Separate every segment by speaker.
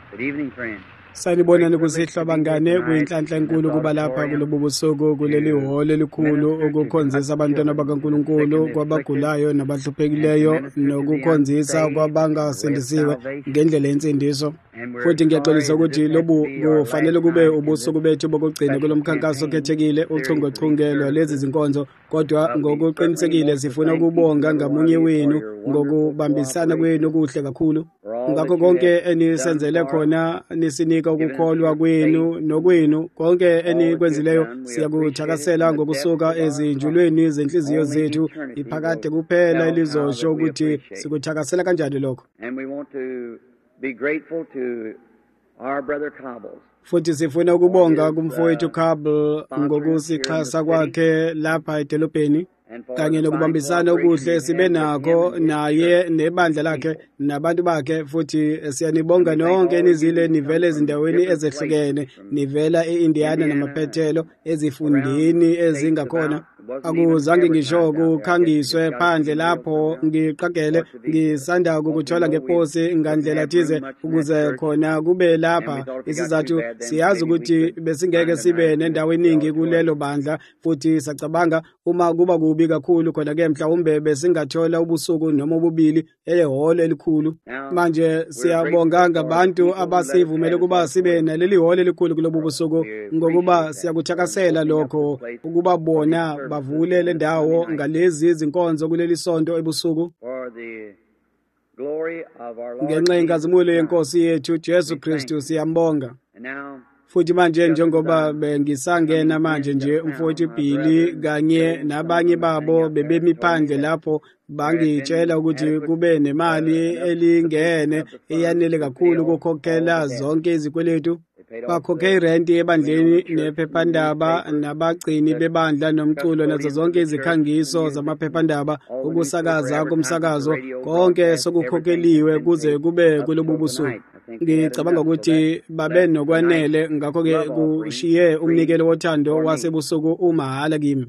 Speaker 1: Good evening, friends.
Speaker 2: Sanibonani kusihlwa bangane kuyinhlanhla enkulu kuba lapha kulobu busuku kuleli hholo elikhulu ukukhonzisa abantwana bakaNkulunkulu kwabagulayo nabahluphekileyo nokukhonzisa kwabangasindisiwe ngendlela yensindiso. Futhi ngiyaxolisa ukuthi lobu kufanele kube ubusuku bethu bokugcina kulomkhankaso okhethekile uchungechunge lwalezi zinkonzo, kodwa ngokuqinisekile sifuna ukubonga ngamunye wenu ngokubambisana kwenu okuhle kakhulu. Ngakho konke enisenzele khona nisinika ukukholwa kwenu nokwenu, konke enikwenzileyo siyakuthakasela ngokusuka ezinjulweni zenhliziyo zethu. Iphakade kuphela elizosho ukuthi sikuthakasela kanjani lokho.
Speaker 1: And we want to be grateful to our brother Cobbles.
Speaker 2: Futhi sifuna ukubonga kumfowethu Cable ngokusixhasa kwakhe lapha edolobheni kanye nokubambisana okuhle sibe nakho naye nebandla lakhe nabantu bakhe. Futhi siyanibonga nonke nizile nivela ezindaweni ezehlukene, nivela e-Indiana namaphethelo ezifundini ezingakhona. Akuzange ngisho kukhangiswe phandle lapho ngiqagele ngisanda ukuthola ngeposi ngandlela thize ukuze khona kube lapha. Isizathu siyazi ukuthi besingeke sibe nendawo eningi kulelo bandla, futhi sacabanga uma kuba kubi kakhulu khona-ke mhlawumbe besingathola ubusuku noma ububili ehholo elikhulu. Manje siyabonga ngabantu abasivumele ukuba sibe naleli hholo elikhulu kulobu busuku, ngokuba siyakuthakasela lokho ukuba bona bavule le ndawo ngalezi zinkonzo kuleli sonto ebusuku ngenxa yenkazimulo yenkosi yethu Jesu Kristu. Siyambonga. Futhi manje njengoba bengisangena manje nje umfowethu Billy kanye nabanye babo bebemiphandle lapho bangitshela ukuthi kube nemali elingene eyanele kakhulu ukukhokhela zonke izikweletu. Bakhokhe irenti ebandleni nephephandaba nabagcini bebandla nomculo nazo zonke izikhangiso zamaphephandaba, ukusakaza kumsakazo, konke sokukhokheliwe kuze kube kulobu busuku. Ngicabanga ukuthi babe nokwanele, ngakho-ke kushiye umnikelo wothando wasebusuku umahala kimi.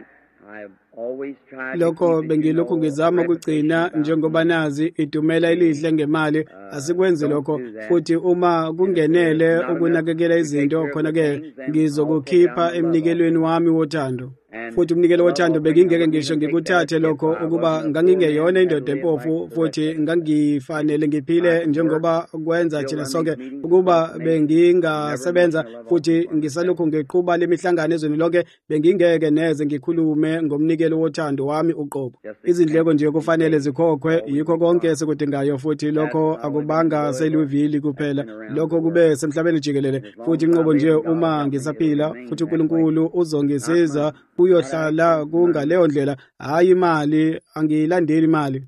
Speaker 2: Lokho bengilokhu ngizama ukugcina njengoba nazi idumela elihle ngemali. Asikwenzi lokho, futhi uma kungenele ukunakekela izinto khona-ke ngizokukhipha emnikelweni wami wothando. Futhi umnikelo wothando bengingeke ngisho ngikuthathe lokho ukuba ngangingeyona indoda empofu, futhi ngangifanele ngiphile njengoba kwenza thina sonke, ukuba bengingasebenza futhi ngisalokhu ngiqhuba lemihlangano ezweni lonke bengingeke neze ngikhulume ngomnikelo wothando wami uqobo. Izindleko nje kufanele zikhokhwe, yikho konke esikudingayo, futhi lokho akubanga seluvili kuphela, lokho kube semhlabeni jikelele. Futhi inqobo nje uma ngisaphila, futhi uNkulunkulu uzongisiza uyohlala kungaleyo ndlela, hayi imali. Angiyilandeli imali.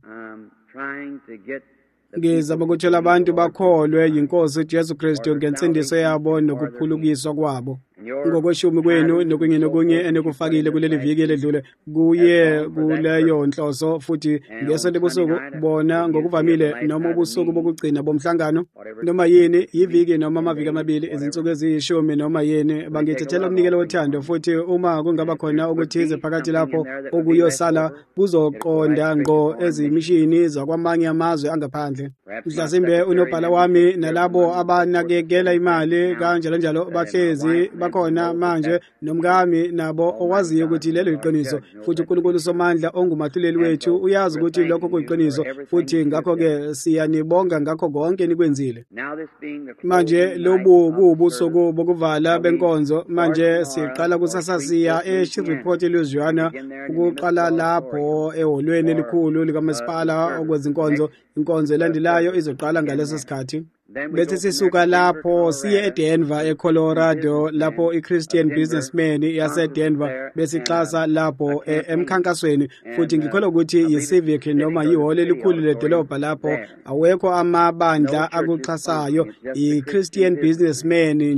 Speaker 2: Ngizama ukuthola abantu bakholwe yinkosi uJesu Kristu ngensindiso yabo nokuphulukiswa kwabo. Ngokweshumi kwenu nokunye enikufakile kuleli viki eledlule kuye kuleyo nhloso, futhi ngesonto ebusuku bona ngokuvamile noma ubusuku bokugcina bomhlangano noma yini, yiviki noma amaviki amabili, izinsuku eziyishumi noma yini, bangithathela umnikelo wothando. Futhi uma kungaba khona okuthize phakathi lapho okuyosala kuzoqonda ngqo ezimishini zakwamanye amazwe angaphandle. Mhlasimbe unobhala wami nalabo abanakekela imali kanjalo njalo bahlezi bakhona manje, nomkami nabo owaziyo ukuthi lelo iqiniso, futhi uNkulunkulu somandla ongumahluleli wethu uyazi ukuthi lokho kuyiqiniso, futhi ngakho-ke siyanibonga ngakho konke nikwenzile. Manje lobu kuwubusuku bokuvala benkonzo. Manje siqala kusasa siya eShreveport eLouisiana ukuqala lapho ehholweni elikhulu likamasipala okwezinkonzo. Inkonzo elandelayo izoqala ngaleso sikhathi, bese sisuka lapho siye eDenver eColorado lapho iChristian Businessman yaseDenver besixhasa lapho emkhankasweni. Futhi ngikholwa ukuthi yi-civic noma yihholo elikhulu ledolobha lapho awekho amabandla akuxhasayo, i-Christian Businessman nje.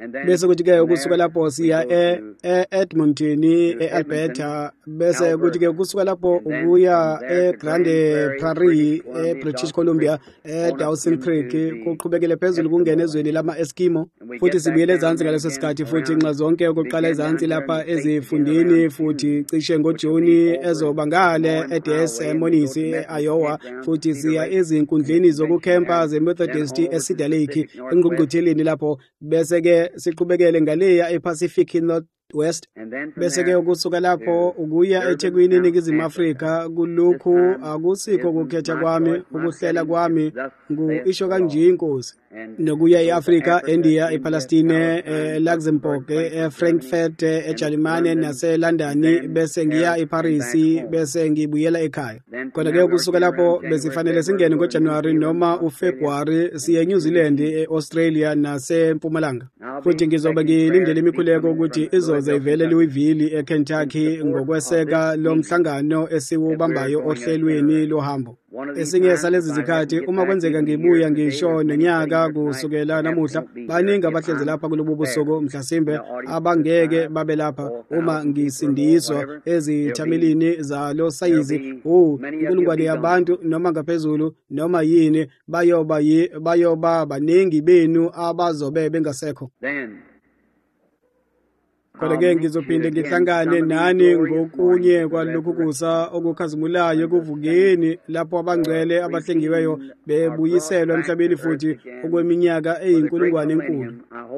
Speaker 2: bese kuthi-ke ukusuka lapho siya e-Edmonton e-Alberta, bese kuthi-ke ukusuka lapho ukuya e-Grande Prairie e-British Columbia e-Dawson Creek, kuqhubekele phezulu kungena ezweni lama-Eskimo, futhi sibuyele ezansi ngaleso sikhathi futhi nxa zonke ukuqala ezansi lapha ezifundeni, futhi cishe ngoJuni ezoba ngale e-Des Moines e-Iowa, futhi siya ezinkundleni zokukhempa ze-Methodist e-Cedar Lake engqungqutheleni lapho, bese-ke siqhubekele ngaleya e-Pacific Northwest, bese-ke ukusuka lapho ukuya eThekwini eNingizimu Afrika. Kulokhu akusikho kukhetha kwami, ukuhlela kwami isho kanje inkosi, nokuya e-Afrika, eNdiya, ePalestine, eLuxembourg, eFrankfurt, eJalimane naseLondon, bese ngiya eParis, bese ngibuyela ekhaya. Kodwa-ke ukusuka lapho besifanele singene ngoJanuwari noma uFebruwari siye eNew Zealand, e-Australia naseMpumalanga, futhi ngizobe ngilindele imikhuleko ukuthi izoze ivele Louisville eKentucky ngokweseka lo mhlangano esiwubambayo ohlelweni lohambo. Esinye salezi zikhathi uma kwenzeka ngibuya ngisho nonyaka kusukela namuhla, baningi abahlezi lapha kulobu busuku mhlasimbe abangeke babe lapha uma ngisindiswa ezithamilini zalo sayizi inkulungwane yabantu noma ngaphezulu noma yini, bayoba baningi benu abazobe bengasekho. Kodwa-ke ngizophinde ngihlangane nani ngokunye kwalokhu kusa okukhazimulayo ekuvukeni, lapho abangcwele abahlengiweyo bebuyiselwa emhlabeni futhi okweminyaka eyinkulungwane enkulu.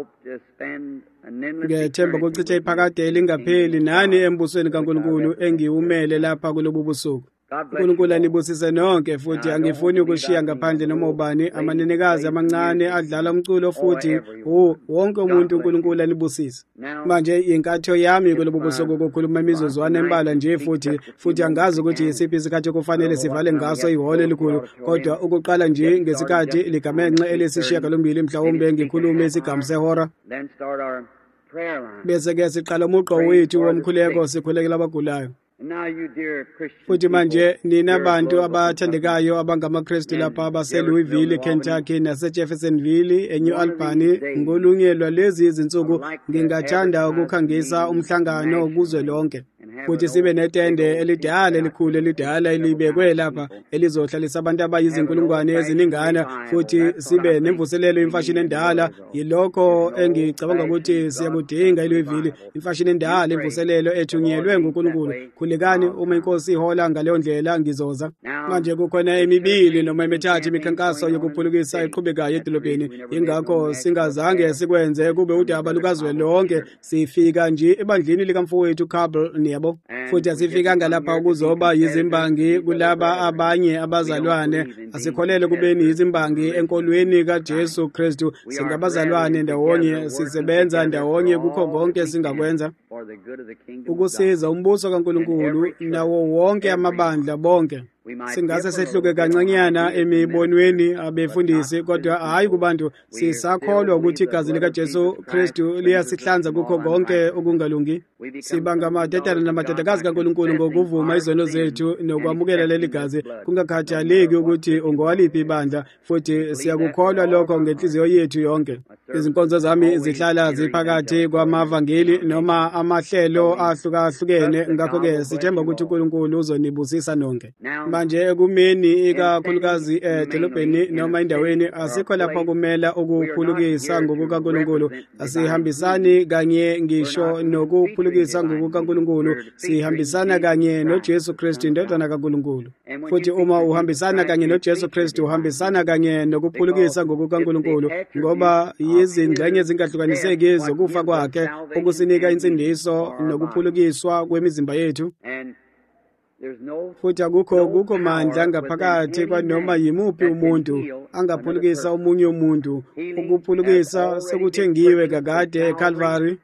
Speaker 2: Ngethemba kuchitha iphakade elingapheli nani embusweni kaNkulunkulu engiwumele lapha kulobu busuku. uNkulunkulu anibusise nonke, futhi angifuni ukushiya ngaphandle noma ubani, amanenekazi amancane adlala umculo, futhi wonke umuntu uNkulunkulu anibusise. Manje inkatho yami kulobu busuku ukukhuluma imizuzwana embalwa nje, futhi angazi ukuthi yisiphi isikhathi okufanele sivale ngaso ihholo elikhulu, kodwa ukuqala nje ngesikhathi ligamenxe elesishiyagalombili mhlawumbe ngikhulume isigamu sehora, bese-ke siqala umugqa wethu womkhuleko sikhulekela abagulayo. Futhi manje nina bantu abathandekayo abangamaKristu lapha base-Louisville, Kentucky nase-Jeffersonville eNew Albany, ngolungelwa lezi izinsuku ngingathanda ukukhangisa umhlangano kuzwe lonke, futhi sibe netende elidala elikhulu elidala elibekwe lapha elizohlalisa abantu abayizinkulungwane eziningana, futhi sibe nemvuselelo imfashini endala. Yilokho engicabanga ukuthi siyakudinga eLouisville, imfashini endala, imvuselelo ethunyelwe nguNkulunkulu. Khulekani uma inkosi ihola ngaleyo ndlela ngizoza. Manje kukhona emibili noma emithathu imikhankaso yokuphulukisa iqhubekayo edolobheni, ingakho singazange sikwenze kube udaba lukazwelonke. Sifika nje ebandleni likamfowethu Cable niyabo, futhi asifikanga lapha ukuzoba yizimbangi kulaba abanye abazalwane. Asikholele kubeni yizimbangi enkolweni kaJesu Kristu. Singabazalwane ndawonye, sisebenza ndawonye kukho konke singakwenza ukusiza umbuso kaNkulunkulu nawo wonke amabandla bonke. Singase sehluke kancanyana emibonweni abefundisi, kodwa hayi kubantu. Sisakholwa ukuthi igazi likaJesu Kristu liyasihlanza kukho konke okungalungi. Siba ngamadodana namadodakazi kaNkulunkulu ngokuvuma izono zethu nokwamukela leli gazi, kungakhathaleki ukuthi ungowaliphi ibandla, futhi siyakukholwa lokho ngenhliziyo yethu yonke. Izinkonzo zami zihlala ziphakathi kwamavangeli noma amahlelo ahlukahlukene, ngakho-ke sithemba ukuthi uNkulunkulu uzonibusisa nonke. Manje ekumeni ikakhulukazi edolobheni noma endaweni, asikho lapha kumela ukuphulukisa ngokukaNkulunkulu. Asihambisani kanye ngisho nokuphulukisa ngokukaNkulunkulu, sihambisana kanye noJesu Kristu indodana kaNkulunkulu. Futhi uma uhambisana kanye noJesu Kristu, uhambisana kanye nokuphulukisa ngokukaNkulunkulu, ngoba yizingxenye zingahlukaniseki zokufa kwakhe ukusinika insindiso nokuphulukiswa kwemizimba yethu. Futhi akukho mandla ngaphakathi kwanoma yimuphi umuntu angaphulukisa omunye umuntu. Ukuphulukisa sekuthengiwe kakade eCalvary,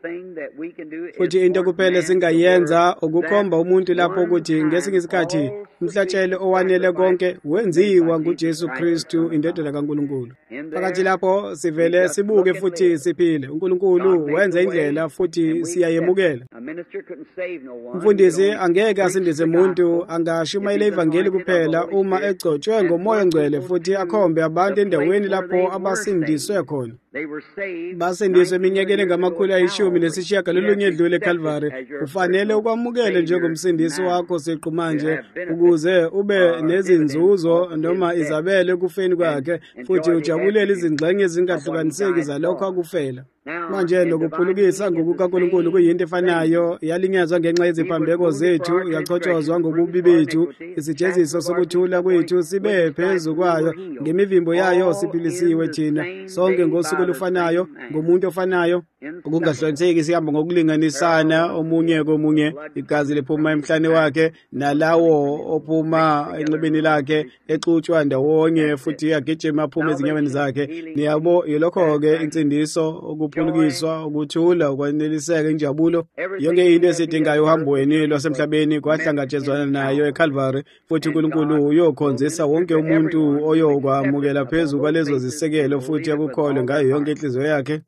Speaker 2: futhi into kuphela singayenza ukukhomba umuntu lapho ukuthi ngesinye isikhathi umhlatshelo owanele konke wenziwa nguJesu Kristu indodana kaNkulunkulu. Phakathi lapho sivele sibuke futhi siphile. uNkulunkulu wenza indlela futhi siyayemukela. Umfundisi angeke asindise umuntu angashumayela ivangeli kuphela uma egcotshwe ngomoya ngcwele futhi akhombe abantu endaweni lapho abasindiswe khona. Basindiswe eminyakeni engamakhulu 19 edlule eCalvary. Kufanele ukwamukele njengomsindisi wakho siqu manje ukuze ube nezinzuzo noma izabelo ekufeni kwakhe futhi ujabulele izingxenye ezingahlukaniseki zalokho akufela. Manje lokuphulukisa ngokukaNkulunkulu kuyinto efanayo, yalinyazwa ngenxa yeziphambeko zethu, yachotshozwa ngokubi bethu, isijeziso sokuthula kwethu sibe phezu kwayo, ngemivimbo yayo siphilisiwe thina, sonke ngosuku olufanayo, ngomuntu ofanayo, ukungahlukaniseki sihamba ngokulinganisana omunye komunye, igazi liphuma emhlane wakhe nalawo ophuma enxebeni lakhe, exutshwa ndawonye futhi agijima aphuma ezinyameni zakhe. Niyabo yilokho-ke insindiso, ukuphulukiswa, ukuthula, ukwaneliseka, injabulo, yonke into esidingayo uhambweni lwasemhlabeni kwahlangatshezwana nayo eCalvary, futhi uNkulunkulu uyokhonzisa wonke umuntu oyokwamukela phezu kwalezo zisekelo futhi akukholwe ngayo yonke inhliziyo yakhe.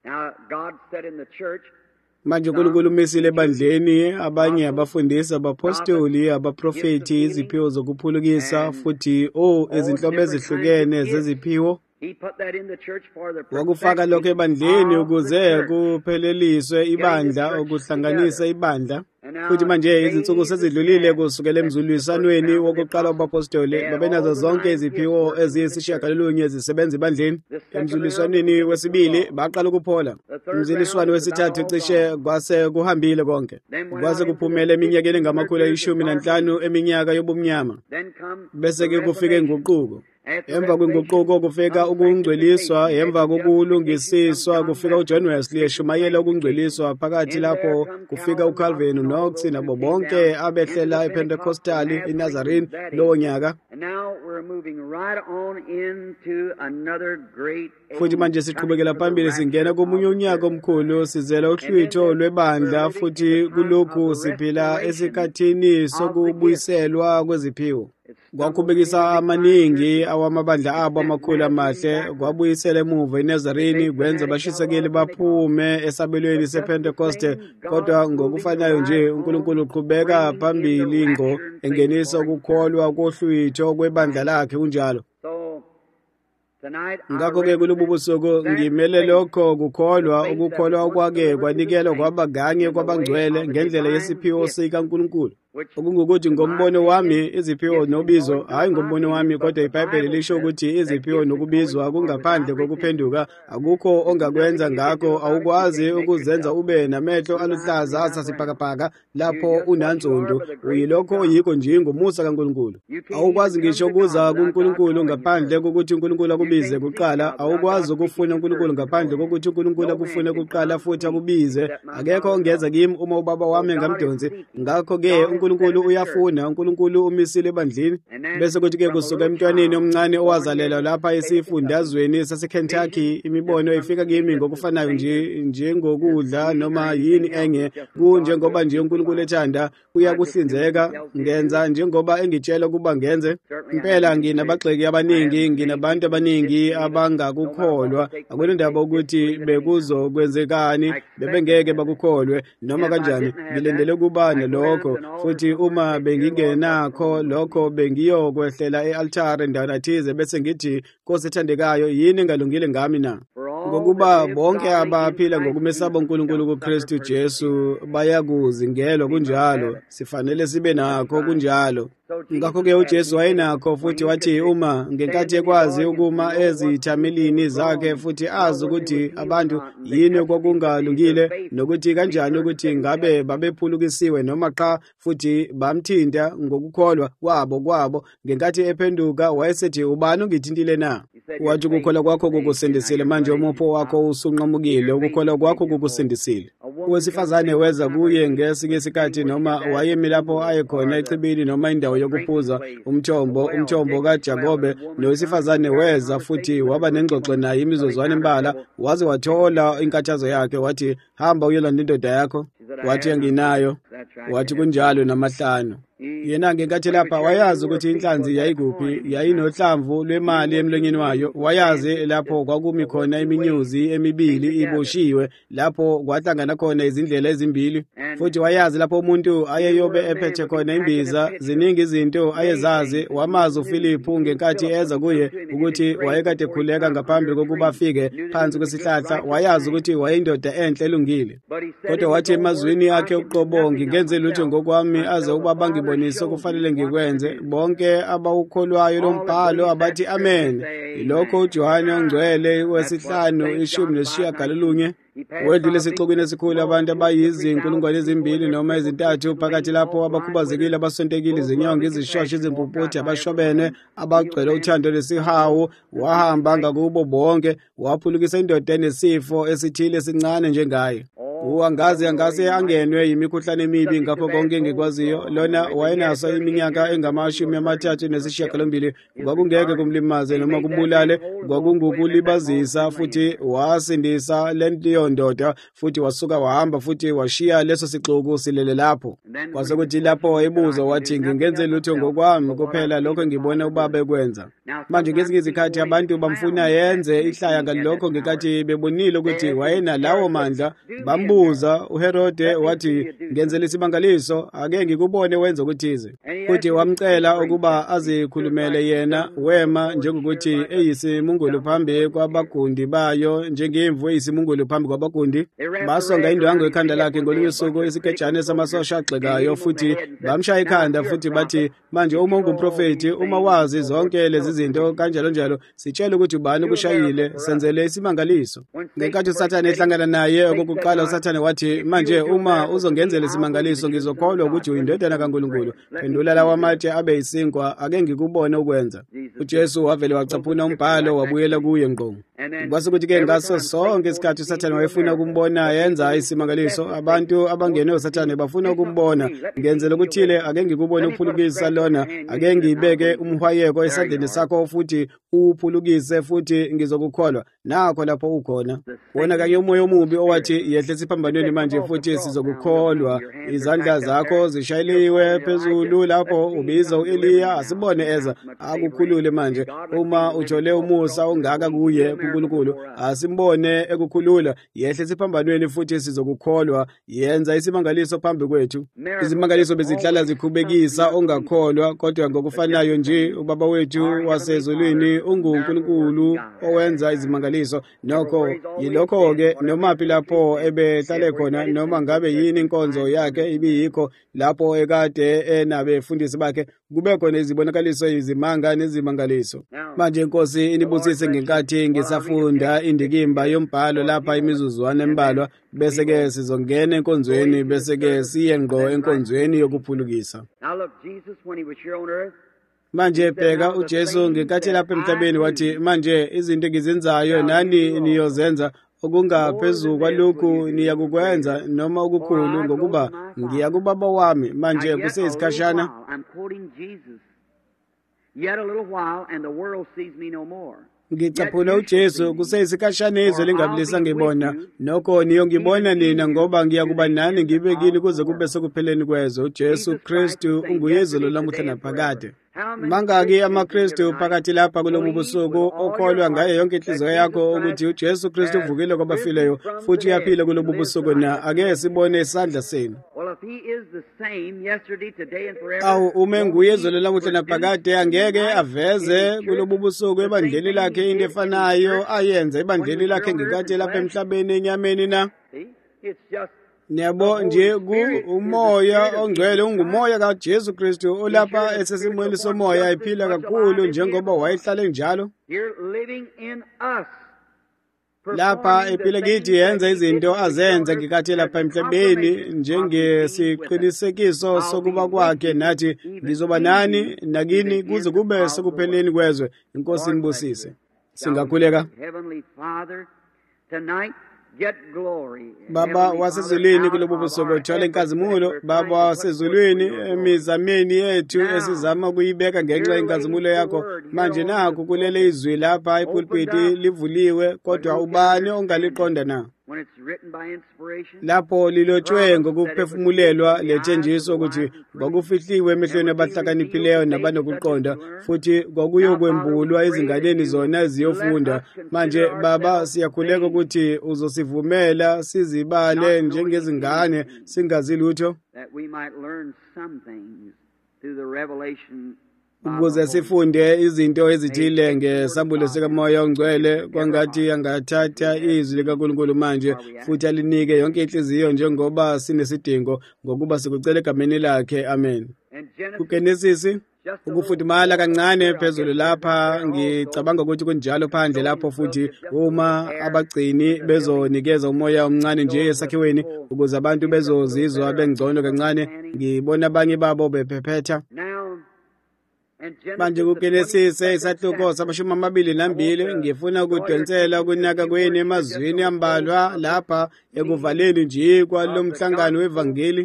Speaker 2: Manje uNkulunkulu umisile ebandleni abanye abafundisi, abapostoli, abaprofethi, iziphiwo zokuphulukisa futhi izinhlobo ezihlukene zeziphiwo. Wakufaka lokho ebandleni ukuze kupheleliswe ibandla, ukuhlanganisa ibandla. Futhi manje izinsuku sezidlulile kusukela emzuliswanweni wokuqala wabapostoli, babenazo zonke iziphiwo eziyisishiyagalolunye zisebenza ebandleni. Emzuliswaneni wesibili baqala ukuphola. Emzuliswaneni wesithathu cishe kwase kuhambile konke. Kwase kuphumela eminyakeni engamakhulu 15 eminyaka yobumnyama. Bese-ke kufike inguquko. Emva kwenguquko kufika ukungcweliswa, emva kokulungisiswa kufika uJohn Wesley eshumayela ukungcweliswa, phakathi lapho kufika uCalvin, uKnox nabo bonke abehlela ePentecostali eNazarene lowo nyaka. Futhi manje siqhubekela phambili singena komunye unyaka omkhulu, sizela uhlwitho lwebandla futhi kulokhu siphila esikhathini sokubuyiselwa kweziphiwo. Kwakhubekisa amaningi awamabandla abo amakhulu amahle, kwabuyisela emuva eNazarene, kwenza abashisekeli baphume esabelweni sePentecoste. Kodwa ngokufanayo nje uNkulunkulu uqhubeka phambili engenisa ukukholwa kohlwitho kwebandla lakhe kunjalo. Ngakho-ke kulobu busuku ngimele lokho ukukholwa okwake kwanikelwa kwabaganye kwabangcwele ngendlela yesiphiwo sikaNkulunkulu. Okungukuthi ngombono wami iziphiwo nobizo, hayi ngombono wami kodwa iBhayibheli lisho ukuthi iziphiwo nokubizwa kungaphandle kokuphenduka, akukho ongakwenza ngakho. Awukwazi ukuzenza ube namehlo aluhlaza asasibhakabhaka lapho unansundu, uyilokho yikho nje ngomusa kaNkulunkulu. Awukwazi ngisho ukuza kuNkulunkulu ngaphandle kokuthi uNkulunkulu akubize kuqala, awukwazi ukufuna uNkulunkulu ngaphandle kokuthi uNkulunkulu akufune kuqala futhi akubize. Akekho ongeza kimi uma ubaba wami ngamdonsi. Ngakho-ke uNkulunkulu uyafuna, uNkulunkulu umisile ebandleni. Bese kuthi-ke kusuka emntwaneni omncane owazalelwa lapha esifundazweni saseKentucky, imibono ifika kimi ngokufanayo njengokudla noma yini enye, kunjengoba nje uNkulunkulu ethanda uyakuhlinzeka. Ngenza njengoba engitshela ukuba ngenze. Impela nginabagxeki abaningi, nginabantu abaningi abangakukholwa. Akunandaba ukuthi bekuzokwenzekani, bebengeke bakukholwe noma kanjani. Ngilendele ukuba nalokho futhi uma bengingenakho lokho bengiyokwehlela e-altare endaweni athize bese ngithi Nkosi ethandekayo, yini engalungile ngami na? Ngokuba bonke abaphila ngokumesaba uNkulunkulu kuKristu Jesu bayakuzingelwa kunjalo, sifanele sibe nakho kunjalo. Ngakho-ke uJesu wayenakho futhi wathi uma ngenkathi ekwazi ukuma ezithamelini zakhe futhi azi ukuthi abantu yini okwakungalungile nokuthi kanjani ukuthi ngabe babephulukisiwe noma cha, futhi bamthinta ngokukholwa kwabo ngenkathi ephenduka wayesethi, ubani ungithintile na? Wathi ukukholwa kwakho kukusindisile. Manje umupho wakho usunqamukile, ukukholwa kwakho kukusindisile. Owesifazane weza kuye ngesinye isikhathi noma wayemi lapho ayekhona echibini noma indawo yokuphuza umthombo kaJakobe. Nowesifazane weza futhi waba nengxoxo naye imizuzwana embala, waze wathola inkathazo yakhe. Wathi, hamba uyolanda indoda yakho. wathi anginayo, wathi kunjalo namahlanu. Yena ngenkathi lapha wayazi ukuthi inhlanzi yayikuphi, yayinohlamvu lwemali emlonyeni wayo. Wayazi lapho kwakumi khona iminyuzi emibili iboshiwe, lapho kwahlangana khona izindlela ezimbili. Futhi wayazi lapho umuntu ayeyobe ephethe khona imbiza, ziningi izinto ayezazi. Wamazi uFiliphu ngenkathi eza kuye ukuthi wayekade ekhuleka ngaphambi kokuba afike phansi kwesihlahla. Wayazi ukuthi wayindoda enhle elungile. Kodwa wathi emazwini akhe uqobo, ngingenze lutho ngokwami aze ubaba ngibonise okufanele ngikwenze. Bonke abawukholwayo lo mbhalo abathi amen. Yilokho uJohane ongcwele wesihlanu 19 wedlule esixukwini esikhulu abantu abayizinkulungwane ezimbili noma ezintathu phakathi, lapho abakhubazekile, abasontekile, izinyongo, izishosha, izimpuputhi, abashobene, abagcwele uthando lesihawu. Wahamba ngakubo bonke, waphulukisa indoda enesifo esithile esincane njengaye. Angase angenwe yimikhuhlane emibi ngakho konke engikwaziyo. Lona wayenaso iminyaka engama-38. Kwakungeke kumlimaze noma kumbulale, kwakungukulibazisa. Futhi wasindisa leyo ndoda, futhi wasuka wahamba, futhi washiya leso sixuku silele lapho. Kwasekuthi lapho wayebuza wathi, ngingenze lutho ngokwami kuphela lokho ngibona ubaba ekwenza. Manje ngezinye izikhathi abantu bamfuna yenze ihlaya ngalokho ngenkathi bebonile ukuthi wayenalawo mandla. Bambuza uHerode wathi, ngenzele isimangaliso, ake ngikubone wenza ukuthize. Futhi wamcela ukuba azikhulumele yena. Wema njengokuthi eyisimungulu phambi kwabagundi bayo, njengemvu eyisimungulu phambi kwabagundi. Basonga indwangu ekhanda lakhe ngolunye usuku, isikejane samasosha agxekayo, futhi bamshaya ikhanda. Futhi bathi, manje uma ungumprofeti, uma wazi zonke lezi zinto kanjalo njalo, sitshele ukuthi ubani kushayile, senzele isimangaliso. Ngenkathi uSathane ehlangana naye okokuqala, uSathane wathi, manje uma uzongenzela isimangaliso, ngizokholwa ukuthi uyindodana kaNkulunkulu. Phendula lawa amatshe abe yisinkwa, ake ngikubone ukwenza. uJesu wavele wacaphuna umbhalo wabuyela kuye ngqo. Kwasekuthi-ke ngaso sonke isikhathi uSathane wayefuna ukumbona yenza isimangaliso. Abantu abangenwe uSathane bafuna ukumbona. Ngenzela ukuthile, ake ngikubone uphulukisa lona, ake ngibeke umhwayeko esandleni sakho futhi uphulukise, futhi ngizokukholwa. Nakho lapho ukhona. Wona kanye umoya omubi owathi yehle siphambanweni manje, futhi sizokukholwa. Izandla zakho zishayeliwe phezulu lapho ubiza uEliya, asibone eza akukhulule manje. Uma uthole umusa ongaka kuye kuNkulunkulu, asimbone ekukhulula. Yehle siphambanweni futhi sizokukholwa. Yenza isimangaliso phambi kwethu. Izimangaliso bezihlala zikhubekisa ongakholwa, kodwa ngokufanayo nje ubaba wethu wasezulwini unguNkulunkulu owenza izimangaliso. Nokho yilokho-ke, nomaphi lapho ebehlale khona, noma ngabe yini inkonzo yakhe ibiyikho, lapho ekade enabefundisi bakhe, kube khona izibonakaliso, izimanga nezimangaliso. Manje Inkosi inibusise ngenkathi ngisafunda indikimba yombhalo lapha imizuzwana embalwa, bese-ke sizongena enkonzweni, bese-ke siye ngqo enkonzweni yokuphulukisa. Manje bheka uJesu ngenkathi lapha emhlabeni wathi, manje izinto engizenzayo nani niyozenza, okungaphezu kwalokhu niyakukwenza noma okukhulu, ngokuba ngiya kuBaba wami. Manje kuseyisikhashana. Ngicaphuna uJesu, kuseyisikhashana izwe lingabilisa ngibona. Nokho niyongibona nina, ngoba ngiyakuba nani ngibe kini kuze kube sekupheleni kwezwe. uJesu Kristu unguyizolo lamuhla naphakade. Mangaki amaKristu phakathi lapha kulobu busuku okholwa ngaye yonke inhliziyo yakho ukuthi uJesu Kristu uvukile kwabafileyo futhi uyaphila kulobu busuku na? Ake sibone isandla senu. Awu, uma nguye izolo lamuhla naphakade, angeke aveze kulobu busuku ebandleni lakhe into efanayo ayenza ebandleni lakhe ngenkathi lapha emhlabeni enyameni na? Niyabo nje umoya ongcwele ungumoya kaJesu Kristu olapha esesimweni somoya, ephila kakhulu njengoba wayehlale njalo lapha ephila kithi, yenza izinto azenza ngenkathi lapha emhlabeni njengesiqinisekiso sokuba kwakhe nathi ngizoba nani nakini kuze kube sekupheleni kwezwe. Inkosi inibusise. Singakhuleka. Baba wasezulwini kulobu busuku thola inkazimulo. Baba wasezulwini, emizameni yethu esizama ukuyibeka ngenxa yenkazimulo yakho, manje nakho kulele izwi lapha ipulpiti livuliwe, kodwa ubani ongaliqonda na? lapho lilotshwe ngokuphefumulelwa lethenjiso ukuthi kwakufihliwe emehlweni abahlakaniphileyo nabanokuqonda, futhi kwakuyokwembulwa ezinganeni zona ziyofunda. Manje Baba, siyakhuleka ukuthi uzosivumela sizibale njengezingane singazi lutho, ukuze sifunde izinto ezithile ngesambulo sikaMoya oNgcwele, kwangathi angathatha izwi likaNkulunkulu manje futhi alinike yonke inhliziyo njengoba sinesidingo, ngokuba sikucela egameni lakhe. Amen. KuGenesisi, ukufudumala kancane phezulu lapha, ngicabanga ukuthi kunjalo phandle lapho futhi uma abagcini bezonikeza umoya omncane nje esakhiweni ukuze abantu bezozizwa bengcono kancane, ngibona abanye babo bephephetha. Manje kuGenesisi isahluko 22 ngifuna ukudonsela ukunaka kwenu emazwini ambalwa lapha ekuvaleni nje kwalo mhlangano wevangeli.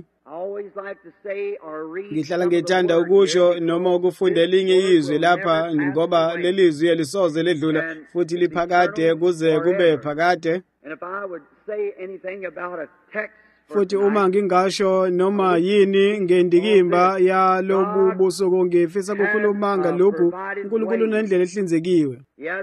Speaker 2: Ngihlala ngithanda ukusho noma ukufunda elinye izwi lapha, ngoba leli izwi lisoze ledlula futhi liphakade kuze kube phakade. Futhi uma ngingasho noma yini ngendikimba yalobu busuku, ngifisa ukukhuluma ngalokhu. uNkulunkulu unendlela ehlinzekiwe.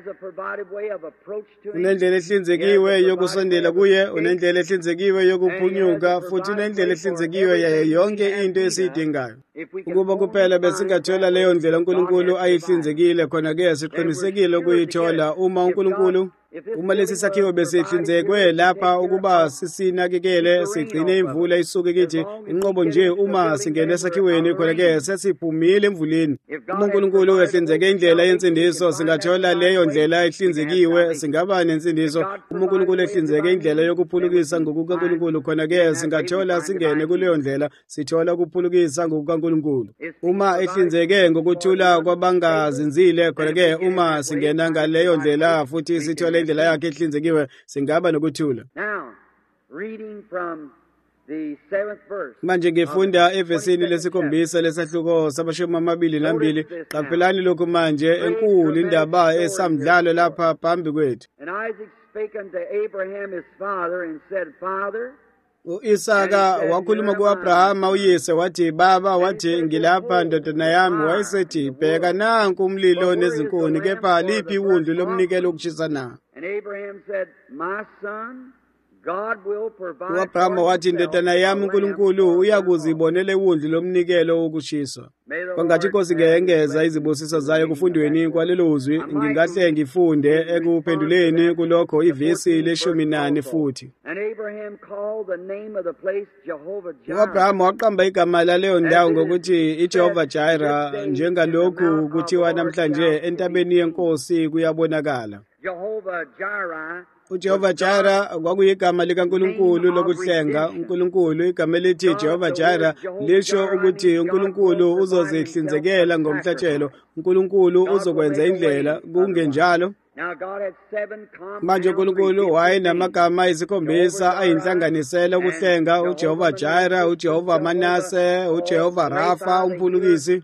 Speaker 2: Unendlela ehlinzekiwe yokusondela kuye, unendlela ehlinzekiwe yokuphunyuka, futhi unendlela ehlinzekiwe yayo yonke into esiyidingayo. Ukuba kuphela besingathola leyo ndlela uNkulunkulu ayihlinzekile, khona-ke siqinisekile ukuyithola. Uma lesi sakhiwo besihlinzekwe lapha ukuba sisinakekele, sigcine imvula isuke kithi, inqobo nje uma singena esakhiweni, khona-ke sesiphumile emvuleni. Uma uNkulunkulu ehlinzeke indlela yensindiso, singathola leyo ndlela ehlinzekiwe, singaba nensindiso. Uma uNkulunkulu ehlinzeke indlela yokuphulukisa ngokukaNkulunkulu, khona-ke singathola singene kuleyo ndlela, sithola ukuphulukisa ngokukaNkulunkulu. Uma ehlinzeke ngokuthula kwabangazinzile, khona-ke uma singena ngaleyo ndlela futhi sithola indlela yakhe ehlinzekiwe, singaba nokuthula. Manje ngifunda evesini lesikhombisa lesahluko 22. Qaphelani lokhu manje, enkulu indaba esamdlalo lapha phambi kwethu. U-Isaka wakhuluma ku-Abrahama uyise, wathi, "Baba," wathi, "Ngilapha ndodana yami." Wayesethi, "Bheka nanku umlilo nezinkuni, kepha liphi iwundlu lomnikelo wokushisa na?" U-Abrahama wathi, "Ndodana yami, uNkulunkulu uyakuzibonela iwundlu lomnikelo wokushiswa." Kwangathi iNkosi ngeyengeza izibusiso zayo kufundweni kwalelo zwi, ngingahle ngifunde ekuphenduleni kulokho ivesi 14 futhi. U-Abrahama waqamba igama laleyo ndawo ngokuthi iJehova Jireh, njengalokhu kuthiwa namhlanje entabeni yeNkosi kuyabonakala. uJehova Jireh kwakuyigama likaNkulunkulu lokuhlenga. uNkulunkulu, igama elithi Jehova Jireh lisho ukuthi uNkulunkulu uzozihlinzekela ngomhlatshelo, uNkulunkulu uzokwenza indlela. Kungenjalo? Manje uNkulunkulu wayenamagama ayisikhombisa ayinhlanganisela ukuhlenga: uJehova Jireh, uJehova Manase, uJehova Rafa, umphulukisi.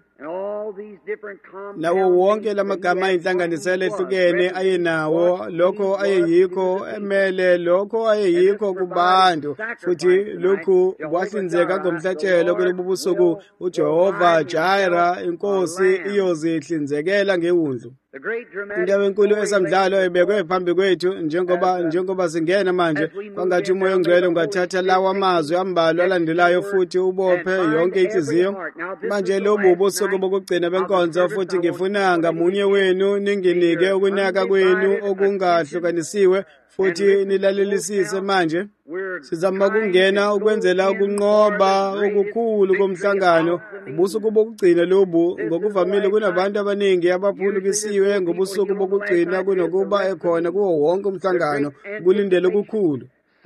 Speaker 2: Lawo wonke lamagama ayinhlanganisela ehlukene ayenawo lokho ayeyikho emele, lokho ayeyikho kubantu, futhi lokhu kwahlinzeka ngomhlatshelo kulobu busuku. uJehova Jireh, inkosi iyozihlinzekela ngewundlu. Indawo enkulu esamdlalo ebekwe phambi kwethu, njengoba singena manje, kwangathi uMoya oNgcwele ungathatha lawa amazwi ambalwa alandelayo futhi ubophe yonke inhliziyo. Manje lobu ubusuku bokugcina benkonzo, futhi ngifuna ngamunye wenu ninginike ukunaka kwenu okungahlukanisiwe futhi nilalelisise. Manje sizama ukungena ukwenzela ukunqoba okukhulu komhlangano. Ubusuku bokugcina lobu ngokuvamile kunabantu abaningi abaphulukisiwe ngobusuku bokugcina kunokuba ekhona kuwo wonke umhlangano, kulindele okukhulu.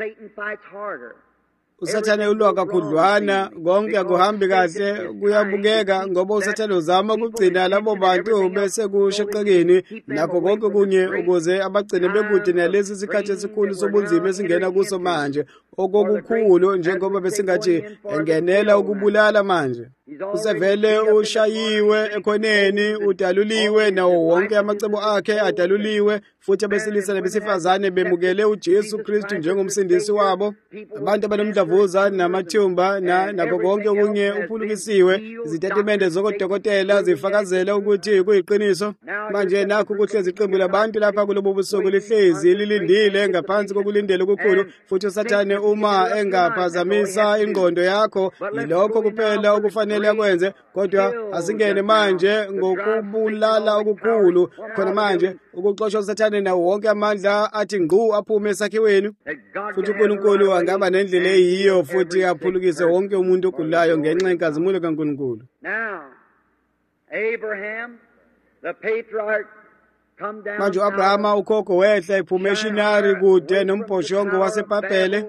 Speaker 2: uSathane ulwa kakhudlwana, konke akuhambi kahle, kuyabukeka ngoba uSathane uzama ukugcina labo bantu bese kusheqekeni nakho konke kunye ukuze abagcine bekude nalesi sikhathi esikhulu sobunzima esingena kuso manje. okokukhulu njengoba besingathi engenela ukubulala manje. Usevele ushayiwe ekhoneni, udaluliwe, nawo wonke amacebo akhe adaluliwe, futhi abesilisa nabesifazane bemukele uJesu Kristu njengomsindisi wabo. Abantu abanomdlavuza namathumba nakho konke okunye uphulukisiwe. Izitatimende zokodokotela zifakazela ukuthi kuyiqiniso. Manje nakho kuhlezi iqembu labantu lapha kulobo busuku lihlezi lilindile ngaphansi kokulindela okukhulu, futhi uSathane uma engaphazamisa ingqondo yakho, yilokho kuphela okufanele akwenze. Kodwa asingene manje ngokubulala okukhulu khona manje ukuxoshwa uSathane nawo wonke amandla athi ngqu aphume esakhiweni, futhi uNkulunkulu angaba nendlela eyiyo futhi aphulukise wonke umuntu ogulayo ngenxa yenkazimulo kaNkulunkulu.
Speaker 1: Now, Abraham, the patriarch,
Speaker 2: manje u-Abrahama ukhokho wehla ephuma eShinari kude nombhoshongo wasepapele.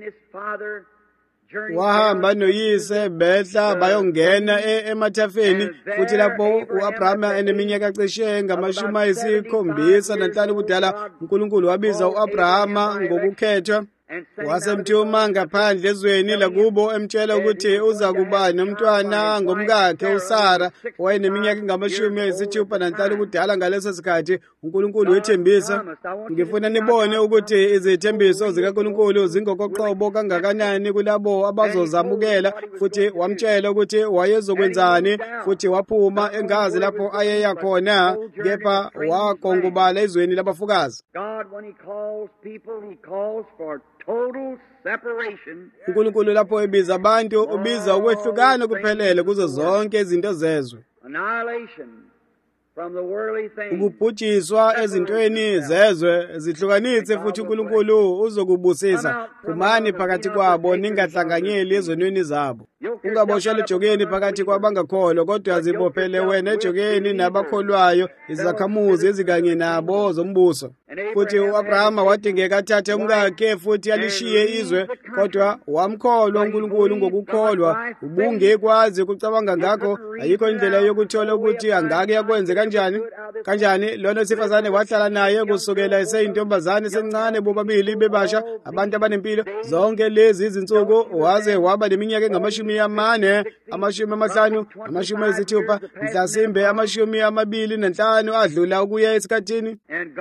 Speaker 2: Wahamba noyise behla bayongena emathafeni, futhi lapho u-Abrahama eneminyaka cishe ngo-75 ubudala, uNkulunkulu wabiza u-Abrahama ngokukhethwa. Wasemthuma ngaphandle ezweni lakubo emtshela ukuthi uza kuba nomntwana ngomkakhe uSara owayeneminyaka engama-65 ubudala. Ngaleso sikhathi uNkulunkulu wethembisa. Ngifuna nibone ukuthi izithembiso zikaNkulunkulu zingokoqobo kangakanani kulabo abazozamukela, futhi wamtshela ukuthi wayezokwenzani, futhi waphuma engazi lapho ayeya khona, kepha wagongobala ezweni labafukazi. uNkulunkulu lapho ebiza abantu ubiza ukwehlukana kuphelele kuzo zonke izinto zezwe, ukubhujiswa ezintweni zezwe zihlukanise, futhi uNkulunkulu uzokubusisa. Phumani phakathi kwabo, ningahlanganyeli ezonweni zabo. Ungaboshwa ejokeni phakathi kwabangakholwa, kodwa zibophele wena ejokeni nabakholwayo, izakhamuzi ezikanye nabo zombuso. Futhi u-Abrahama wadingeka athathe umkakhe futhi alishiye izwe, kodwa wamkholwa uNkulunkulu ngokukholwa. Ubungekwazi ukucabanga ngakho, ayikho indlela yokuthola ukuthi angake yakwenze kanjani. Lona wesifazane wahlala naye kusukela eseyintombazane esencane, bobabili bebasha, abantu abanempilo zonke lezi izinsuku, waze waba leminyaka engama-40, 50, 60, mhlasimbe 25 adlula ukuya esikhathini.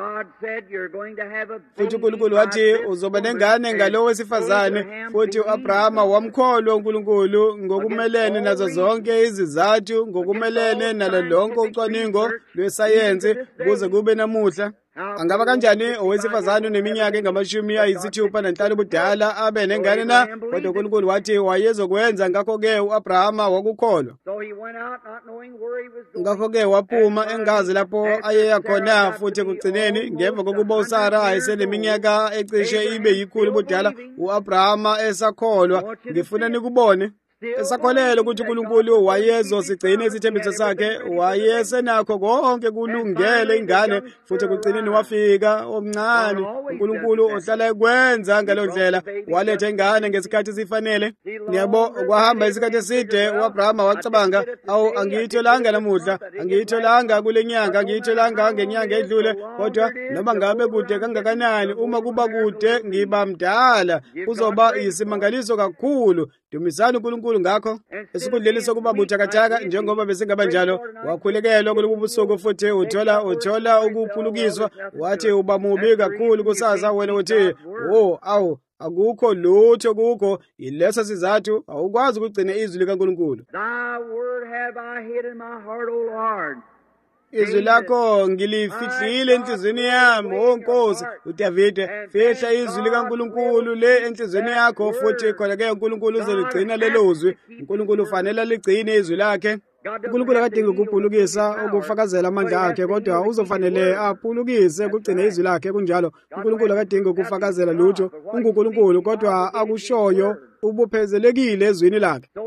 Speaker 2: Futhi uNkulunkulu wathi uzoba nengane ngalo wesifazane, futhi u-Abrahama wamkholwa uNkulunkulu ngokumelene nazo zonke izizathu, ngokumelene nalo lonke ucwaningo lwesayensi kuze kube namuhla. Angaba kanjani owesifazane oneminyaka engama-65 ubudala abe nengane na? Kodwa uNkulunkulu wathi wayezokwenza. Ngakho-ke u-Abrahama wakukholwa. Ngakho-ke waphuma engazi lapho ayeya khona, futhi ekugcineni ngemva kokuba uSara eseneminyaka ecishe ibe yikhulu ubudala, u-Abrahama esakholwa. Ngifuna nikubone esakholelwa ukuthi uNkulunkulu wayezosigcina isithembiso sakhe, wayesenakho konke kulungele ingane, futhi ekugcineni wafika omncane. uNkulunkulu ohlala ekwenza ngalo ndlela, waletha ingane ngesikhathi esifanele. Yebo, kwahamba isikhathi eside, u-Abrahama wacabanga, awu, angiyitholanga namuhla, angiyitholanga kule nyanga, angiyitholanga ngenyanga edlule, kodwa noma ngabe kude kangakanani, uma kuba kude ngiba mdala, kuzoba isimangaliso kakhulu. Dumisani uNkulunkulu ngakho esikhundleni sokuba buthakathaka njengoba besingaba njalo. Wakhulekelwa kulobu busuku, futhi uthola ukuphulukiswa. Wathi uba mubi kakhulu kusasa, wena uthi awu, akukho lutho kukho. Yileso sizathu awukwazi ukugcina izwi likaNkulunkulu. Izwi lakho ngilifihlile enhlizweni yami, Nkosi. uDavide, fihla izwi likaNkulunkulu le enhlizweni yakho, futhi khona-ke uNkulunkulu uzoligcina lelo zwi. uNkulunkulu ufanele aligcine izwi lakhe. uNkulunkulu akadingi ukuphulukisa ukufakazela amandla akhe, kodwa uzofanele aphulukise ukugcina izwi lakhe. Kunjalo uNkulunkulu akadingi ukufakazela lutho. UNkulunkulu kodwa akushoyo ubuphezelekile ezwini lakhe.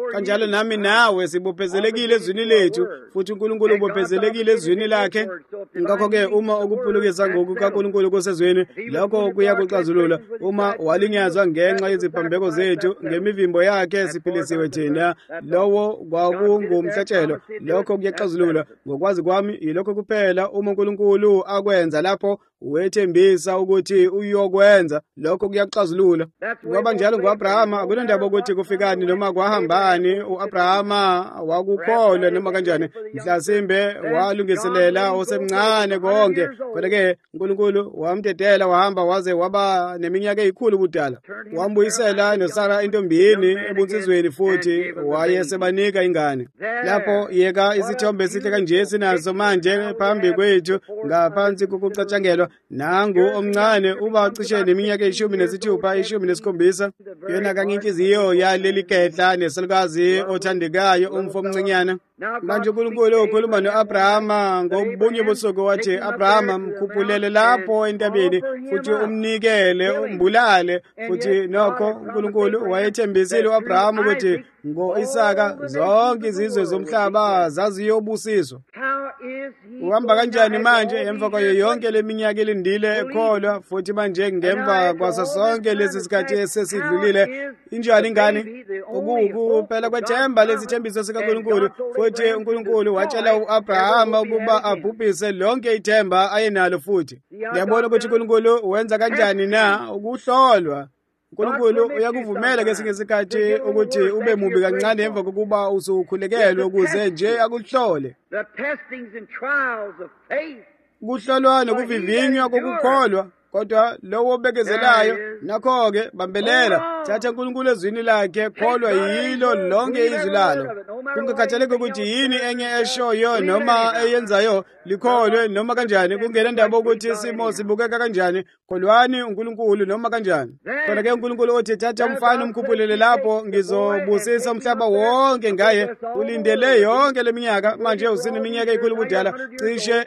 Speaker 2: kanjalo nami nawe sibophezelekile ezwini lethu, futhi uNkulunkulu ubophezelekile ezwini lakhe. Ngakho-ke uma ukuphulukisa ngokukaNkulunkulu kusezweni, lokho kuyakuxazulula. Uma walinyazwa ngenxa yeziphambeko zethu, ngemivimbo yakhe siphilisiwe thina, lowo kwakungumhlatshelo. Lokho kuyaxazulula. Ngokwazi kwami yilokho kuphela uma uNkulunkulu akwenza lapho wethembisa ukuthi uyokwenza, lokho kuyaxazulula. Ngoba njalo ngo-Abrahama akunandaba ukuthi kufikani noma kwahambani, u-Abrahama wakukholwa noma kanjani, mhlasimbe walungiselela osemncane konke. Kodwa-ke uNkulunkulu wamdedela, wahamba waze waba neminyaka eyikhulu budala. Wambuyisela noSara entombini ebunsizweni, futhi wayesebanika ingane. Lapho yeka isithombe esihle kanje sinaso manje phambi kwethu ngaphansi kokucatshangelwa. Nangu omncane uba cishe neminyaka 16, 17. Yona kanginhliziyo yaleli gedla neselukazi othandekayo, umfo omncinyana. Manje uNkulunkulu ukhuluma no-Abrahama ngobunye bosuku, wathi, Abrahama, mkhuphulele lapho entabeni futhi umnikele, umbulale. Futhi nokho uNkulunkulu wayethembisile u-Abrahama ukuthi ngo-Isaka zonke izizwe zomhlaba zaziyobusiswa. Uhamba kanjani manje emva kwayo yonke leminyaka elindile ekholwa, futhi manje ngemva kwaso sonke lesi sikhathi esesidlulile, injani ingane? Ukuphela kwethemba lesithembiso sikaNkulunkulu. Futhi uNkulunkulu watshela u-Abrahama ukuba abhubhise lonke ithemba ayenalo. Futhi ngiyabona ukuthi uNkulunkulu wenza kanjani na ukuhlolwa. uNkulunkulu uyakuvumela ngesinye isikhathi ukuthi ube mubi kancane emva kokuba usukhulekelwe ukuze nje akuhlole. Kuhlolwa nokuvivinywa kokukholwa, kodwa lowo obekezelayo nakho-ke bambelela, thatha uNkulunkulu ezwini lakhe, kholwa yilo lonke izwi lalo. Kungakhathaleki ukuthi yini enye eshoyo noma eyenzayo, likholwe noma kanjani. Kungena ndaba ukuthi isimo sibukeka kanjani, kholwani uNkulunkulu noma kanjani. Kodwa-ke uNkulunkulu uthi, thatha umfana umkhuphulele lapho, ngizobusisa umhlaba wonke ngaye. Ulindele yonke leminyaka, manje useneminyaka eyikhulu budala, cishe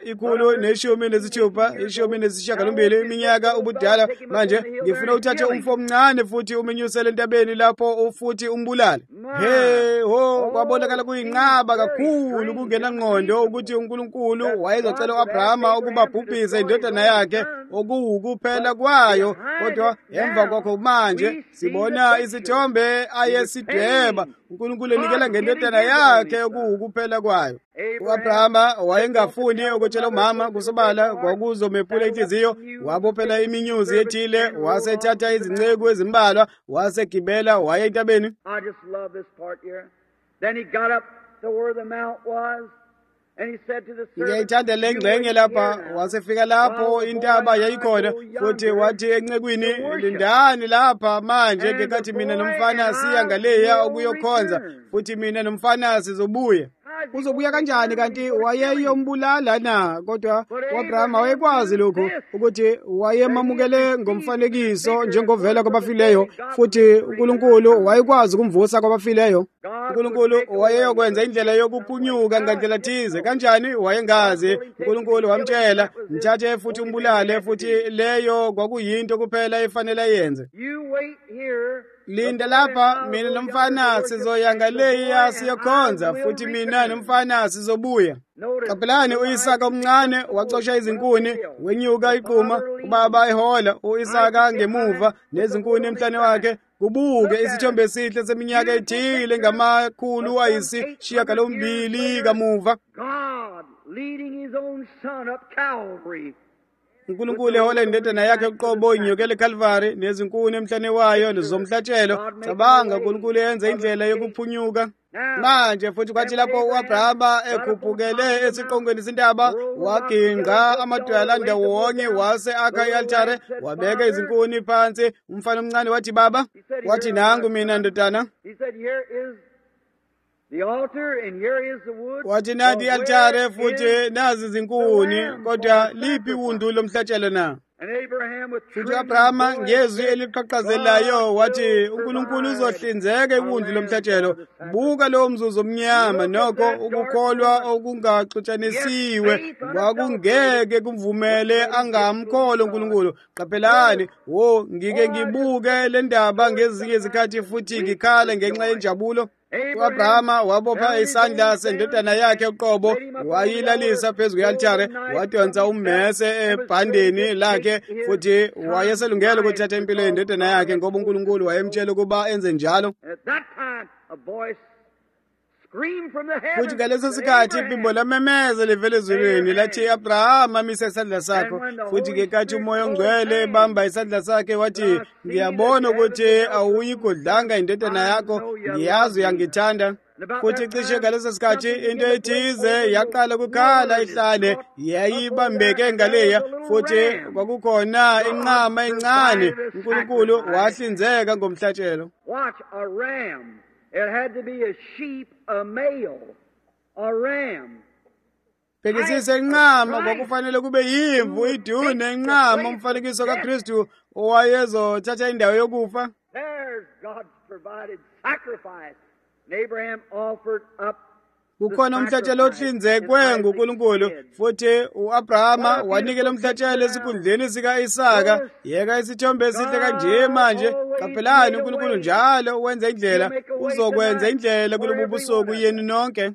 Speaker 2: 116, 108 iminyaka ubudala. Manje ngifuna uthathe umfo omncane futhi umenyusele entabeni lapho futhi umbulale. Kwabonakala kuyinqaba kakhulu, kungenangqondo ukuthi uNkulunkulu wayezocela u-Abrahama ukuba abhubhise indodana yakhe, okuwukuphela kwayo. Kodwa emva kwakho manje sibona isithombe ayesidweba, uNkulunkulu enikela ngendodana yakhe okuwukuphela kwayo. U-Abrahama wayengafuni ukutshela umama, kusobala kwakuzomephula inhliziyo. Wabophela iminyuzi ethile, wasethatha izinceku ezimbalwa, wasegibela waya entabeni.
Speaker 1: I just love this part here. Then he got up to where the mount was, and he said to the servant,
Speaker 2: ngiyayithanda le ngxenye lapha. Wasefika lapho intaba yayikhona, futhi wathi encekwini, lindani lapha manje, ngekathi mina nomfana siya ngaleya ukuyokhonza, futhi mina nomfana sizobuya. Uzobuya kanjani kanti wayeyombulala na? Kodwa u-Abrahama wayekwazi lokhu, ukuthi wayemamukele ngomfanekiso njengovela kwabafileyo, futhi uNkulunkulu wayekwazi ukumvusa kwabafileyo. uNkulunkulu wayeyokwenza indlela yokuphunyuka ngandlela thize. Kanjani? Wayengazi. uNkulunkulu wamtshela, mthathe futhi umbulale, futhi leyo kwakuyinto kuphela efanele yenze. Linda lapha, mina nomfana sizoya ngaleya siyokhonza, futhi mina nomfana sizobuya. Qaphelani, u-Isaka omncane wacosha izinkuni, wenyuka iqhuma, ubaba ehola, u-Isaka ngemuva nezinkuni emhlane wakhe. Kubuke isithombe esihle seminyaka ethile ngama-280 kamuva. uNkulunkulu ehola indodana yakhe uqobo inyukele eCalvary nezinkuni emhlane wayo zomhlatshelo. Cabanga, uNkulunkulu yenza indlela yokuphunyuka. Manje futhi kwathi lapho u-Abrahama ekhuphukele esiqongweni sentaba, waginqa amadwala ndawonye, wase akha i-altare, wabeka izinkuni phansi. Umfana omncane wathi, baba, wathi, nangu mina ndodana. Wathi, nanti i-altare futhi nazi izinkuni, kodwa liphi iwundu lomhlatshelo na? Futhi u-Abrahama ngezwi eliqhaqhazelayo wathi, uNkulunkulu uzohlinzeka iwundu lomhlatshelo. Buka lowo mzuzu omnyama, nokho ukukholwa okungaxutshanisiwe kwakungeke kumvumele angamkholo uNkulunkulu. Qaphelani, ngike ngibuke le ndaba ngezinye izikhathi futhi ngikhala ngenxa yenjabulo. U-Abrahama wabopha isandla sendodana yakhe uqobo, wayilalisa phezu kwe-altare, wadonsa ummese ebhandeni lakhe, futhi wayeselungele ukuthatha impilo yendodana yakhe ngoba uNkulunkulu wayemtshela ukuba enze njalo. Futhi ngaleso sikhathi iphimbo lamemeza livela ezulwini lathi, Abrahama, misa isandla sakho. Futhi ngekathi umoya ongcwele ebamba isandla sakhe wathi, ngiyabona ukuthi awuyigodlanga indodana yakho, ngiyazi uyangithanda. Futhi cishe ngaleso sikhathi into ethize yaqala ukukhala ihlane, yayibambeke ngaleya, futhi kwakukhona inqama encane. uNkulunkulu wahlinzeka ngomhlatshelo.
Speaker 1: Watch, a ram. It had to be a sheep, a male, a ram.
Speaker 2: Phekisisa inqama kwakufanele kube yimvu, iduna, inqama, umfanekiso kaKristu owayezothatha indawo yokufa.
Speaker 1: There's God's provided sacrifice. And Abraham offered up.
Speaker 2: Kukhona umhlatshelo ohlinzekwe nguNkulunkulu, futhi u-Abrahama wanikela umhlatshelo esikhundleni sika-Isaka. Yeka isithombe esihle kanje manje. Qaphelani, uNkulunkulu njalo wenza indlela, uzokwenza indlela kulobu busuku yenu nonke.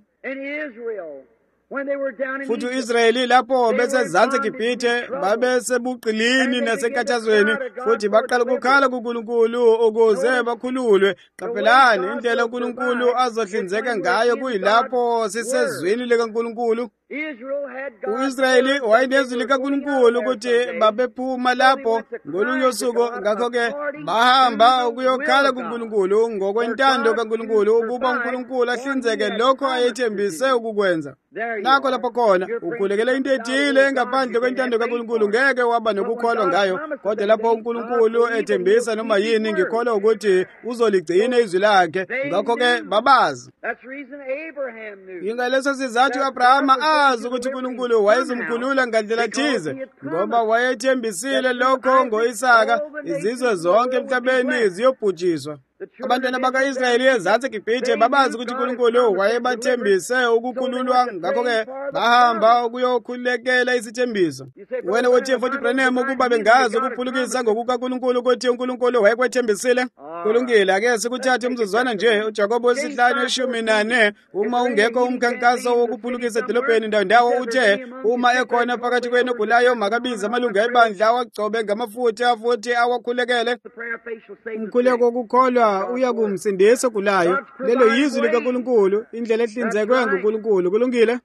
Speaker 2: Futhi u-Israyeli lapho besezansi eGibhithe babesebuqilini nasenkathazweni, futhi baqala ukukhala kuNkulunkulu ukuze bakhululwe. Qaphelani, indlela uNkulunkulu azohlinzeka ngayo kuyilapho sisezwini likaNkulunkulu. U-Israyeli wayenezwi likaNkulunkulu ukuthi babephuma lapho ngolunye usuku, ngakho-ke bahamba ukuyokhala kuNkulunkulu ngokwentando kaNkulunkulu ukuba uNkulunkulu ahlinzeke lokho ayethembise ukukwenza. Nakho lapho khona ukhulekela into ethile engaphandle kwentando kaNkulunkulu ngeke waba nokukholwa ngayo, kodwa lapho uNkulunkulu ethembisa noma yini, ngikholwa ukuthi uzoligcina izwi lakhe. Ngakho-ke babazi. Ingaleso sizathu u-Abrahama azi ukuthi uNkulunkulu wayezomkhulula ngandlela thize, ngoba wayethembisile lokho ngo-Isaka. Izizwe zonke emhlabeni ziyobhujiswa. Abantwana baka-Israyeli ezansi eGibhithe babazi ukuthi uNkulunkulu wayebathembise ukukhululwa, ngakho-ke bahamba ukuyokhulekela isithembiso. Wena uthi futhi Branham ukuba bengazi ukuphulukisa ngokukaNkulunkulu ukuthi uNkulunkulu wayekwethembisile. Kulungile, ake sikuthathe umzuzwana nje. uJakobe 5:14, uma ungekho umkhankaso wokuphulukisa edolobheni ndawo uthe, uma ekhona phakathi kwenu ogulayo makabize amalungu ebandla awagcobe ngamafutha futhi awakhulekele. Umkhuleko wokukholwa uyakumsindisa ogulayo. Lelo yizwi likaNkulunkulu, indlela ehlinzekwe nguNkulunkulu. Kulungile.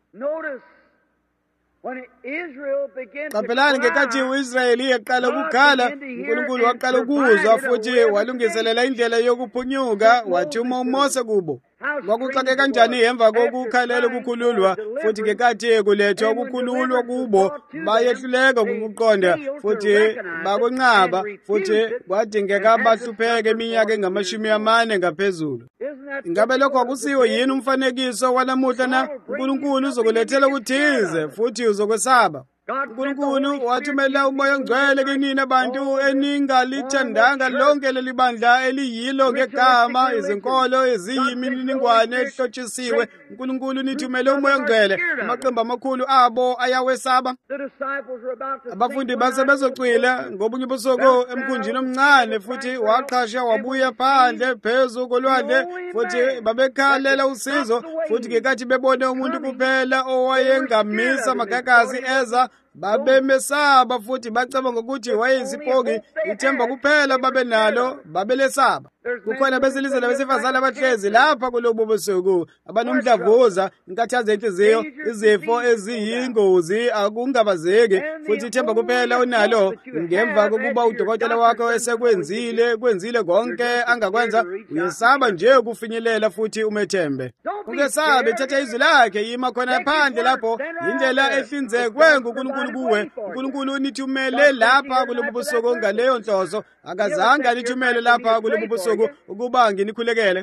Speaker 2: Qaphelani, ngekathi u-Israyeli eqala ukukhala, uNkulunkulu waqala ukuzwa futhi walungiselela indlela yokuphunyuka, wathuma uMose kubo. Kwakuxake kanjani emva kokukhalela ukukhululwa, futhi ngekathi kulethwa ukukhululwa kubo bayehluleka ukukuqonda futhi bakunqaba, futhi kwadingeka bahlupheke iminyaka engamashumi-40 ngaphezulu. Ingabe lokho akusiwo yini umfanekiso wanamuhla na? uNkulunkulu uzokulethela ukuthize futhi uzokwesaba. uNkulunkulu wathumela umoya ongcwele kinina bantu eningalithandanga lonke leli bandla eliyilo ngegama, izinkolo eziyimininingwane ehlotshisiwe. uNkulunkulu nithumele umoya ongcwele, amaqembu amakhulu abo ayawesaba. Abafundi base bezocwila ngobunye ubusuku emkhunjini omncane, futhi waqhasha wabuya phandle phezu kolwandle, futhi babekhalela usizo, futhi ngekathi bebone umuntu kuphela owayengamisa magagasi eza, babemesaba futhi bacabanga ukuthi wayeyisipoki. Ithemba kuphela babenalo, babelesaba. Kukhona besilisa labesifazane abahlezi lapha kulobu busuku, abanomdlavuza, inkathazo yenhliziyo, izifo eziyingozi, akungabazeki, futhi ithemba kuphela unalo ngemva kokuba udokotela wakho esekwenzile konke angakwenza. Uyesaba nje ukufinyelela futhi umethembe. Ungesabi, thatha izwi lakhe, yima khona phandle lapho. Indlela ehlinzekwe nguNkulunkulu kuwe. uNkulunkulu unithumele lapha kulobu busuku ngaleyo nhloso. Akazange anithumele lapha kulobu busuku ukuba nginikhulekele.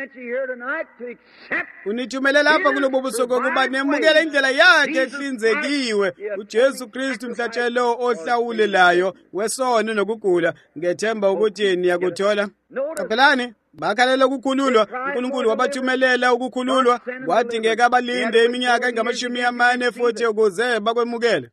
Speaker 2: Unithumele lapha kulobu busuku ukuba nemukele indlela yakhe ehlinzekiwe, uJesu Kristu, mhlatshelo ohlawulelayo wesono nokugula. Ngethemba ukuthi niyakuthola. Qaphelani, bakhalela ukukhululwa. uNkulunkulu wabathumelela ukukhululwa. Kwadingeka abalinde iminyaka engamashumi futhi ukuze bakwemukele.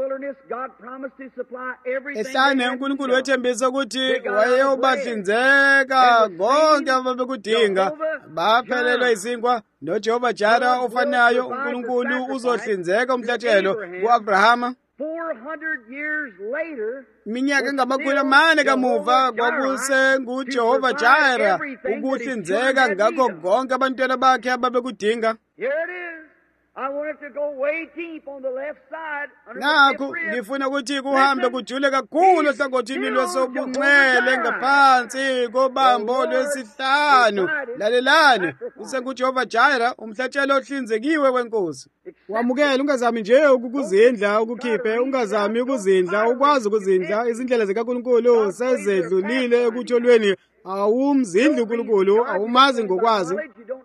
Speaker 2: Ehlane uNkulunkulu wethembisa ukuthi wayeyobahlinzeka konke ababekudinga. Baphelelwa izinkwa. NoJehova Jara ofanayo uNkulunkulu uzohlinzeka umhlatshelo ku-Abrahama.
Speaker 1: 400 years later,
Speaker 2: iminyaka engamakhulu 4 kamuva kwakusenguJehova Jara ukuhlinzeka ngakho konke abantwana bakhe ababekudinga.
Speaker 1: Here it is. I want it to go way deep on the left side.
Speaker 2: Ngakho ngifuna ukuthi kuhambe kujule kakhulu ohlangothini lwesobunxele ngaphansi kobambo lwesihlanu. Lalelani, usenguJehova Jara, umhlatshelo ohlinzekiwe wenkosi. Wamukela, ungazami nje ukuzindla ukukhiphe, ungazami ukuzindla, ukwazi ukuzindla. Izindlela zikaNkulunkulu sezedlulile ekutsholweni. Awumzindli uNkulunkulu, awumazi ngokwazi.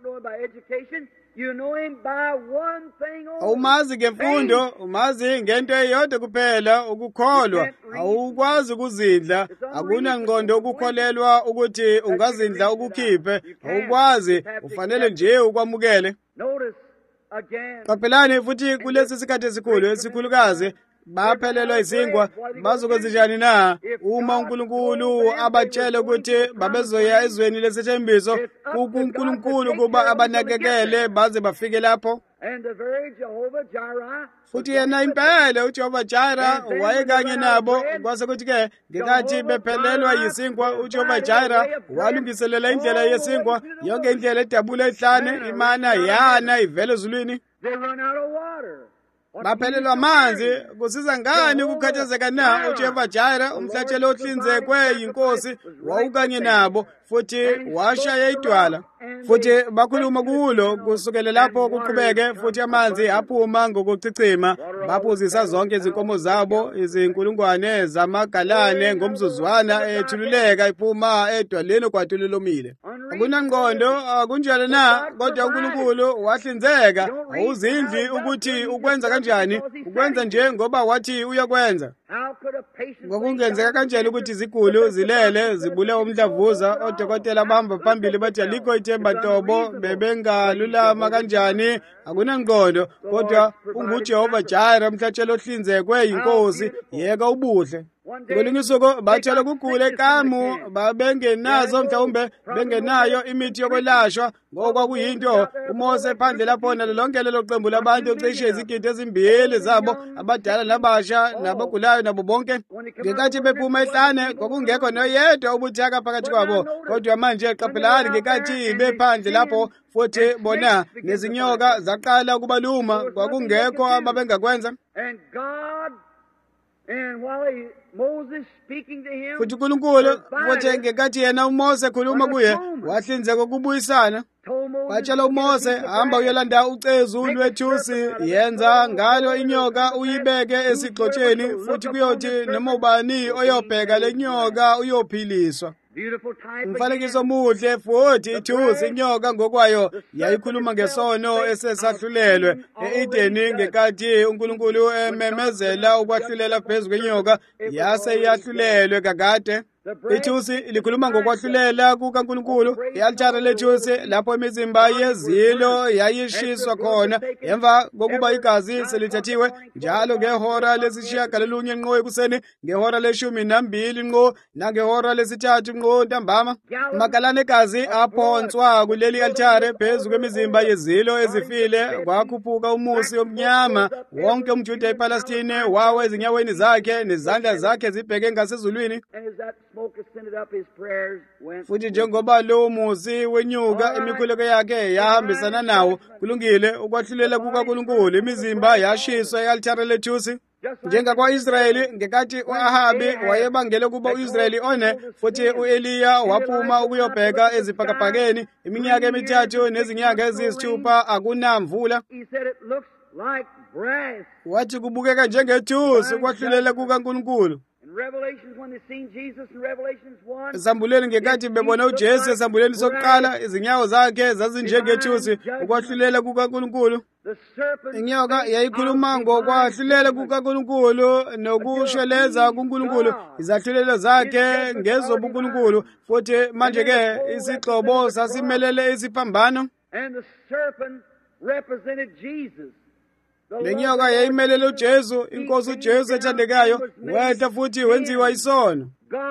Speaker 2: Awumazi ngemfundo, umazi ngento eyodwa kuphela, ukukholwa. Awukwazi ukuzindla, akunangqondo ukukholelwa ukuthi ungazindla ukukhiphe. Awukwazi, ufanele nje ukwamukele. Qaphelani futhi kulesi sikhathi esikhulukazi baphelelwa izinkwa. Bazokwenza njani na uma uNkulunkulu abatshele ukuthi babezoya ezweni lesithembiso kuNkulunkulu kuba abanakekele baze bafike lapho? Futhi yena impela uJehova Jara wayekanye nabo. Kwase kuthi-ke ngekathi bephelelwa yisinkwa, uJehova Jara walungiselela indlela yesinkwa, yonke indlela edabula ehlane, imana yana ivele ezulwini. Baphelelwa amanzi. Kusiza ngani ukukhathazeka na? uJehova Jara, umhlatshelo ohlinzekwe yinkosi, wawukanye nabo futhi washaya idwala. Futhi bakhuluma kulo kusukela lapho kuqhubeke, futhi amanzi aphuma ngokuchicima. Baphuzisa zonke izinkomo zabo, izinkulungwane zamagalane ngomzuzwana, ethululeka iphuma edwaleni kwathulo lomile. Akunangqondo, akunjalo na? Kodwa uNkulunkulu wahlinzeka. Awuzindli ukuthi ukwenza kanjani, ukwenza nje ngoba wathi uyakwenza. Kwakungenzeka kanjani ukuthi iziguli zilele zibulewe umdlavuza, odokotela bahamba phambili bathi alikho ithemba ntobo, bebengalulama kanjani? Akunangqondo, kodwa unguJehova Jara, umhlatshelo ohlinzekwe yinkosi. Yeka ubuhle. Ngelinye usuku batshela ukugula ekamu, babengenazo mhlawumbe bengenayo imithi yokwelashwa. Ngokwakuyinto uMose phandle lapho lonke lelo qembu labantu cishe izigidi ezimbili zabo, abadala nabasha nabagulayo nabo bonke. Ngekathi bephuma ehlane kwakungekho noyedwa ubuthaka phakathi kwabo. Kodwa manje qaphelani, ngekathi bephandle lapho futhi bona nezinyoka zaqala ukubaluma, kwakungekho ababengakwenza. Futhi uNkulunkulu futhi ngekathi yena uMose ekhuluma kuye, wahlinzeka ukubuyisana. Batshela uMose, hamba uyolanda ucezu lwethusi, yenza ngalo inyoka uyibeke esigxotsheni, futhi kuyothi noma ubani oyobheka lenyoka uyophiliswa. Umfanekiso muhle futhi ithusi, inyoka ngokwayo yayikhuluma ngesono esesahlulelwe e-Edeni. Ngekathi uNkulunkulu ememezela ukwahlulela phezu kwenyoka, yase yahlulelwe kakade. Ithusi likhuluma ngokwahlulela kukaNkulunkulu. I-altar lethusi lapho imizimba yezilo yayishiswa khona emva kokuba igazi selithathiwe, njalo ngehora lesishiyagalolunye ngqo ekuseni, ngehora le-12 ngqo, nangehora lesithathu ngqo ntambama. Magalane egazi aphonswa kuleli altare phezu kwemizimba yezilo ezifile. Kwakhuphuka umusi omnyama. Wonke umJuda ePalestine wawa ezinyaweni zakhe, nezandla zakhe zibheke ngasezulwini. Futhi njengoba lo musi wenyuka imikhuleko yakhe yahambisana nawo, kulungile ukwahlulela kukaNkulunkulu. Imizimba yashiswa e-altare lethusi. Njengakwa-Israyeli ngekathi u-Ahabi wayebangele kuba u-Israyeli one, futhi u-Eliya waphuma ukuyobheka ezibhakabhakeni iminyaka 3 nezinyanga eziyisithupha akunamvula. Wathi kubukeka njengethusi ukwahlulela kukaNkulunkulu. esambulweni ngenkathi bebona uJesu esambulweni sokuqala, izinyawo zakhe zazinjengethusi ukwahlulela kukaNkulunkulu. Inyoka yayikhuluma ngokwahlulela kukaNkulunkulu nokushweleza kuNkulunkulu, izahlulelo zakhe ngezobuNkulunkulu, futhi manje-ke isigxobo sasimelele isiphambano. Le nyoka yayimelele uJesu, inkosi uJesu ethandekayo, wehla futhi wenziwa isono.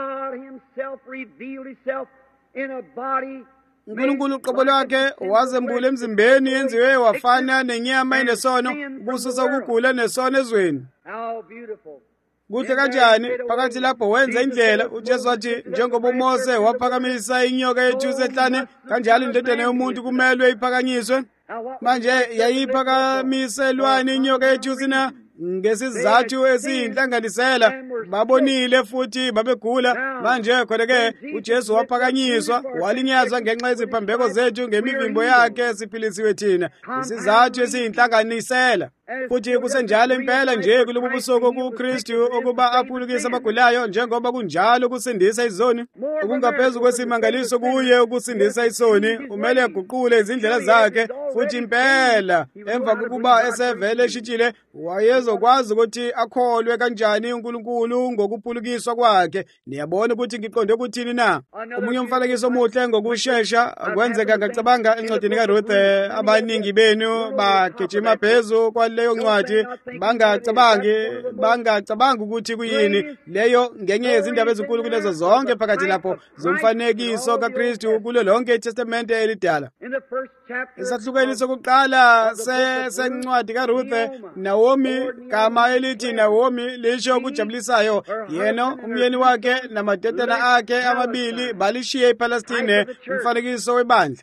Speaker 2: uNkulunkulu uqobo lwakhe wazembula emzimbeni, yenziwe wafana nenyama enesono, ukususa ukugula nesono ezweni. Kuhle kanjani phakathi lapho wenza indlela. UJesu wathi, njengoba uMose waphakamisa inyoka yethusi ehlane, kanjalo indodana yomuntu kumele iphakanyiswe. Manje yayiphakamiselwani inyoka yethusi na? Ngesizathu esiyinhlanganisela, babonile futhi babegula. Manje khona-ke uJesu waphakanyiswa, walinyazwa ngenxa yeziphambeko zethu, ngemivimbo yakhe siphilisiwe thina. Isizathu esiyinhlanganisela. Futhi kusenjalo impela nje kulobu busuku kuKristu ukuba aphulukise abagulayo, njengoba kunjalo ukusindisa izoni. Okungaphezu kwesimangaliso kuye ukusindisa isoni, umele aguqule izindlela zakhe. Futhi impela emva kokuba esevele eshitshile, wayezokwazi ukuthi akholwe kanjani uNkulunkulu ngokuphulukiswa kwakhe. Niyabona ukuthi ngiqonde ukuthini na? Omunye umfanekiso omuhle ngokushesha kwenzeka ngacabanga encwadini kaRuth. Abaningi benu bagijima phezu leyo ncwadi, bangacabangi ukuthi kuyini leyo. Ngenye yezindaba ezinkulu kulezo zonke phakathi lapho zomfanekiso kaKristu kulo lonke iTestamente elidala. Esahlukweni sokuqala sencwadi kaRuth, Naomi, gama elithi Naomi lisho okujabulisayo. Yena, umyeni wakhe namadodana akhe amabili balishiye iPalestine, umfanekiso webandla.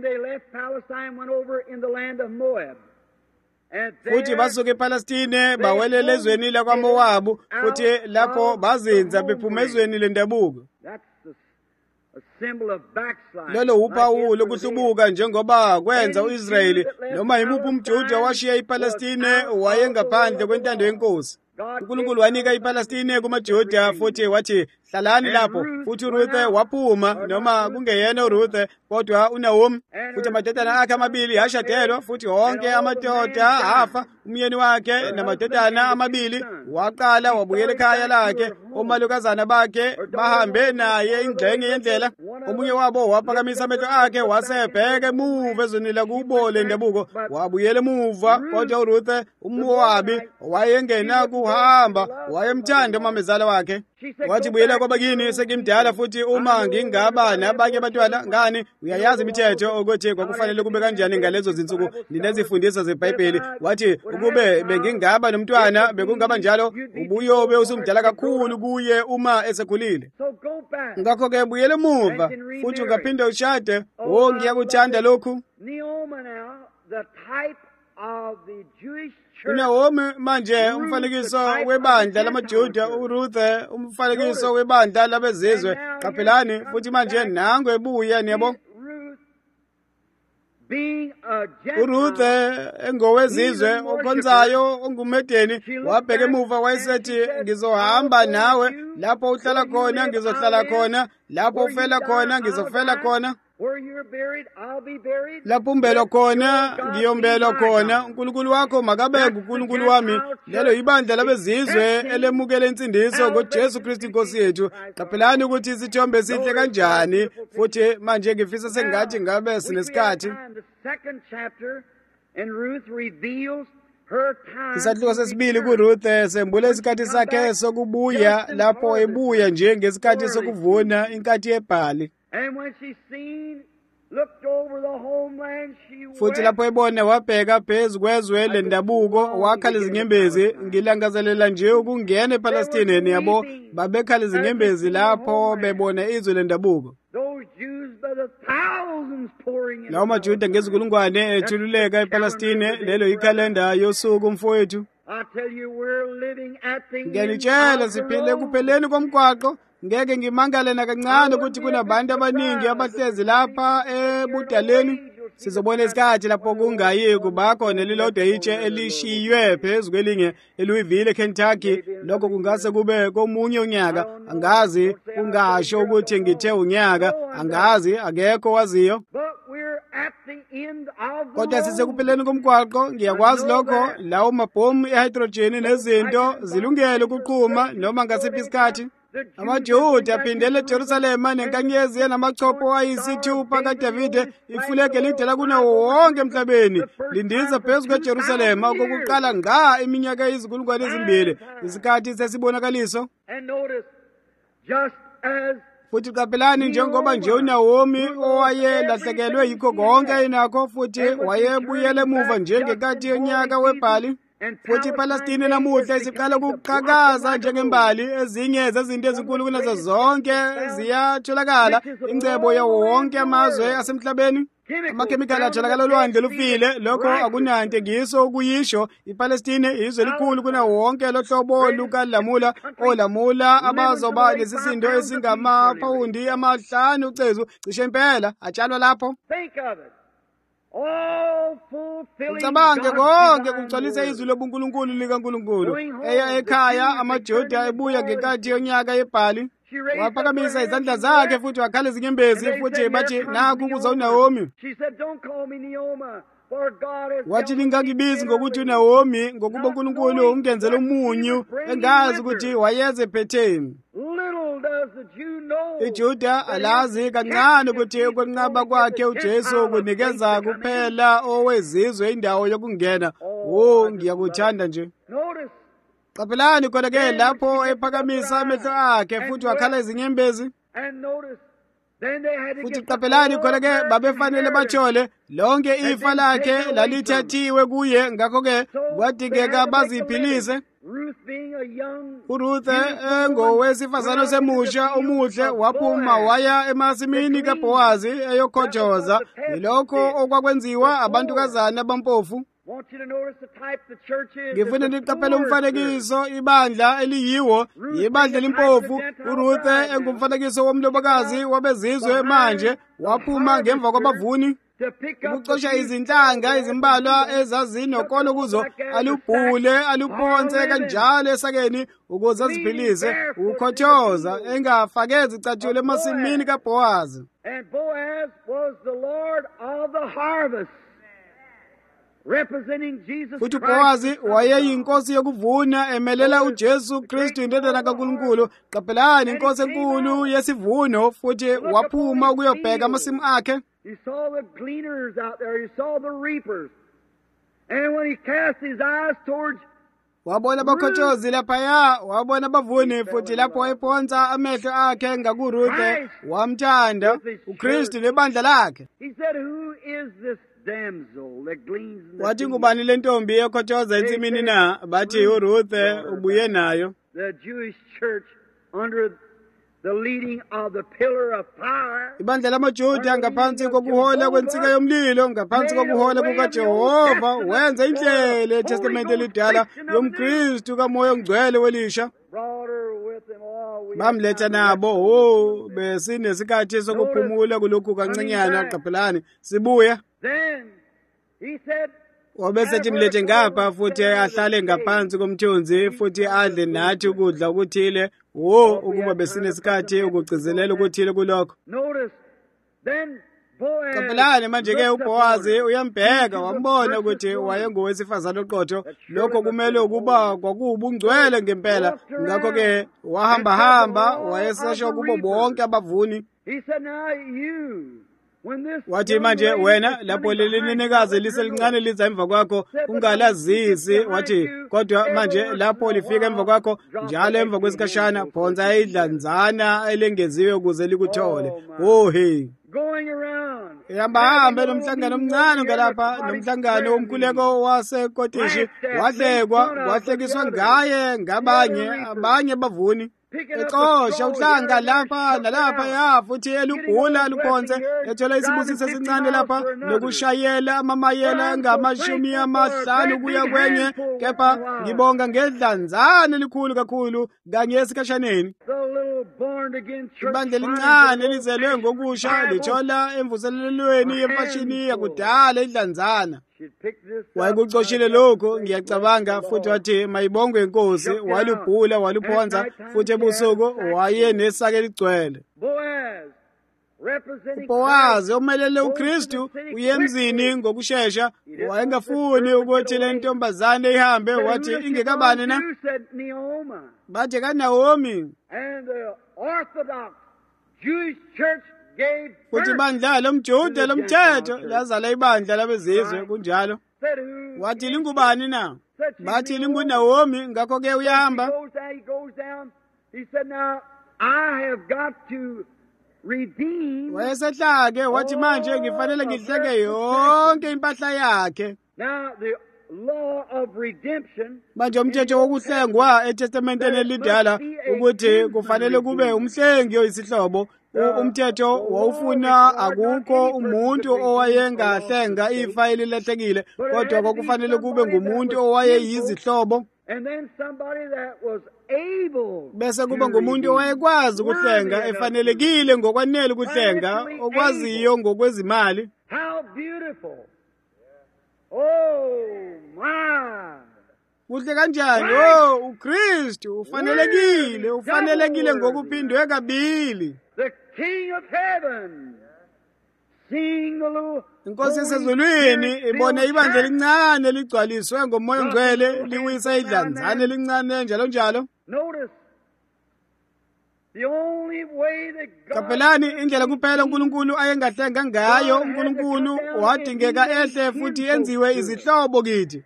Speaker 2: Futhi basuka ePalestine bawela ezweni lakwaMowabu, futhi lapho bazinza bephuma ezweni lendabuko. Lolo uphawu lokuhlubuka, njengoba kwenza u-Israyeli. Noma yimuphi umJuda washiya iPalestine wayengaphandle kwentando yenkosi. uNkulunkulu wanika iPalestine kumaJuda, futhi wathi hlalani lapho. Futhi uRuth waphuma, noma kungeyena uRuth kodwa uNaomi. Futhi amadodana akhe amabili ashadelwa, futhi wonke amadoda afa. Umyeni wakhe namadodana amabili waqala wabuyela ekhaya lakhe. Omalukazana bakhe bahambe naye ingxenye yendlela. Omunye wabo waphakamisa amehlo akhe wasebheka emuva ezweni lakubo lendabuko, wabuyela emuva. Kodwa uRuth um'Mowabi wayengena kuhamba, wayemthanda umamezala wakhe. Wathi, buyela kwabakini, sekimdala futhi uma ngingaba nabanye abantwana. Ngani? Uyayazi imithetho ukuthi kwakufanele kube kanjani ngalezo zinsuku, ninezifundisa zeBhayibheli. Wathi ukube bengingaba nomntwana bekungaba njalo, ubuyobe usumdala kakhulu kuye uma esekhulile. Ngakho-ke buyela emuva futhi ungaphinde ushade. Ngiyakuthanda lokhu. uNaomi manje umfanekiso webandla lamaJuda, uRuth umfanekiso webandla labezizwe. Qaphelani futhi manje nangu ebuya, niyabo. uRuth engowezizwe okhonzayo ongumedeni wabheka emuva, wayesethi, ngizohamba nawe. Lapho uhlala khona ngizohlala khona, lapho ufela khona ngizofela khona. Lapho umbelwa khona ngiyombelwa khona. uNkulunkulu wakho makabe nguNkulunkulu wami. Lelo ibandla labezizwe elemukela insindiso ngoJesu Kristu inkosi yethu. Qaphelani ukuthi isithombe sihle kanjani. Futhi manje ngifisa sengathi ngabe sinesikhathi. Isahluko sesibili kuRuth sembula isikhathi sakhe sokubuya, lapho ebuya nje ngesikhathi sokuvuna, inkathi yebhali. Futhi lapho ebona wabheka phezu kwezwe lendabuko, wakhala izinyembezi. Ngilangazelela nje ukungena ePalestine, niyabo. Babekhala izinyembezi lapho bebona izwe lendabuko. Lawo maJuda ngezinkulungwane ethululeka ePalestine. Lelo ikhalenda yosuku, mfowethu. Ngiyanitshela siphile kupheleni komgwaqo. Ngeke ngimangale nakancane ukuthi kunabantu abaningi abahlezi lapha ebudaleni. Sizobona isikhathi lapho kungayi kuba khona lilodwa itshe elishiywe phezu kwelinye eLouisville, Kentucky. Lokho kungase kube komunye unyaka, angazi, kungasho ukuthi ngithe unyaka, angazi, akekho waziyo. Kodwa sisekupheleni komgwaqo, ngiyakwazi lokho, lawo mabhomu ehydrogen nezinto zilungele ukuqhuma noma ngasiphi isikhathi. AmaJuda aphindele eJerusalema nenkanyezi enamachopho ayisithupha kaDavide, ifulege lidala kunawo wonke emhlabeni, lindiza phezu kweJerusalema okokuqala nga iminyaka eyizinkulungwane ezimbili, isikhathi sesibonakaliso. Futhi qaphelani, njengoba nje uNaomi owayelahlekelwe yikho konke ayinakho futhi wayebuyele emuva njengenkathi yonyaka webhali. Futhi iPalestine namuhla isiqala ukuqhakaza njengembali, ezinye zezinto ezinkulu kunazo zonke ziyatholakala, ingcebo yawo wonke amazwe asemhlabeni. Amakhemikhali atholakala olwandle lufile, lokho akunantengiso ukuyisho. iPalestine izwe elikhulu kunawo wonke lohlobo lukalamula, olamula abazoba nesisindo esingamapawundi 5 ucezu, cishe impela atshalwa lapho. Ucabange konke kugcwalise izwi lobunkulunkulu likaNkulunkulu. Eya ekhaya amaJuda ebuya ngenkathi yonyaka yebhali, waphakamisa izandla zakhe futhi wakhala izinyembezi, futhi bathi naku kuza uNaomi. Wathi lingangibizi ngokuthi uNaomi, ngokuba uNkulunkulu ungenzele umunyu, engazi ukuthi wayeze ephetheni. iJuda alazi kancane ukuthi ukwenqaba kwakhe uJesu kunikeza kuphela owezizwe indawo yokungena. Ngiyakuthanda nje. Qaphelani khona-ke lapho ephakamisa amehlo akhe futhi wakhala izinyembezi. Futhi qaphelani khona-ke babefanele bathole lonke ifa lakhe lalithathiwe kuye, ngakho-ke kwadingeka baziphilise. uRuth engowesifazane osemusha omuhle waphuma waya emasimini kaBowazi eyokhothoza. Yilokho okwakwenziwa abantukazana abampofu. Ngifuna niqaphele umfanekiso, ibandla eliyiwo ibandla limpofu. uRuth engumfanekiso womlobokazi wabezizwe manje waphuma ngemva kwabavuni ukuxosha izinhlanga ezimbalwa ezazinokolo kuzo, alubhule aluphonse kanjalo esakeni ukuze aziphilise, ukhothoza engafakezi icathulo emasimini kaBowazi.
Speaker 1: And Boaz was the Lord of the harvest, representing Jesus
Speaker 2: futhi
Speaker 1: Christ.
Speaker 2: uBowazi wayeyinkosi yokuvuna emelela uJesu Kristu indodana kaNkulunkulu. Qaphelani, inkosi enkulu yesivuno, futhi waphuma ukuyobheka amasimu akhe.
Speaker 1: He saw the gleaners out there. He saw the reapers. And when he cast his eyes towards
Speaker 2: wabona abakhothozi laphaya, wabona abavuni, futhi lapho wayephonsa amehlo akhe ngakuRuthe wamthanda uKristu lebandla lakhe.
Speaker 1: he said, "Who is this damsel that gleans in the
Speaker 2: Wathi
Speaker 1: field?"
Speaker 2: ngubani le ntombi ekhothoza ensimini na? Bathi uRuthe ubuye nayo.
Speaker 1: The Jewish church under the leading of the pillar of fire.
Speaker 2: Ibandla lamaJuda ngaphansi kokuhola kwensika yomlilo, ngaphansi kokuhola kukaJehova, wenza indlela yeTestamente elidala yomKristu kaMoya oNgcwele welisha.
Speaker 1: Brought her with him.
Speaker 2: Bamletha nabo. Besinesikhathi sokuphumula kulokhu kancinyana. Qaphelani, sibuya.
Speaker 1: Then he said,
Speaker 2: Wabesethi mlethe ngapha futhi ahlale ngaphansi komthunzi futhi adle nathi ukudla okuthile. Ukuba besinesikhathi ukugcizelela okuthile kulokho.
Speaker 1: notice, then Boaz.
Speaker 2: Qaphelani, manje-ke uBowazi uyambheka wambona ukuthi wayengowesifazane oqotho. Lokho kumele ukuba kwakubungcwele ngempela. Ngakho-ke wahamba wayesesho kubo bonke abavuni.
Speaker 1: He said, "Now you, when this
Speaker 2: Wathi manje wena lapho leli ninikazi liselincane liza emva kwakho ungalazisi, wathi kodwa manje lapho lifika emva kwakho njalo emva kwesikashana phonza idlanzana elengeziwe ukuze likuthole." Hey,
Speaker 1: going around,
Speaker 2: hamba nomhlangano omncane ngalapha, nomhlangano womkhuleko waseKotishi, wahlekiswa ngaye abanye abavuni. Exosha uhlanga lapha nalapha futhi elubhula luphonse, ethola isibusiso esincane lapha nokushayela amamayela angama50 kuya kwenye, kepha ngibonga ngedlanzana elikhulu kakhulu kanye esikashaneni.
Speaker 1: the little
Speaker 2: ibandla elincane elizelwe ngokusha lithola emvuselelweni yemfashini yakudala idlanzana. Wayekucoshile lokho ngiyacabanga futhi wathi mayibongwe inkosi, walubhula waluphonza futhi ebusuku waye nesaka eligcwele. uBowazi omelele uKristu uye emzini ngokusheshsha, wayengafuni ukuthi le ntombazane ihambe, wathi ingekabani na? Bathi kaNaomi. Futhi ibandla lomJuda lomthetho lazala ibandla labezizwe kunjalo. Wathi lingubani na? Bathi linguNaomi, ngakho-ke uyahamba. Wayesehlake wathi manje ngifanele ngihleke yonke impahla yakhe. Manje umthetho wokuhlengwa eTestamenteni elidala ukuthi kufanele kube umhlengi oyisihlobo. Umthetho wawufuna akukho umuntu owayengahlenga ifa elilahlekile, kodwa kwakufanele kube ngumuntu owayeyizihlobo. Bese kuba ngumuntu owayekwazi ukuhlenga, efanelekile ngokwanele ukuhlenga, okwaziyo ngokwezimali. Kuhle kanjani! uKristu ufanelekile ngokuphindwe kabili. Inkosi esezulwini ibone ibandla elincane ligcwaliswe ngomoya ongcwele liwisa idlanzana elincane njalo njalo. Kapelani indlela kuphela uNkulunkulu ayengahlenga ngayo. uNkulunkulu wadingeka ehle futhi enziwe izihlobo kithi.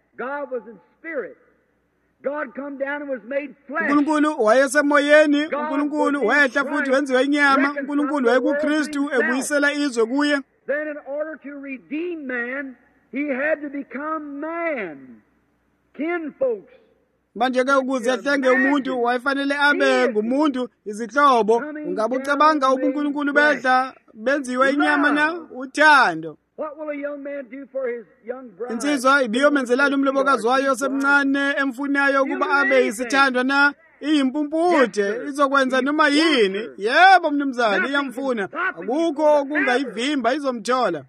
Speaker 2: uNkulunkulu wayesemoyeni, uNkulunkulu wehla futhi wenziwe inyama. uNkulunkulu wayekuKristu ebuyisela izwe kuye.
Speaker 1: Then in order to redeem man, he had to become man. Kinfolks.
Speaker 2: Manje-ke ukuze ahlenge umuntu wayefanele abe ngumuntu, izihlobo. Ungabe ucabanga ubuNkulunkulu behla benziwe inyama na? Uthando.
Speaker 1: What will a young man do for his young bride?
Speaker 2: Insizwa ibiyomenzelana umlobokazi wayo osemncane emfunayo ukuba abe isithandwa na? Iyimpumputhe, izokwenza noma yini. Yebo mnumzane, iyamfuna. Akukho okungayivimba, izomthola.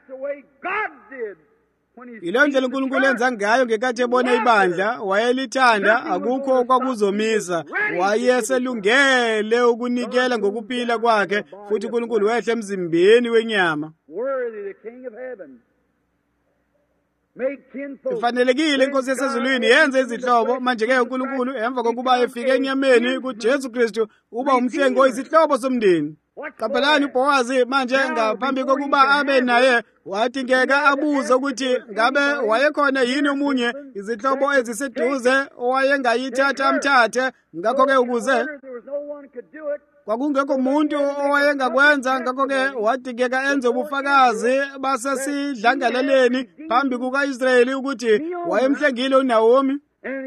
Speaker 2: Ilo ndlela uNkulunkulu enza ngayo ngekathi ebona ibandla, wayelithanda, akukho okwakuzomisa. Wayeselungele ukunikela ngokuphila kwakhe, futhi uNkulunkulu wehla emzimbeni wenyama. Ifanelekile inkosi esezulwini yenze izihlobo. Manje-ke uNkulunkulu emva kokuba efike enyameni kuJesu Kristu uba umhlengi oyisihlobo somndeni. Kapelani uBowazi manje ngaphambi kokuba abe naye wadingeka abuze ukuthi ngabe wayekhona yini omunye izihlobo eziseduze owayengayithatha amthathe. Ngakho-ke ukuze kwakungekho umuntu owayengakwenza, ngakho-ke wadingeka enze ubufakazi basesidlangalaleni phambi kuka-Israyeli ukuthi wayemhlengile uNaomi.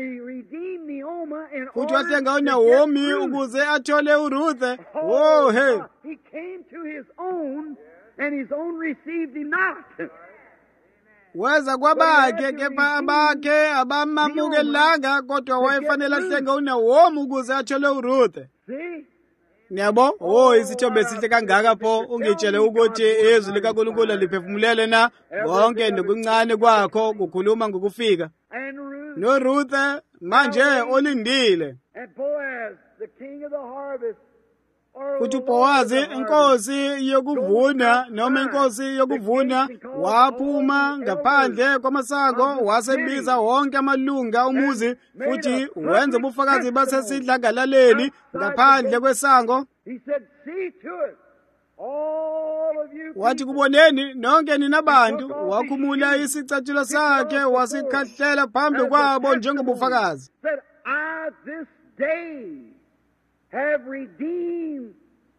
Speaker 2: Futhi wahlenga uNaomi ukuze athole uRuthe.
Speaker 1: He came to his own and his own received him not.
Speaker 2: Weza kwabakhe kepha abakhe abamamukelanga, kodwa wayefanele ahlenga uNaomi ukuze athole uRuthe. Niyabo, isithombe esihle kangaka pho. Ungitshele ukuthi izwi likaNkulunkulu liphefumulele na? Konke nokuncane kwakho kukhuluma ngokufika. NoRuthe manje olindile. Futhi uBowazi inkosi yokuvuna noma inkosi yokuvuna waphuma ngaphandle kwamasango, wasebiza wonke amalunga omuzi futhi wenza ubufakazi basesidlangalaleni ngaphandle kwesango. Wathi kuboneni nonke ninabantu, wakhumula isicathulo sakhe wasikhahlela phambi kwabo njengobufakazi.
Speaker 1: Have redeemed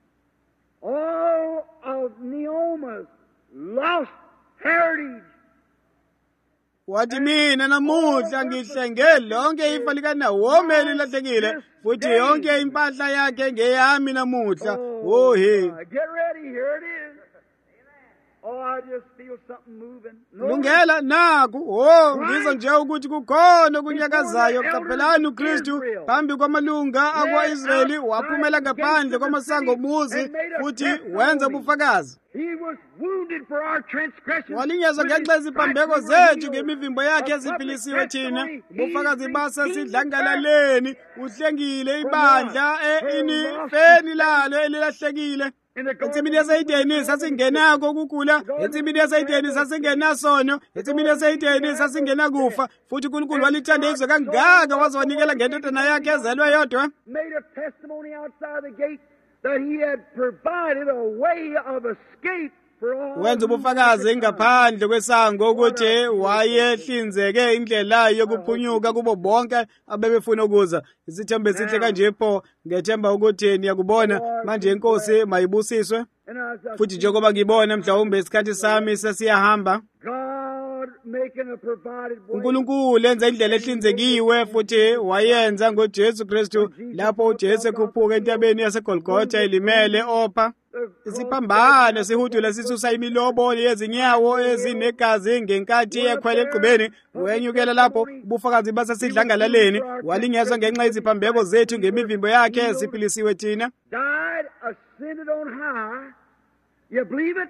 Speaker 1: all of Naomi's lost heritage.
Speaker 2: Wathi mina namuhla ngihlenge lonke ifa likaNaomi elilahlekile, futhi yonke impahla yakhe ngeyami namuhla.
Speaker 1: Get ready, here it is. Oh, I just feel something moving. No,
Speaker 2: lungela naku ngizwa nje ukuthi kukhona okunyakazayo. Qaphelani, uKristu phambi kwamalunga akwa-Israyeli waphumela ngaphandle kwamasango omuzi futhi wenza ubufakazi.
Speaker 1: he was wounded for our transgressions.
Speaker 2: Walinyazwa ngenxa yeziphambeko zethu, ngemivimbo yakhe eziphilisiwe thina. Ubufakazi basesidlangalaleni uhlengile ibandla inifeni lalo elilahlekile. Ensimini yaseyideni sasingenako ukugula, ensimini yaseyideni sasingenasono, ensimini yaseyideni sasingenakufa. Futhi uNkulunkulu walithanda izwe kangaka waze wanikela ngendodana yakhe ezelwe yodwa.
Speaker 1: Made a testimony outside the gate that he had provided a way of escape for all.
Speaker 2: Wenza ubufakazi ngaphandle kwesango ukuthi wayehlinzeke indlela yokuphunyuka kubo bonke abebefuna ukuza. Isithembe esihle kanje pho, ngethemba ukuthi niyakubona manje inkosi mayibusiswe. Futhi njengoba ngibona mhlawumbe isikhathi sami sesiyahamba,
Speaker 1: God making a provided way.
Speaker 2: uNkulunkulu enza indlela ehlinzekiwe futhi wayenza ngoJesu Kristu lapho uJesu ekhuphuka entabeni yaseGolgotha elimele opha. Isiphambano sihudula sisusa imilobo yezinyawo ezinegazi ngenkathi ekhwele eqhubeni. Wenyukela lapho ubufakazi basesidlangalaleni walinyazwa ngenxa yeziphambeko zethu, ngemivimbo yakhe esiphilisiwe thina.
Speaker 1: Died, ascended on high. You believe it?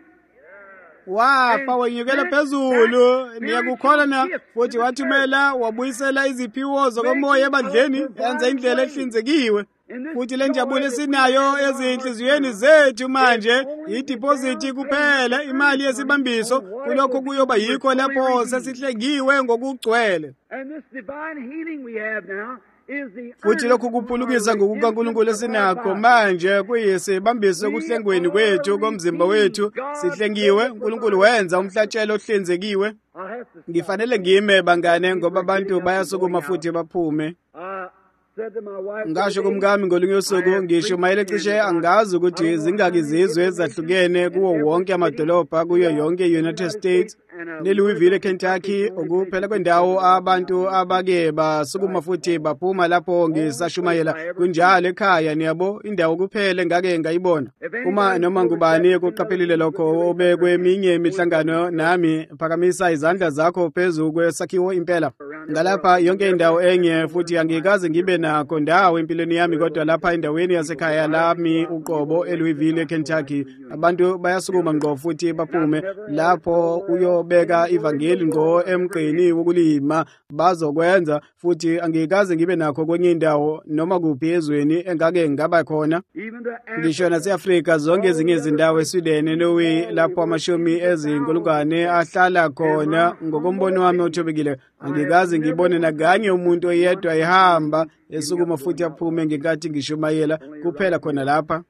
Speaker 2: Wafa wenyukela phezulu, niyakukholwa na? Futhi wathumela wabuyisela iziphiwo zokomoya ebandleni, enza indlela ehlinzekiwe. Futhi le njabulo esinayo ezinhliziyweni zethu manje yideposit kuphela, imali yesibambiso kulokho kuyoba yikho lapho sesihlengiwe ngokugcwele.
Speaker 1: And this divine healing we have now is the
Speaker 2: Futhi lokhu kuphulukisa ngokukaNkulunkulu esinakho manje kuyisibambiso ekuhlengweni kwethu komzimba wethu. Sihlengiwe, uNkulunkulu wenza umhlatshelo ohlinzekiwe. Ngifanele ngime bangane ngoba abantu bayasukuma futhi baphume. Ngasho kumkami ngolunye usuku, ngisho mayele cishe angazi ukuthi zingaki izizwe ezahlukene kuwo wonke amadolobha kuyo yonke i-United States neLouisville, Kentucky, ukuphela kwendawo abantu abake basukuma futhi baphuma lapho ngisashumayela. Kunjalo ekhaya niyabo, indawo kuphela ngake ngayibona. Uma noma ngubani kuqaphelile lokho obekwe eminye imihlangano nami, phakamisa izandla zakho phezu kwesakhiwo impela. Ngalapha yonke indawo enye futhi angikaze ngibe nakho ndawo empilweni yami, kodwa lapha endaweni yasekhaya lami uqobo eLouisville, Kentucky, abantu bayasukuma ngqo futhi baphume lapho uyobeka ivangeli ngqo emgqeni wokulima bazokwenza. Futhi angikaze ngibe nakho kwenye indawo noma kuphi ezweni engake ngaba khona. Ngisho nase-Afrika zonke ezinye izindawo, eSweden, eNorway, lapho amashumi ezinkulungwane ahlala khona, ngokombono wami othobekile angikaze ngibone nakanye umuntu oyedwa ehamba esukuma futhi aphume ngenkathi ngishumayela kuphela khona lapha.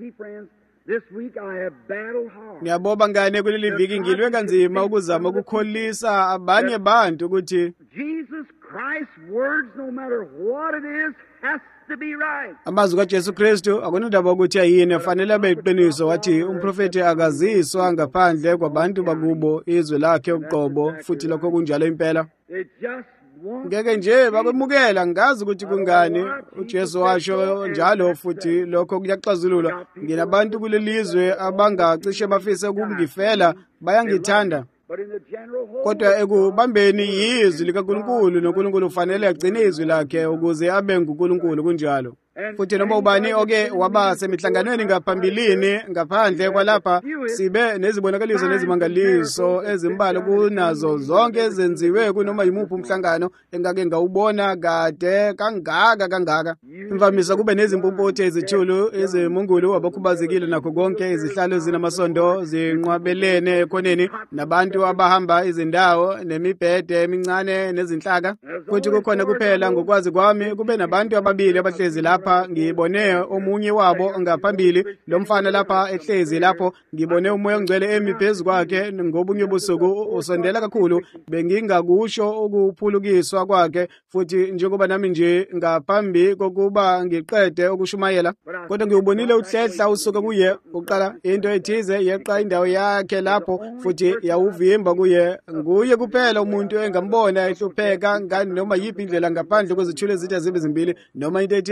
Speaker 2: Ngiyabonga ngane, kuleli viki ngilwe kanzima ukuzama ukukholisa abanye abantu ukuthi
Speaker 1: Jesus Christ's words, no matter what it is, has to be right.
Speaker 2: amazwi kaJesu Kristu akunandaba ukuthi ayini afanele abe yiqiniso. Wathi umprofeti akaziswa ngaphandle kwabantu bakubo izwe lakhe uqobo, futhi lokho kunjalo impela.
Speaker 1: They just want
Speaker 2: Ngeke nje bakwemukela, ngazi ukuthi kungani. uJesu washo njalo futhi lokho kuyaxazulula. Nginabantu kulelizwe abangacishe bafise ukungifela, bayangithanda.
Speaker 1: but in the general whole,
Speaker 2: Kodwa ekubambeni yizwi likaNkulunkulu, noNkulunkulu ufanele agcine izwi lakhe ukuze abe nguNkulunkulu kunjalo. Futhi noma ubani oke waba semihlanganweni ngaphambilini ngaphandle kwalapha, sibe nezibonakaliso nezimangaliso ezimbalwa kunazo zonke ezenziwe kunoma yimuphi umhlangano engake ngawubona kade kangaka. Imvamisa kube nezimpumputhi ezithulu, izimungulu, abakhubazekile, nakho konke, izihlalo zinamasondo zinqwabelene ekhoneni, nabantu abahamba izindawo, nemibhede emincane nezinhlaka. Futhi kukhona kuphela ngokwazi kwami kube nabantu ababili abahlezi lapha. Ngibone omunye wabo ngaphambili, lo mfana lapha ehlezi lapho. Ngibone umoya ongcwele emi phezu kwakhe ngobunye ubusuku, usondela kakhulu. Bengingakusho ukuphulukiswa kwakhe, futhi njengoba nami nje ngaphambi kokuba ngiqede ukushumayela, kodwa ngiwubonile uhlehla usuka kuye. Uqala into ethize yeqa indawo yakhe lapho, futhi yawuvimba kuye. Nguye kuphela umuntu engambona ehlupheka ngani noma yiphi indlela ngaphandle kwezithule ezithe zibe zimbili, noma into ethize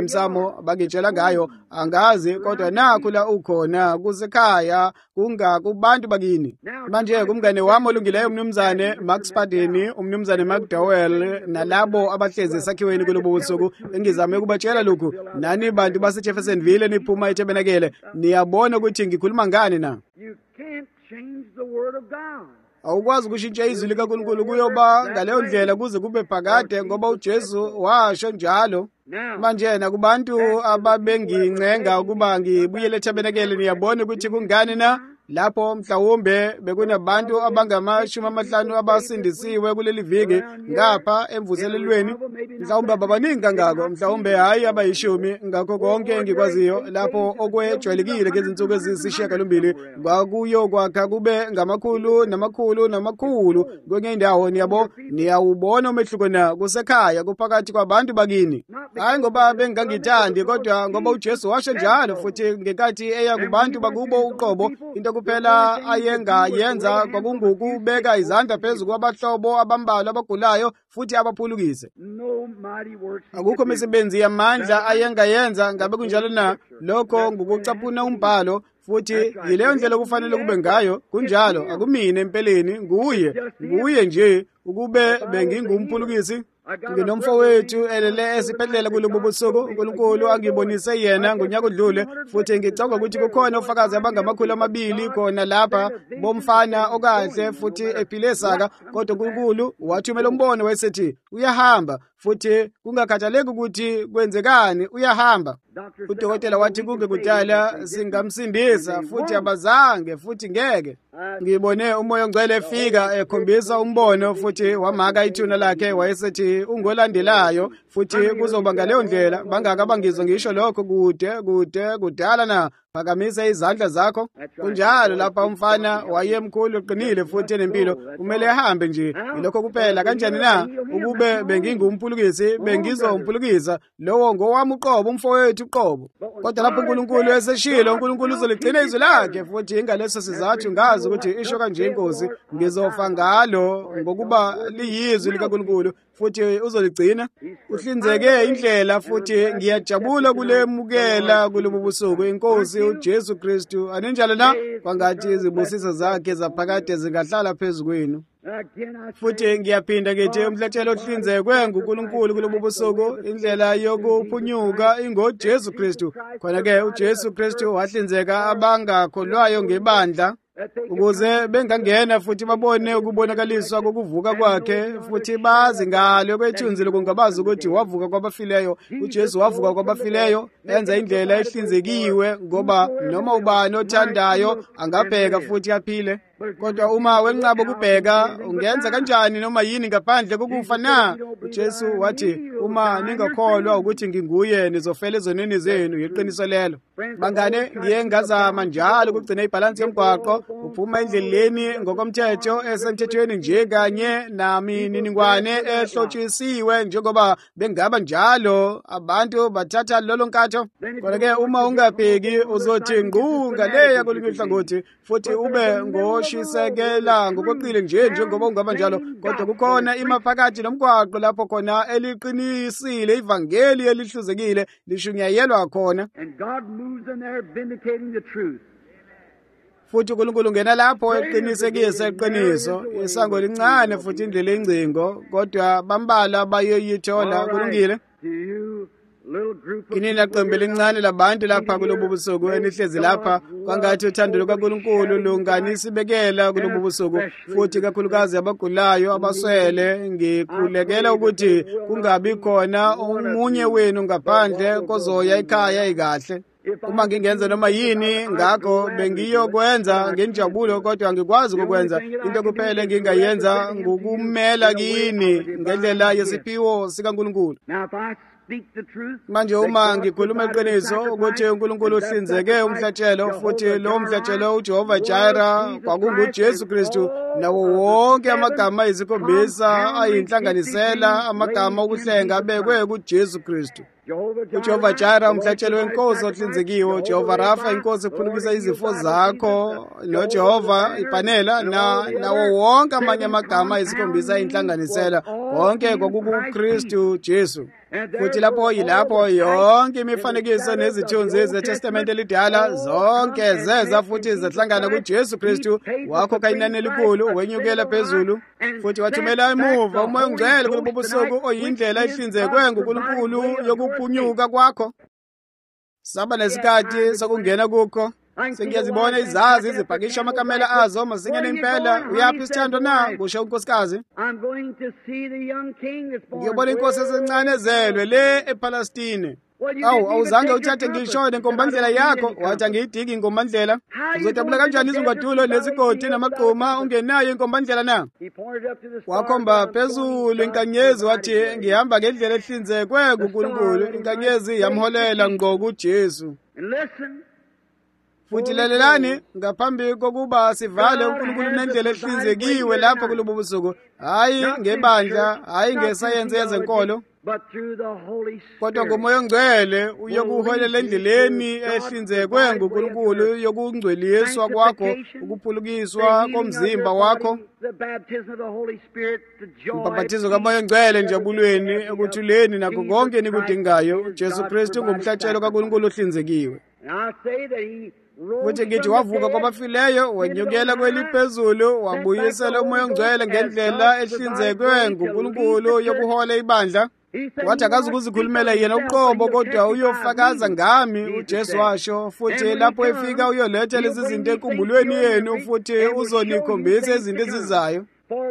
Speaker 2: emsamo bangitshela ngayo angazi kodwa nakho la ukhona kusekhaya kubantu bakini. Manje kumngane wami olungileyo umnumzane Max Padeni, umnumzane McDowell nalabo abahlezi esakhiweni kulobo busuku engizame ukubatshela lokhu. Nani bantu base Jeffersonville niphuma eTabernacle niyabona ukuthi ngikhuluma ngani na?
Speaker 1: You can't change the word of God.
Speaker 2: Awukwazi ukushintsha izwi likaNkulunkulu kuyoba ngaleyo ndlela kuze kube phakade ngoba uJesu washo njalo. Manje nakubantu ababengincenga ukuba ngibuyele eTabernacle niyabona ukuthi kungani na? Lapho mhlawumbe bekunabantu abangama-50 abasindisiwe kuleli viki ngapha emvuselelweni. Mhlawumbe abaningi kangako, mhlawumbe hayi abayishumi. Ngakho konke engikwaziyo lapho okwejwayelekile ngezinsuku eziyisishiyagalombili kwakuyokwakha kube ngamakhulu kwenye indawo. Niyawubona umehluko na kusekhaya kuphakathi kwabantu bakini. Hayi ngoba bengangithandi kodwa ngoba uJesu washo njalo futhi ngenkathi eya kubantu bakubo uqobo into kuphela ayengayenza kwakungukubeka izandla phezu kwabahlobo abambalwa abagulayo futhi abaphulukise. Akukho imisebenzi yamandla ayengayenza. Ngabe kunjalo na? Lokho ngukucaphuna umbhalo futhi yileyo ndlela okufanele kube ngayo. Kunjalo akumina empeleni, nguye nje ukube bengingumphulukisi. Nginomfowethu elele esibhedlela kulobo busuku. uNkulunkulu angibonise yena ngonyaka odlule futhi ngicabanga ukuthi kukhona ufakazi abangama200 khona lapha bomfana okahle futhi ephile saka. Kodwa uNkulunkulu wathumela umbono wayesethi uyahamba futhi kungakhathaleki ukuthi kwenzekani uyahamba. Udokotela wathi kungekudala singamsindisa futhi abazange futhi ngeke. Ngibone umoya ongcwele efika ekhombisa umbono futhi wamaka ithuna lakhe wayesethi ungolandelayo futhi kuzoba ngaleyo ndlela. Bangaka bangizwa ngisho lokho kudala na phakamisa izandla zakho. Kunjalo lapha umfana wayemkhulu uqinile futhi enempilo kumele ehambe nje. Ilokho kuphela. Kanjani na ukube bengingumphulukisi bengizomphulukisa lowo ngowami uqobo umfowethu uqobo. Kodwa lapho uNkulunkulu eseshilo uNkulunkulu uzoligcina izwi lakhe futhi ingaleso sizathu ngazi ukuthi isho kanje inkosi ngizofa ngalo ngokuba liyizwi likaNkulunkulu futhi uzoligcina. Uhlinzeke indlela futhi ngiyajabula kulemukela kulobu busuku inkosi uJesu Kristu. Aninjalo na kwangathi izibusiso zakhe zaphakade zingahlala phezu kwenu. Futhi ngiyaphinda ngithi umhlatshelo ohlinzekwe nguNkulunkulu kulobu busuku indlela yokuphunyuka ingoJesu Kristu. Khona-ke uJesu Kristu wahlinzeka abangakholwayo ngebandla ukuze bengangena futhi babone ukubonakaliswa kokuvuka kwakhe futhi bazi ngalo kwethunzi lokungabazi ukuthi wavuka kwabafileyo. uJesu wavuka kwabafileyo enza indlela ehlinzekiwe ngoba noma ubani othandayo angabheka futhi aphile. Kodwa uma wenqaba ukubheka ungenza kanjani noma yini ngaphandle kokufa na? uJesu wathi uma ningakholwa ukuthi nginguye nizofela ezonweni zenu. Yiqiniso lelo. Bangane ngiye ngazama njalo ukugcina ibhalansi yomgwaqo uphuma endleleni ngokomthetho esemthethweni nje kanye namininingwane ehlotshisiwe njengoba bengaba njalo abantu bathatha lolo nkatho. Kodwa-ke uma ungabheki uzothi ngqu ngaleya kolunye uhlangothi futhi ube ngoshisekela ngokweqile njengoba ungaba njalo. Kodwa kukhona imaphakathi nomgwaqo lapho khona eliqinisile ivangeli elihluzekile lishunyayelwa khona. Futhi uNkulunkulu ngena lapho eqinisekisa iqiniso. Isango lincane futhi indlela engcingo kodwa bambala bayoyithola. Kulungile. Kinina qembe lincane labantu lapha kulobu busuku enihlezi lapha kwangathi uthando lukaNkulunkulu lunganisibekela kulobu busuku futhi kakhulukazi abagulayo abaswele. Ngikhulekela ukuthi kungabi khona omunye wenu ngaphandle kozoya ekhaya ikahle. Uma ngingenza noma yini ngakho bengiyokwenza ngenjabulo kodwa ngikwazi ukwenza into kuphela ngingayenza ngokumela kini ngendlela yesiphiwo sikaNkulunkulu. Manje uma ngikhuluma iqiniso ukuthi uNkulunkulu uhlinzeke umhlatshelo futhi lo mhlatshelo uJehova Jireh kwakunguJesu Kristu nawo wonke amagama ayizikhombisa ayinhlanganisela amagama okuhlenga abekwe kuJesu Kristu. uJehova Jireh umhlatshelo wenkosi ohlinzekiwe. uJehova Rafa inkosi ephulukisa izifo zakho. noJehova ipanela nawo wonke amanye amagama ayizikhombisa ayinhlanganisela konke kwakukuKristu Jesu. Futhi lapho yilapho yonke imifanekiso nezithunzi zeTestamente elidala zonke zeza futhi zahlangana kuJesu Kristu, wakhokha inani elikhulu, wenyukela phezulu, futhi wathumela emuva uMoya oNgcwele kulobu busuku oyindlela ehlinzekwe nguNkulunkulu yokuphunyuka kwakho. Saba nesikhathi sokungena kukho. Sengiyazibona izazi zipakisha amakamela azo masinyane impela. Uyaphi isithando na? Kusho unkosikazi. Ngiyobona inkosi esencane ezelwe le ePalestine. Awuzange uthathe ngisho nenkombandlela yakho, wathi angiyidiki inkombandlela. Uzodabula kanjani izingwadulo lezigodi namagquma ungenayo inkombandlela na? Wakhomba phezulu inkanyezi wathi ngihamba ngendlela ehlinzekwe nguNkulunkulu. Inkanyezi yamholela ngqo kuJesu. Futhi lalelani, ngaphambi kokuba sivale uNkulunkulu nendlela ehlinzekiwe lapha kulobu busuku, hayi ngebandla, hayi ngesayensi yezenkolo, kodwa ngoMoya oNgcwele uyokuholela endleleni ehlinzekwe nguNkulunkulu yokungcweliswa kwakho, ukuphulukiswa komzimba wakho, umbhaphathizo kaMoya oNgcwele njabulweni, ekuthuleni nakho konke nikudingayo. uJesu Kristu ngumhlatshelo kaNkulunkulu ohlinzekiwe. Futhi ngithi wavuka kwabafileyo, wanyukela kweliphezulu, wabuyisela uMoya oNgcwele ngendlela ehlinzekwe nguNkulunkulu yokuhola ibandla. Wathi akazi ukuzikhulumela yena uqobo, kodwa uyofakaza ngami, uJesu washo. Futhi lapho efika uyoletha lezi zinto enkumbulweni yenu, futhi uzonikhombisa izinto ezizayo.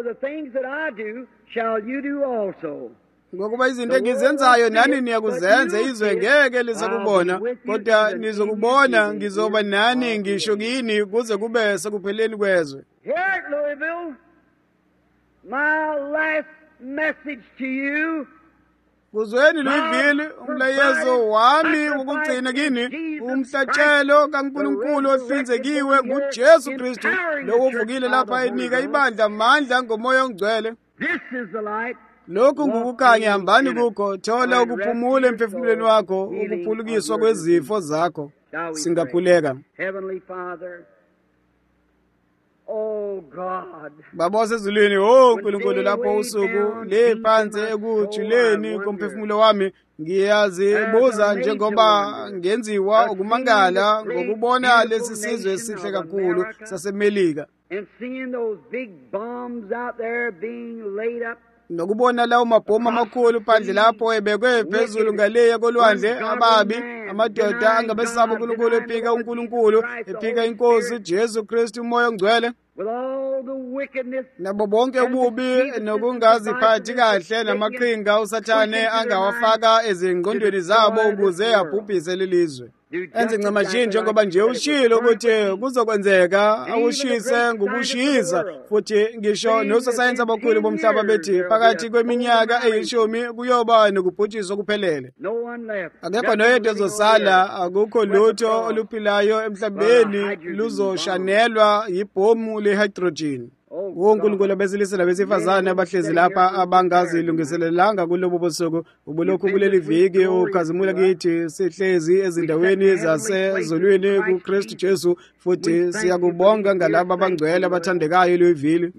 Speaker 2: Ngokuba izinto engizenzayo nani niyakuzenza, izwe ngeke lisakubona, kodwa nizokubona, ngizoba nani ngisho kini kuze kube sekupheleni kwezwe.
Speaker 1: Here at Louisville, my last message to you.
Speaker 2: Kuzweni Louisville, umlayezo wami wokugcina kini, umhlatshelo kaNkulunkulu ohlinzekiwe nguJesu Kristu, lo uvukile lapha enika ibandla amandla ngoMoya oNgcwele.
Speaker 1: This is the light.
Speaker 2: Lokhu ngukukhanya, hambani kukho, thola ukuphumula emphefumulweni wakho, ukuphulukiswa kwezifo zakho. Singakhuleka.
Speaker 1: Heavenly Father, oh God,
Speaker 2: Baba wasezulwini, Nkulunkulu, lapho usuku le phansi ekujuleni komphefumulo wami, ngiyazibuza njengoba ngenziwa ukumangala ngokubona lesi sizwe esihle kakhulu saseMelika,
Speaker 1: and seeing those big bombs out there being laid up.
Speaker 2: nokubona lawo mabhomu amakhulu phandle lapho ebekwe phezulu ngaleya kolwandle, ababi, amadoda angabesaba uNkulunkulu, ephika uNkulunkulu, ephika iNkosi uJesu Kristu uMoya oNgcwele, nabo bonke ububi nokungaziphathi kahle namaqhinga uSathane angawafaka ezingqondweni zabo ukuze abhubhise lelizwe. Enze ncamashi njengoba nje ushilo ukuthi kuzokwenzeka, awushise ngokushisa. Futhi ngisho nososayensi abakhulu bomhlaba bethi phakathi kweminyaka eyishumi kuyoba nokubhujiswa kuphelele. Akekho noyedwa ozosala, akukho lutho oluphilayo emhlabeni luzoshanelwa yibhomu le-hydrogen. uNkulunkulu abesilisa labesifazane abahlezi lapha abangazilungiselelanga kulobo busuku ubulokhu kuleli viki ukhazimula kithi sihlezi ezindaweni zasezulwini kuKristu Jesu, futhi siyakubonga ngalabo abangcwele abathandekayo lwevili.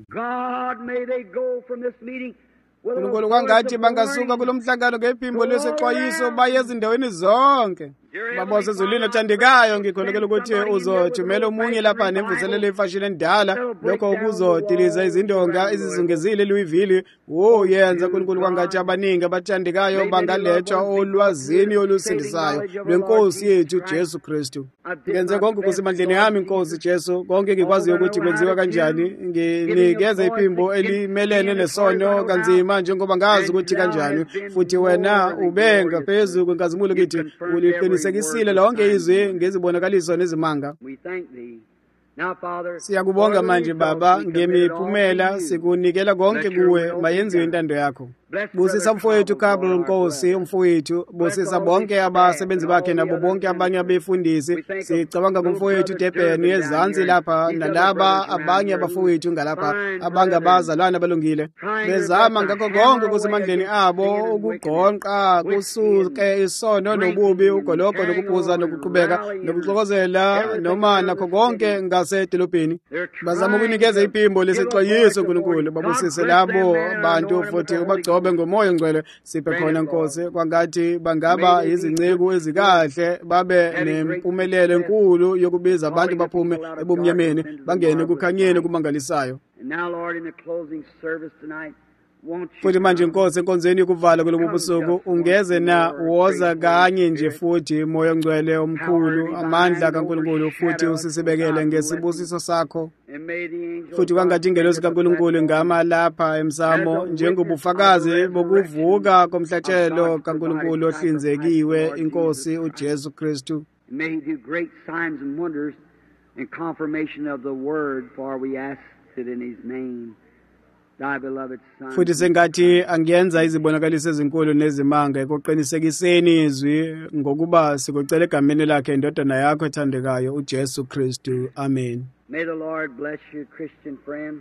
Speaker 2: uNkulunkulu kwangathi bangasuka kulomhlangano ngephimbo lesexwayiso baye ezindaweni zonke. Baba wasezulwini othandekayo, ngikholekela ukuthi uzothumela omunye lapha nemvuselelo yefashini endala, lokho kuzodiliza izindonga ezizungezile lwivili. Yenza uNkulunkulu kwangathi abaningi abathandekayo bangalethwa olwazini olusindisayo lweNkosi yethu Jesu Kristu. Ngenze konke kusemandleni yami, Nkosi Jesu, konke ngikwaziyo ukuthi kwenziwa kanjani. Nginikeze iphimbo elimelene nesono kanzima njengoba ngazi ukuthi kanjani, futhi wena ubenga phezu kwenkazimulo kithi uliqinisekisile lonke izwi ngezibonakaliso nezimanga. Siyakubonga manje Baba ngemiphumela, sikunikela konke kuwe, mayenziwe intando yakho. busisa mfowethu Gabriel Nkosi, umfowethu, busisa bonke abasebenzi bakhe nabo bonke abanye abefundisi. Sicabanga kumfowethu Durban ezansi lapha, nalaba abanye abafowethu ngalapha abangabazalwane abalungile, bezama ngakho konke kusemandleni abo ukugqonqa kusuke isono nobubi, ugoloko nokuphuza nokuqhubeka nokuxokozela noma nakho konke ngasedolobheni. Bazama ukunikeza iphimbo lesixwayiso uNkulunkulu. Babusise labo bantu futhi ubagcobe ngomoya ongcwele. Siphe khona Nkosi kwangathi bangaba izinceku ezikahle, babe nempumelelo enkulu yokubiza abantu baphume ebumnyameni bangene kukhanyeni kumangalisayo. Futhi manje Nkosi, enkonzweni yokuvala kulobu busuku ungeze na woza kanye nje futhi moya ongcwele omkhulu, amandla kaNkulunkulu, futhi usisibekele ngesibusiso sakho. Futhi kwangathi ingelosi kaNkulunkulu ngama lapha emsamo njengobufakazi bokuvuka komhlatshelo kaNkulunkulu ohlinzekiwe, Inkosi uJesu Kristu.
Speaker 1: May he do great signs and wonders in confirmation of the word, for we ask it in his name.
Speaker 2: Futhi sengathi angiyenza izibonakaliso ezinkulu nezimanga ekuqinisekiseni izwi ngokuba sikucela egameni lakhe indodana yakho ethandekayo uJesu Kristu. Amen.
Speaker 1: May the Lord bless you, Christian friend.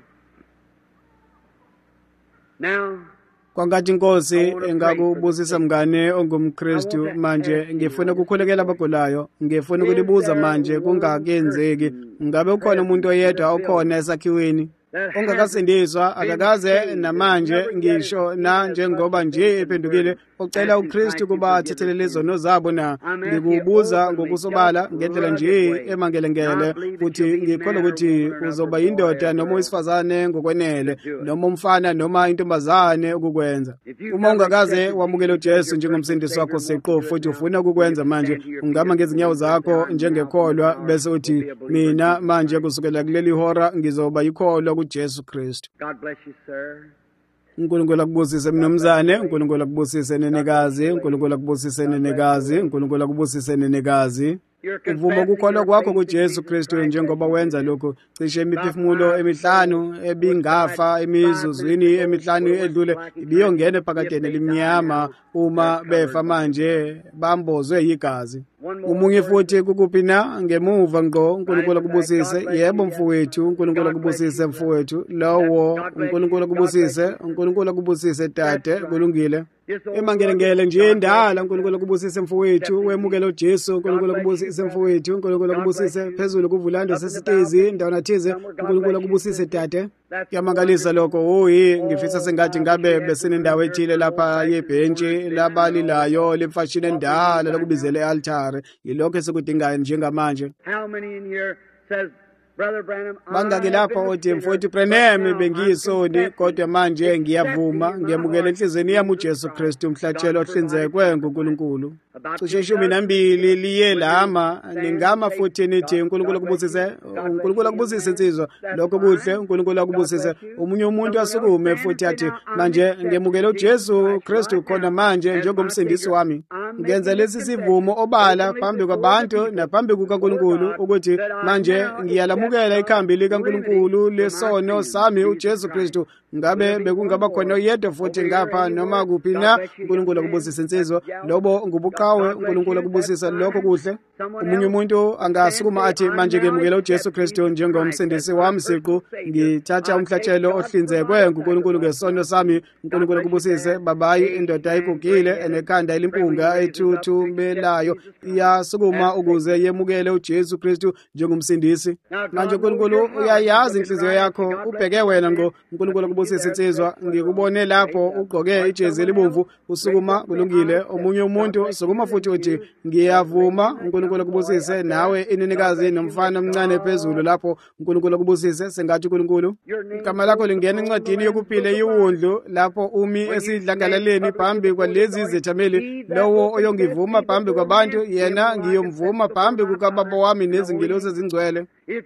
Speaker 1: Now,
Speaker 2: kwangathi Nkosi engakubusisa mngane ongumKristu, manje ngifuna ukukhulekela abagulayo. Ngifuna ukulibuza manje, kungakenzeki ngabe ukhona umuntu oyedwa okhona esakhiweni ongakasindiswa akakaze namanje ngisho na njengoba nje ephendukile ucela uKristu kuba athethelele izono zabo na? Ngikubuza ngokusobala ngendlela nje emangelengele, futhi ngikholwa ukuthi uzoba yindoda noma owesifazane ngokwenele, noma umfana noma intombazane ukukwenza. Uma ungakaze wamukela uJesu njengomsindisi wakho siqo, futhi ufuna ukukwenza manje, ungama ngezinyawo zakho njengekholwa bese uthi, mina manje kusukela kuleli hora ngizoba yikholwa kuJesu Kristu.
Speaker 1: God bless you, sir.
Speaker 2: uNkulunkulu akubusise mnumzane, uNkulunkulu akubusise nenekazi, uNkulunkulu akubusise nenekazi, uNkulunkulu akubusise nenekazi. Uvuma ukukholwa kwakho kuJesu Kristu njengoba wenza lokho cishe imiphefumulo emihlanu ebingafa emizuzwini emihlanu edlule ibiyongena phakathi elimnyama uma befa manje bambozwe yigazi. Umunye futhi kukuphi na ngemuva ngqo. uNkulunkulu akubusise. Yebo mfowethu, uNkulunkulu akubusise mfowethu lowo. uNkulunkulu akubusise, uNkulunkulu akubusise tate, kulungile. Emangelengele nje endala. uNkulunkulu akubusise mfowethu, wemukela uJesu. uNkulunkulu akubusise mfowethu, uNkulunkulu akubusise phezulu kuvulanda sesitezi ndawana thize. uNkulunkulu akubusise tate. Kuyamangalisa lokho. Oyi, ngifisa sengathi ngabe besinendawo ethile lapha yebhentshi labalilayo lemfashini endala lokubizela e-altar. Yilokho esikudingayo njengamanje.
Speaker 1: How many in here says, Brother Branham,
Speaker 2: Bangake lapha othi mfowethu Branham bengiyisoni, kodwa manje ngiyavuma, ngiyamukela enhlizweni yami uJesu Kristu umhlatshelo ohlinzekwe nguNkulunkulu. Cishe 12 liye lama ningama futhi nithi uNkulunkulu akubusise, uNkulunkulu akubusise insizwa. Lokho kuhle, uNkulunkulu akubusise. Omunye umuntu asukume futhi athi, manje ngiyamukela uJesu Kristu khona manje njengomsindisi wami. Ngenza lesi sivumo obala phambi kwabantu naphambi kukaNkulunkulu ukuthi manje ngiyalamukela ikhambi likaNkulunkulu lesono sami uJesu Kristu. Ngabe bekungaba khona oyedwa futhi ngapha noma kuphi na, uNkulunkulu akubusise insizwa. Lobo ngubuqhawe, uNkulunkulu akubusisa. Lokho kuhle. Omunye umuntu angasukuma athi manje ngiyamukela uJesu Kristu njengomsindisi wami siqu, ngithatha umhlatshelo ohlinzekwe nguNkulunkulu ngesono sami. uNkulunkulu akubusise. Babayi indoda ayigugile enekhanda elimpunga ethuthumelayo iyasukuma ukuze yemukele uJesu Kristu njengomsindisi. Manje uNkulunkulu uyayazi inhliziyo yakho, ubheke wena ngo. uNkulunkulu akubusise insizwa. Ngikubone lapho ugqoke ijezi elibomvu usukuma, kulungile. Omunye umuntu sukuma futhi uthi ngiyavuma. uNkulunkulu akubusise. Nawe inenekazi nomfana omncane phezulu lapho, uNkulunkulu akubusise. Sengathi uNkulunkulu igama lakho lingena encwadini yokuphila iwundlu lapho umi esidlangalaleni phambi kwalezi zethameli. Lowo oyongivuma phambi kwabantu, yena ngiyomvuma phambi kukababa wami nezingilosi ezingcwele.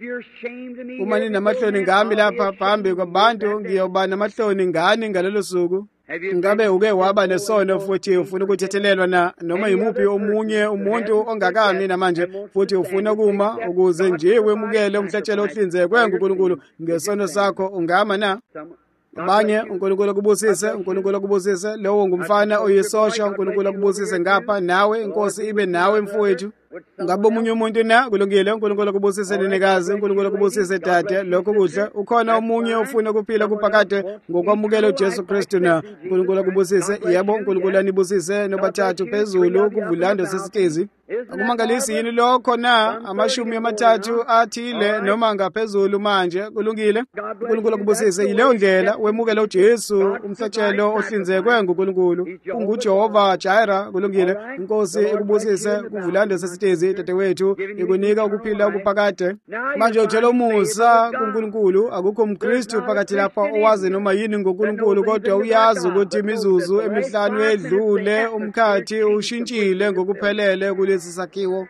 Speaker 2: Uma ninamahloni ngami lapha phambi kwabantu, ngiyoba namahloni ngani ngalelo suku? Ngabe uke waba nesono futhi ufuna ukuthethelelwa na noma yimuphi omunye umuntu ongakami namanje, futhi ufuna kuma ukuze nje wemukele umhlatshelo ohlinzekwe nguNkulunkulu ngesono sakho, ungama na? abanye uNkulunkulu akubusise, uNkulunkulu akubusise, lowo ngumfana oyisosha, uNkulunkulu akubusise ngapha, nawe inkosi ibe nawe mfowethu. Ngabe omunye umuntu na kulungile, uNkulunkulu akubusise nenekazi, uNkulunkulu akubusise dade, lokho kuhle. Ukhona omunye ofuna ukuphila kuphakade ngokwamukela uJesu Kristu na, uNkulunkulu akubusise. Yebo, uNkulunkulu anibusise nobathathu phezulu kuvulando sesitezi. Akumangalisi yini lokho na? Amashumi amathathu athile noma ngaphezulu manje, kulungile. uNkulunkulu akubusise. Yileyo ndlela wemukela uJesu, umhlatshelo ohlinzekwe nguNkulunkulu. UnguJehova Jireh, kulungile. Inkosi ikubusise kuvulando sesitezi, dadewethu, ikunika ukuphila okuphakade. Manje utshela umusa kuNkulunkulu. Akukho umKristu phakathi lapha owazi noma yini ngoNkulunkulu, kodwa uyazi ukuthi imizuzu emihlanu edlule umkhathi ushintshile ngokuphelele kulesi sakhiwo.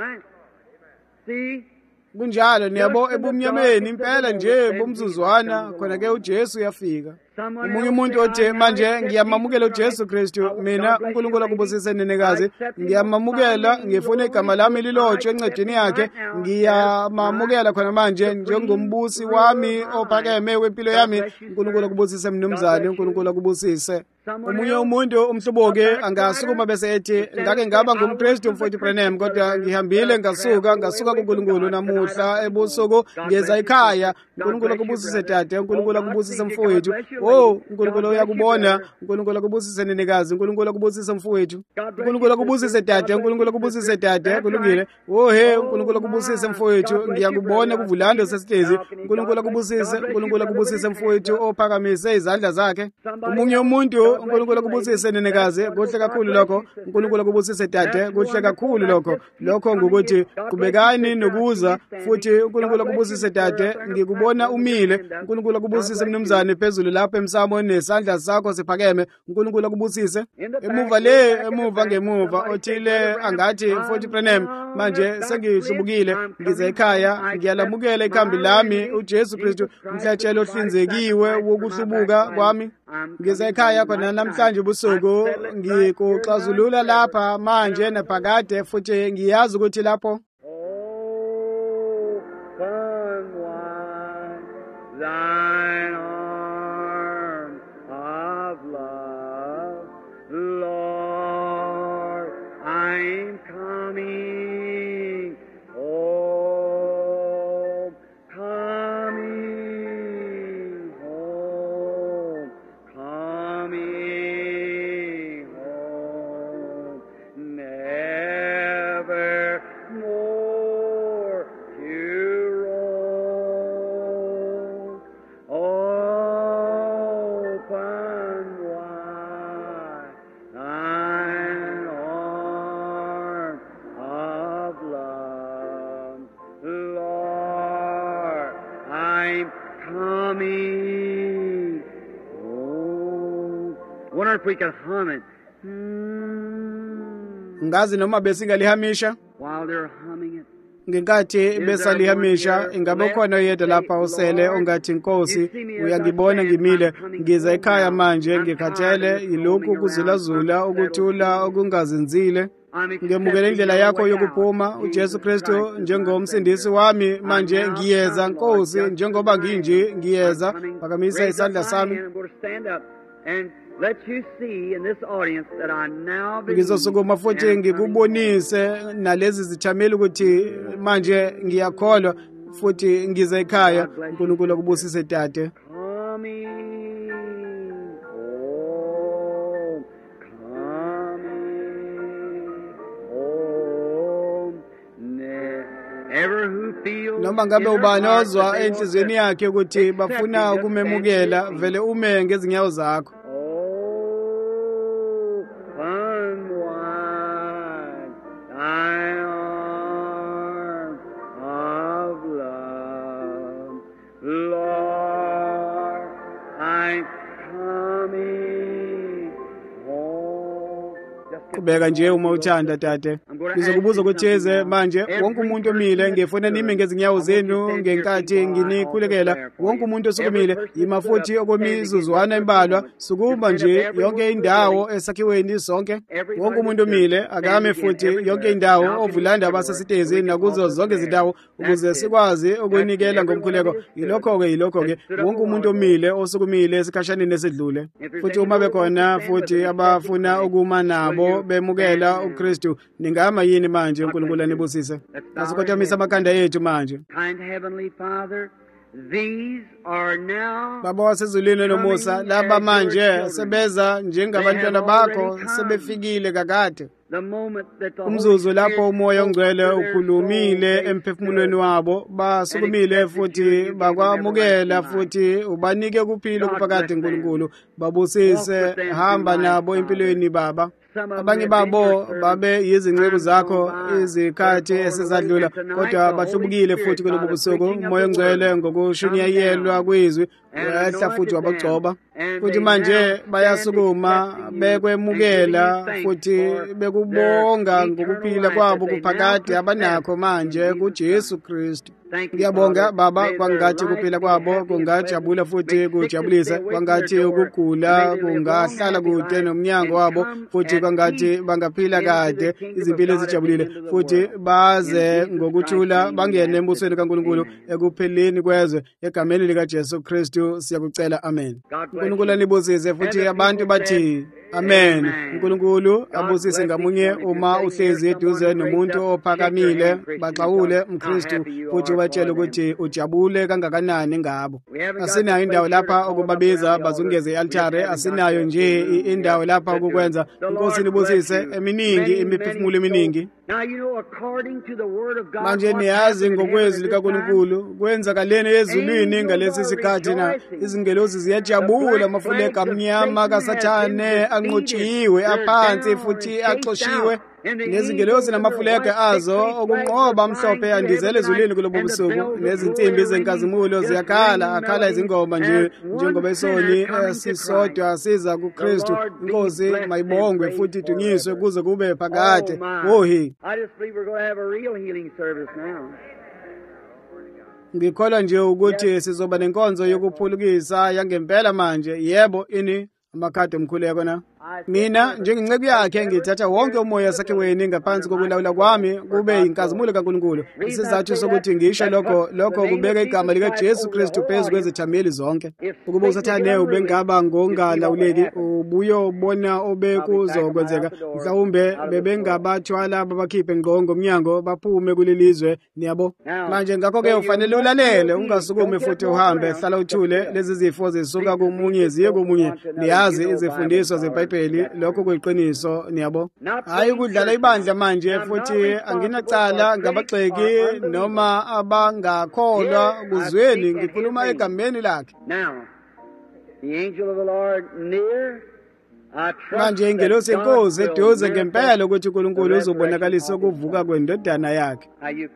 Speaker 2: Kunjalo niyabo ebumnyameni impela nje bomzuzwana, khona ke uJesu uyafika. Umunye umuntu othi manje ngiyamamukela uJesu Kristu, mina uNkulunkulu akubusise nenekazi, ngiyamamukela, ngifuna igama lami lilotshwe encwadini yakhe, ngiyamamukela khona manje njengombusi wami ophakeme wempilo yami. uNkulunkulu akubusise mnumzane, uNkulunkulu akubusise. Omunye umuntu umhlobo-ke angasukuma bese ethi ngake ngaba ngumKristu mfowethu Branham, kodwa ngihambile ngasuka kuNkulunkulu namuhla ebusuku ngeza ekhaya. uNkulunkulu akubusise dade, uNkulunkulu akubusise mfowethu. Oh, uNkulunkulu uyakubona, uNkulunkulu akubusise nenekazi, uNkulunkulu akubusise mfowethu. uNkulunkulu akubusise dade, uNkulunkulu akubusise dade, kulungile. Oh he, uNkulunkulu akubusise mfowethu, ngiyakubona kuvulando sesitezi. uNkulunkulu akubusise, uNkulunkulu akubusise mfowethu ophakamise izandla zakhe. Omunye umuntu uNkulunkulu akubusise nenekazi, kuhle kakhulu lokho. uNkulunkulu akubusise dade, kuhle kakhulu lokho. Lokho ngukuthi qhubekani nokuza, futhi uNkulunkulu akubusise dade, ngikubona umile. uNkulunkulu akubusise mnumzane phezulu lapha emsamo nesandla sakho siphakeme. uNkulunkulu akubusise. Emuva ngemuva othile angathi mfowethu Branham, manje sengihlubukile, ngize ekhaya, ngiyalamukela ikhambi lami uJesu Kristu, umhlatshelo ohlinzekiwe wokuhlubuka kwami. Ngize ekhaya khona namhlanje ubusuku, ngikuxazulula lapha manje naphakade, futhi ngiyazi ukuthi lapho
Speaker 1: thine arm of love, Lord, I'm coming home, coming home, coming home, never more to roam. Open wide thine arm of love, Lord, I'm coming home. Wonder if we can hum it.
Speaker 2: ngazi noma besingalihamisha.
Speaker 1: While they're humming it,
Speaker 2: ngenkathi besalihamisha, ingabe khona yedwa lapha usele ongathi Nkosi, uyangibona ngimile, ngiza ekhaya manje ngikhathele yilokhu kuzulazula, ukuthula okungazinzile. Ngemukela indlela yakho yokuphuma uJesu Kristu njengomsindisi wami. Manje ngiyeza Nkosi, njengoba nginje ngiyeza. Phakamisa isandla sami.
Speaker 1: let you see in this audience that I now
Speaker 2: ngizosukuma futhi ngikubonise nalezi zithameli ukuthi manje ngiyakholwa futhi ngize ekhaya. uNkulunkulu akubusise dade. Noma ngabe ubani ozwa enhlizweni yakhe ukuthi bafuna ukumemukela, vele ume ngezinyawo zakho. Qhubeka nje uma uthanda dade. Ngizokubuza ukuthize manje, wonke umuntu omile ngifuna nime ngezinyawo zenu ngenkathi nginikhulekela. Wonke umuntu osukumile yima futhi okwemizuzwana embalwa, sukuma nje yonke indawo esakhiweni sonke. Wonke umuntu omile akame futhi yonke indawo ovulanda abasesitezi nakuzo zonke izindawo ukuze sikwazi ukunikela ngomkhuleko. Yilokho-ke wonke umuntu omile osukumile esikhashaneni esidlule. Futhi uma bekhona futhi abafuna ukuma nabo bemukela uKristu, ningama yini manje? uNkulunkulu anibusise. Asikhothamisa amakhanda ethu manje. Baba wasezulwini nomusa, laba manje sebeza njengabantwana bakho, sebefikile kakade. Umzuzu lapho umoya ongcwele ukhulumile emphefumulweni wabo, basukumile futhi bakwamukela futhi ubanike ukuphila okuphakade. Nkulunkulu babusise, hamba nabo empilweni Baba. Abanye babo babe yizinceku zakho izikhathi esezadlula, kodwa bahlubukile futhi kulobu busuku. Umoya ongcwele ngokushunyayelwa kwizwi wehla futhi wabagcoba, futhi manje bayasukuma bekwemukela futhi bekubonga ngokuphila kwabo kuphakade abanakho manje kuJesu Kristu. Ngiyabonga Baba, kwangathi ukuphila kwabo kungajabula futhi kujabulise, kwangathi ukugula kungahlala kude nomnyango wabo, futhi kwangathi bangaphila kade izimpilo ezijabulile, futhi baze ngokuthula bangene embusweni kaNkulunkulu ekupheleni kwezwe. Egameni likaJesu Kristu siyakucela, amen. uNkulunkulu anibusise futhi abantu bathi amen. uNkulunkulu abusise ngamunye uma uhlezi eduze nomuntu ophakamile, baxawule uMkristu futhi batshele ukuthi ujabule kangakanani ngabo. Asinayo indawo lapha okubabiza bazungeze i-altare, asinayo nje indawo lapha ukukwenza. Inkosi nibusise eminingi imiphefumulo eminingi. Manje niyazi ngokwezwi likaNkulunkulu kwenzakaleni ezulwini ngalesi sikhathi, na izingelosi ziyajabula, amafuleka amnyama kaSathane anqotshiwe aphansi futhi axoshiwe, nezingelosi namafuleka azo okunqoba amhlophe andizele ezulwini kulobu busuku. Nezinsimbi zenkazimulo ziyakhala, akhala izingoma nje njengoba isoni esisodwa siza kuKristu. Inkosi mayibongwe futhi idunyiswe kuze kube phakade. Wohi, ngikholwa nje ukuthi sizoba nenkonzo yokuphulukisa yangempela manje. Yebo, ini amakhadi omkhuleko na. Mina njengenceku yakhe ngithatha wonke umoya esakhiweni ngaphansi kokulawula kwami kube inkazimulo kaNkulunkulu. Isizathu sokuthi ngisho lokho kubeka igama likaJesu Kristu phezu kwezithameli zonke. Ukuba uSathane ubengaba ngongalawuleki, ubuyo bona obekuzokwenzeka. Mhlawumbe bebengabathwala babakhiphe ngqo ngomnyango baphume kulelizwe. Niyabo manje, ngakho-ke ufanele ulalele, ungasukumi futhi uhambe. Hlala uthule, lezi zifo zisuka komunye ziye komunye. Niyazi izifundiswa zeBhayibheli, lokho kuyiqiniso. Niyabo, hayi ukudlala ibandla manje, futhi anginacala ngabagxeki noma abangakholwa kuzweni, ngikhuluma egameni lakhe. Manje ingelosi yenkosi eduze ngempela ukuthi uNkulunkulu uzobonakalisa ukuvuka kwendodana yakhe.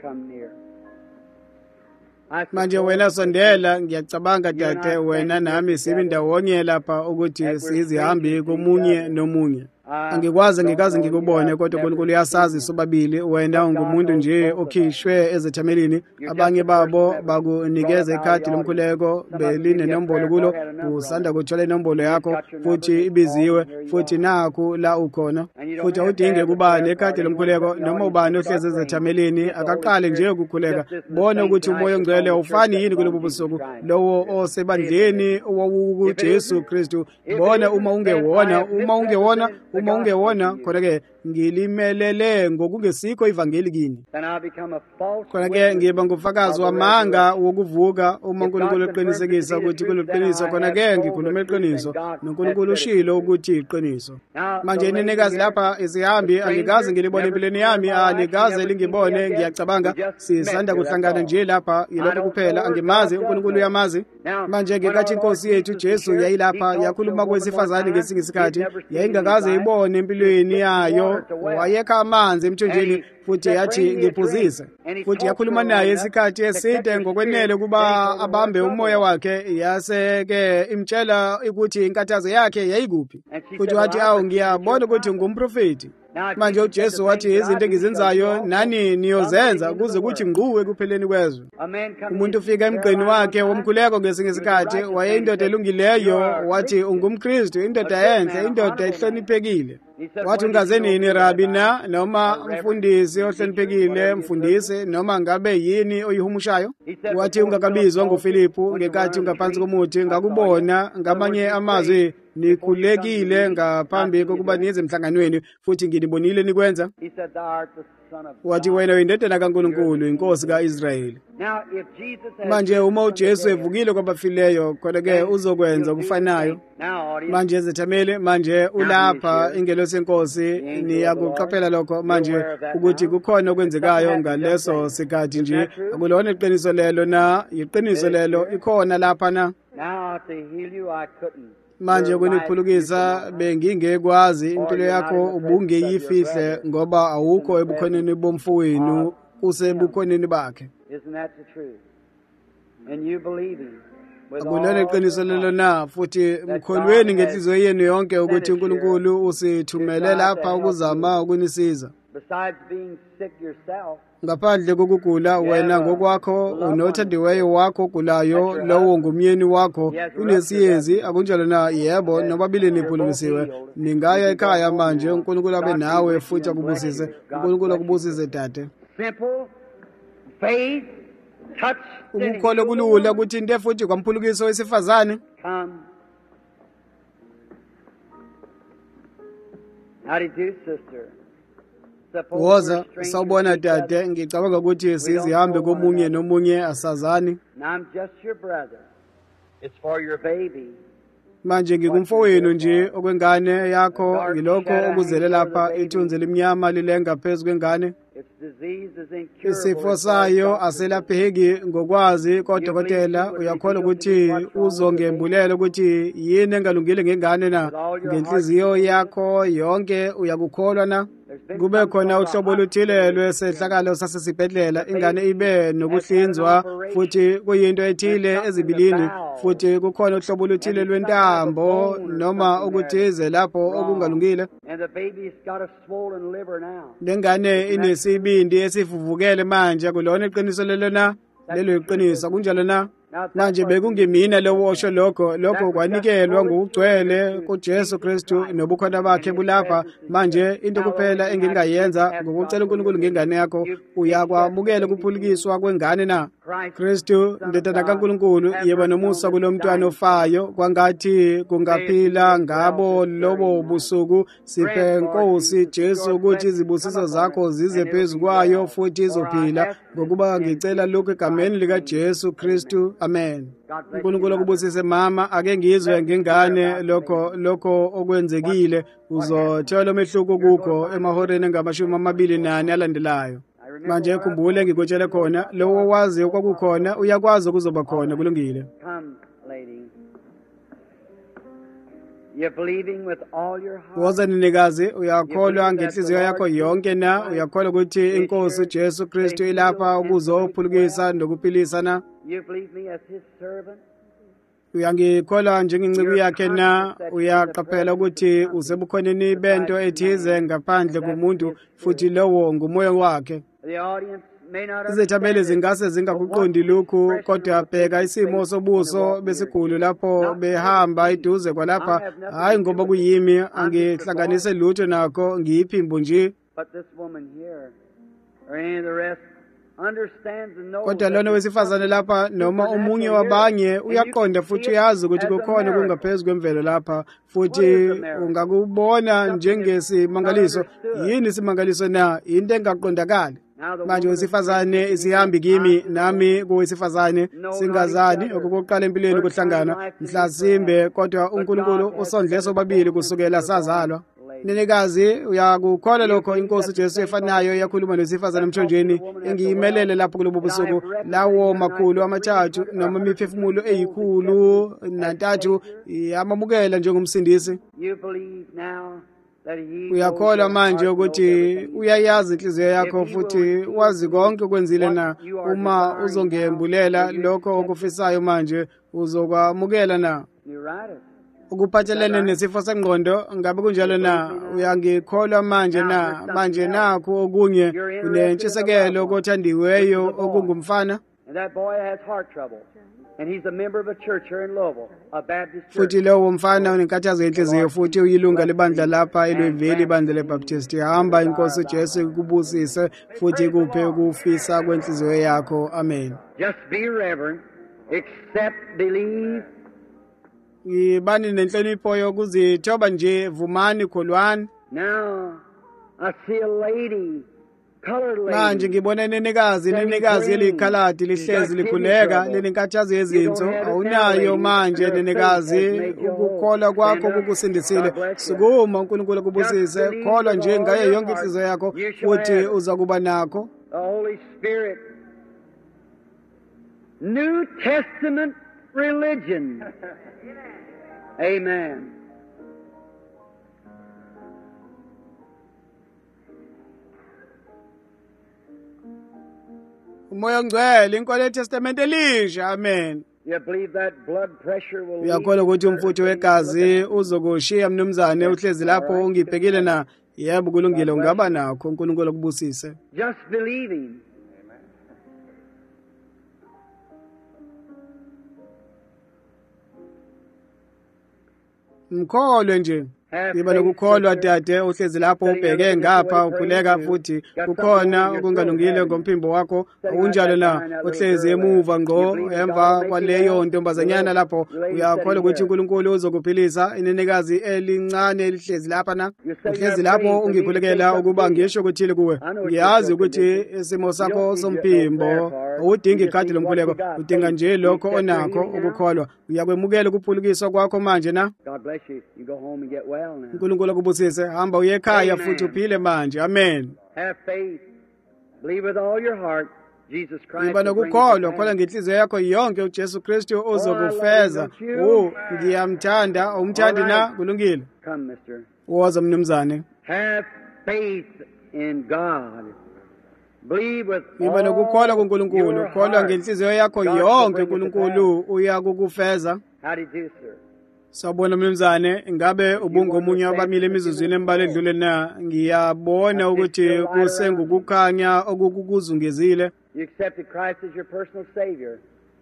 Speaker 2: Manje wena sondela, ngiyacabanga dade wena nami sibe ndawonye lapha ukuthi sizihambe komunye nomunye. Angikwazi ngikaze ngikubone, kodwa uNkulunkulu uyasazi sobabili. Wena ungumuntu nje okhishwe ezithamelini. Abanye babo bakunikeza ikhadi lomkhuleko beline nombolo kulo, usanda kuthola inombolo yakho futhi ibiziwe, futhi nakho la ukhona, futhi awudinge kuba nekhadi lomkhuleko. Noma ubani ohlezi ezithamelini akaqale nje ukukhuleka. Bona ukuthi umoya ongcwele awufani yini kulobu busuku, lowo osebandleni owawukuJesu Kristu. Bona uma ungewona khona-ke ngilimelele ngokungesikho ivangeli kini. Khona-ke ngiba ngufakazi wamanga wokuvuka. Uma uNkulunkulu eqinisekisa ukuthi kuliqiniso, khona-ke ngikhuluma iqiniso, noNkulunkulu ushilo ukuthi iqiniso. Manje inenekazi lapha isihambi angikaze ngilibone empilweni yami, alikaze lingibone. Ngiyacabanga sisanda kuhlangana nje lapha, yilokho kuphela. Angimazi, uNkulunkulu uyamazi. Manje ngekathi inkosi yethu Jesu yayilapha, yakhuluma kwesifazane ngesinye isikhathi, yayingakaze ibone empilweni yayo. Wayekha amanzi emthonjeni futhi yathi ngiphuzise, futhi yakhuluma naye isikhathi eside ngokwenele kuba abambe umoya wakhe. Yaseke imtshela ukuthi inkathazo yakhe yayikuphi, futhi wathi, awu, ngiyabona ukuthi ngumprofeti. Manje uJesu wathi izinto engizenzayo nani niyozenza kuze kuthi ngquwe kupheleni kwezwe. Umuntu ufika emgqeni wakhe womkhuleko ngesinye isikhathi wayeyindoda elungileyo, wathi ungumKristu, indoda enhle, indoda ehloniphekile. Wathi ungaze nini rabi na noma mfundisi ohloniphekile, mfundisi noma ngabe yini oyihumushayo? Wathi ungakabizwa nguFilipu ngekathi ungaphansi komuthi, ngakubona ngamanye amazwi nikhulekile ngaphambi kokuba nize emhlanganweni futhi nginibonile nikwenza. Wathi wena uyindodana kaNkulunkulu, inkosi ka-Israyeli. Manje uma uJesu evukile kwabafileyo, khona-ke uzokwenza okufanayo. Manje zethameli, manje ulapha ingelosi yenkosi, niyakuqaphela lokho manje ukuthi kukhona okwenzekayo ngaleso sikhathi nje. Akulona iqiniso lelo na, iqiniso lelo ikhona lapha na. Manje ukuniphulukisa bengingekwazi, impilo yakho ubungeyifihle ngoba awukho ebukhoneni bomfowenu, usebukhoneni bakhe. Akulona iqiniso lelo na, futhi mkholweni ngenhliziyo yenu yonke ukuthi uNkulunkulu usithumele lapha ukuzama ukunisiza. Ngaphandle kokugula wena ngokwakho, unothandiweyo wakho ogulayo, lowo ngumyeni wakho, unesiyezi, akunjalo na? Yebo, nobabili niphulukisiwe. Ningaya ekhaya manje, uNkulunkulu abe nawe futhi akubusise. uNkulunkulu akubusise dade. Ukukholo kulula ukuthi into futhi kwamphulukiso wesifazane.
Speaker 1: How do you do, sister?
Speaker 2: Woza, sawubona dade, ngicabanga ukuthi sizihambe komunye nomunye asazani.
Speaker 1: I'm just your brother. It's for your baby.
Speaker 2: Manje ngingumfowenu nje okwengane yakho, ngilokho okuzele lapha, ithunzi limnyama lilenga phezu kwengane. Isifo sayo aselapheki ngokwazi kodokotela. Uyakholwa ukuthi uzongembulela ukuthi yini engalungile ngengane na? Ngenhliziyo yakho yonke uyakukholwa na? Kube khona uhlobo oluthile lwesehlakalo sasesibhedlela, ingane ibe nokuhlinzwa futhi kuyinto ethile ezibilini, futhi kukhona uhlobo oluthile lwentambo noma ukuthize lapho okungalungile. Lengane inesibindi esivuvukele manje. Kulona iqiniso lelo na? Lelo iqiniso kunjalo na? Manje bekungimina lowo osho lokho kwanikelwa ngokugcwele kuJesu Kristu nobukhona bakhe bulapha. Manje into kuphela engingayenza ngokucela uNkulunkulu ngengane yakho, uyakwamukela ukuphulukiswa kwengane na? Kristu indodana kaNkulunkulu, yeba nomusa kulo mntwana ofayo, kwangathi kungaphila ngabo lobo busuku. Siphe Nkosi Jesu ukuthi izibusiso zakho zize phezu kwayo futhi izophila, ngokuba ngicela lokhu egameni likaJesu Kristu. Amen. uNkulunkulu akubusise mama. Ake ngizwe ngengane lokho okwenzekile. Uzothola umehluko kukho emahoreni angama-24 alandelayo. Manje khumbule ngikutshele khona, lowo wazi okwakukhona uyakwazi ukuzoba khona. Kulungile. Woza ninikazi, uyakholwa ngenhliziyo yakho yonke na? Uyakholwa ukuthi iNkosi uJesu Kristu ilapha ukuzophulukisa nokuphilisa na? Uyangikholwa njengenceku yakhe na? Uyaqaphela ukuthi usebukhoneni bento ethize ngaphandle komuntu, futhi lowo ngumoya wakhe. Izethameli zingase zingakuqondi lokhu, kodwa bheka isimo sobuso besiguli lapho behamba eduze kwalapha. Hayi ngoba kuyimi, angihlanganise lutho nakho, ngiyiphimbo nje. Kodwa lona wesifazane lapha noma omunye wabanye uyaqonda futhi uyazi ukuthi kukhona okungaphezu kwemvelo lapha, futhi ungakubona njengesimangaliso. Yini isimangaliso na? Into engaqondakali. Manje wesifazane isihambi kimi nami kuwesifazane, singazani okokuqala empilweni kuhlangana mhlasimbe, kodwa uNkulunkulu usondle sobabili kusukela sazalwa. Nenekazi, uyakukholwa lokho? iNkosi Jesu efanayo yakhuluma nesifazane emthonjeni, engiyimelele lapho kulobo busuku lawo makhulu amathathu noma imiphefumulo eyikhulu yamamukela njengomsindisi. Uyakholwa manje ukuthi uyayazi inhliziyo yakho futhi wazi konke okwenzile na? Uma uzongembulela lokho okufisayo manje uzokwamukela na? ukuphathelene nesifo sengqondo ngabe kunjalo na uyangikholwa manje nakho okunye unentshisekelo okuthandiweyo okungumfana
Speaker 1: And that boy has heart trouble. And he's a member of a church here in Louisville, a Baptist church.
Speaker 2: futhi lowo mfana unenkathazo yenhliziyo futhi uyilunga lebandla lapha eLouisville ibandla leBaptist hamba inkosi uJesu kubusise futhi kuphe ukufisa kwenhliziyo yakho amen
Speaker 1: Just be reverent, accept, believe.
Speaker 2: ibani nenhlonipho yokuzithoba nje vumani kholwani
Speaker 1: Now, I see a lady, colored lady.
Speaker 2: manje ngibona inenekazi elikhaladi lihlezi likhuleka linenkathazo yezinso awunayo manje nenekazi ukukholwa kwakho kukusindisile sukuma uNkulunkulu kubusise kholwa nje ngayo yonke inhliziyo yakho futhi uza kuba nakho
Speaker 1: The Holy Spirit. New Testament religion. Amen.
Speaker 2: umoya ongcwele inkolo yeTestament elisha amen
Speaker 1: You believe that blood pressure will leave?
Speaker 2: uyakholwa ukuthi umfutho wegazi uzokushiya mnumzane uhlezi lapho ungibhekile na yebo kulungile ungaba nakho uNkulunkulu kubusise
Speaker 1: Just believing.
Speaker 2: mkholwe nje iba nokukholwa dade uhlezi lapho ubheke ngapha ukhuleka futhi kukhona okungalungile ngomphimbo wakho unjalo na uhlezi emuva ngqo emva kwaleyo ntombazanyana lapho uyakholwa ukuthi uNkulunkulu uzokuphilisa inenekazi elincane elihlezi lapha na uhlezi lapho ungikhulekela ukuba ngisho kuthile kuwe ngiyazi ukuthi isimo sakho somphimbo udinga ikhadi lomkhuleko udinga nje lokho onakho ukukholwa uyakwemukela ukuphulukiswa kwakho manje na
Speaker 1: God bless you. You go home and get well now.
Speaker 2: uNkulunkulu akubusise hamba uye ekhaya futhi uphile manje amen
Speaker 1: Have faith. Believe with all your heart. Jesus Christ.
Speaker 2: iba
Speaker 1: will bring it to
Speaker 2: nokukholwa
Speaker 1: pass.
Speaker 2: khola ngenhliziyo yakho yonke uJesu Kristu uzokufeza ngiyamthanda umthandi na kulungile
Speaker 1: Come, mister.
Speaker 2: woza mnumzane
Speaker 1: Have faith in God. Believe with
Speaker 2: iba nokukholwa
Speaker 1: all
Speaker 2: kuNkulunkulu
Speaker 1: your
Speaker 2: kholwa
Speaker 1: heart.
Speaker 2: ngenhliziyo yakho
Speaker 1: God will
Speaker 2: yonke
Speaker 1: bring it to
Speaker 2: uNkulunkulu uyakukufeza
Speaker 1: How do you do, sir?
Speaker 2: sawubona mnumzane ingabe ubungomunye wabamile emizuzwini emibala edlule na ngiyabona ukuthi kusengukukhanya okukuzungezile
Speaker 1: You accepted Christ as your personal Savior.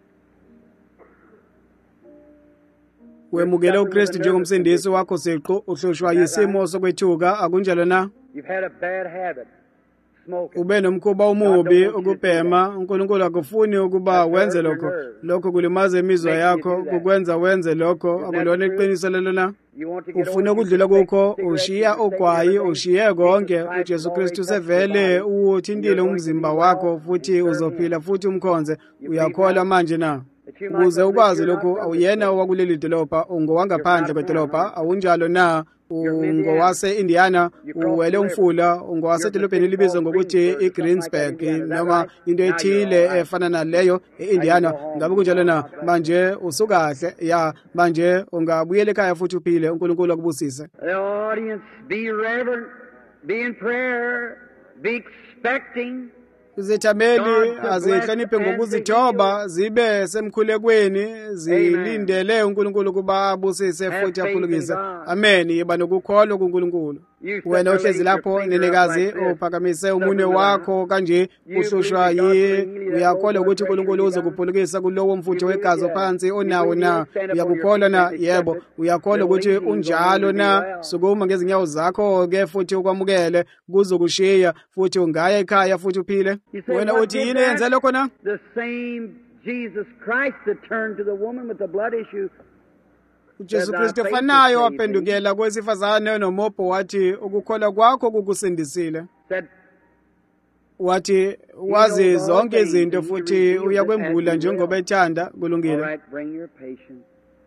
Speaker 2: wemukele uKristu njengomsindisi wakho siqu uhlushwa yisimo sokwethuka akunjalo na
Speaker 1: You've had a bad habit. Smoking.
Speaker 2: ube nomkhuba umubi ukubhema uNkulunkulu akufuni ukuba wenze lokho kulimaza imizwa yakho kukwenza wenze lokho akulona iqiniso lelo na
Speaker 1: You want to get
Speaker 2: ufuna
Speaker 1: over
Speaker 2: ukudlula
Speaker 1: your
Speaker 2: kukho
Speaker 1: cigarette,
Speaker 2: ushiya
Speaker 1: take
Speaker 2: ogwayi
Speaker 1: everything.
Speaker 2: ushiye konke
Speaker 1: Jesus Christ
Speaker 2: uJesu
Speaker 1: has
Speaker 2: Kristu
Speaker 1: already
Speaker 2: sevele
Speaker 1: touched your
Speaker 2: uthintile
Speaker 1: body.
Speaker 2: umzimba
Speaker 1: You're going to
Speaker 2: wakho
Speaker 1: be well
Speaker 2: futhi
Speaker 1: and serve
Speaker 2: uzophila
Speaker 1: him.
Speaker 2: futhi umkhonze
Speaker 1: You believe
Speaker 2: uyakholwa
Speaker 1: that?
Speaker 2: manje na
Speaker 1: That you might
Speaker 2: ukuze
Speaker 1: know
Speaker 2: ukwazi
Speaker 1: that you're
Speaker 2: lokhu
Speaker 1: not from
Speaker 2: awuyena
Speaker 1: this
Speaker 2: wakuleli dolobha ungowangaphandle kwedolobha awunjalo na ungowase-Indiana uwele umfula ungowasedolobheni libizwa ngokuthi iGreensburg noma into ethile efana naleyo e-Indiana ngabe kunjalo na manje usukahle ya manje ungabuyela ekhaya futhi uphile uNkulunkulu akubusise
Speaker 1: The audience, be reverent, be in prayer, be expecting.
Speaker 2: izithameli azihloniphe ngokuzithoba zibe semkhulekweni zilindele uNkulunkulu kuba abusise futhi aphulukise amen yiba nokukholwa kuNkulunkulu wena ohlezi lapho nenekazi uphakamise umunwe wakho kanje uhlushwa uyakholwa ukuthi uNkulunkulu uzokuphulukisa kulowo mfutho wegazi phansi onawo na uyakukholwa na yebo uyakholwa ukuthi unjalo na sukuma ngezinyawo zakho ke futhi ukwamukele kuzokushiya futhi ungaya ekhaya futhi uphile wena uthi yini yenze lokho na
Speaker 1: The same Jesus Christ that turned to the woman with the blood issue.
Speaker 2: uJesu Kristu efanayo waphendukela kwesifazane onomopho wathi ukukholwa kwakho kukusindisile
Speaker 1: Said,
Speaker 2: wathi wazi zonke izinto futhi uyakwembula njengoba ethanda
Speaker 1: all
Speaker 2: kulungile
Speaker 1: right, bring your patience.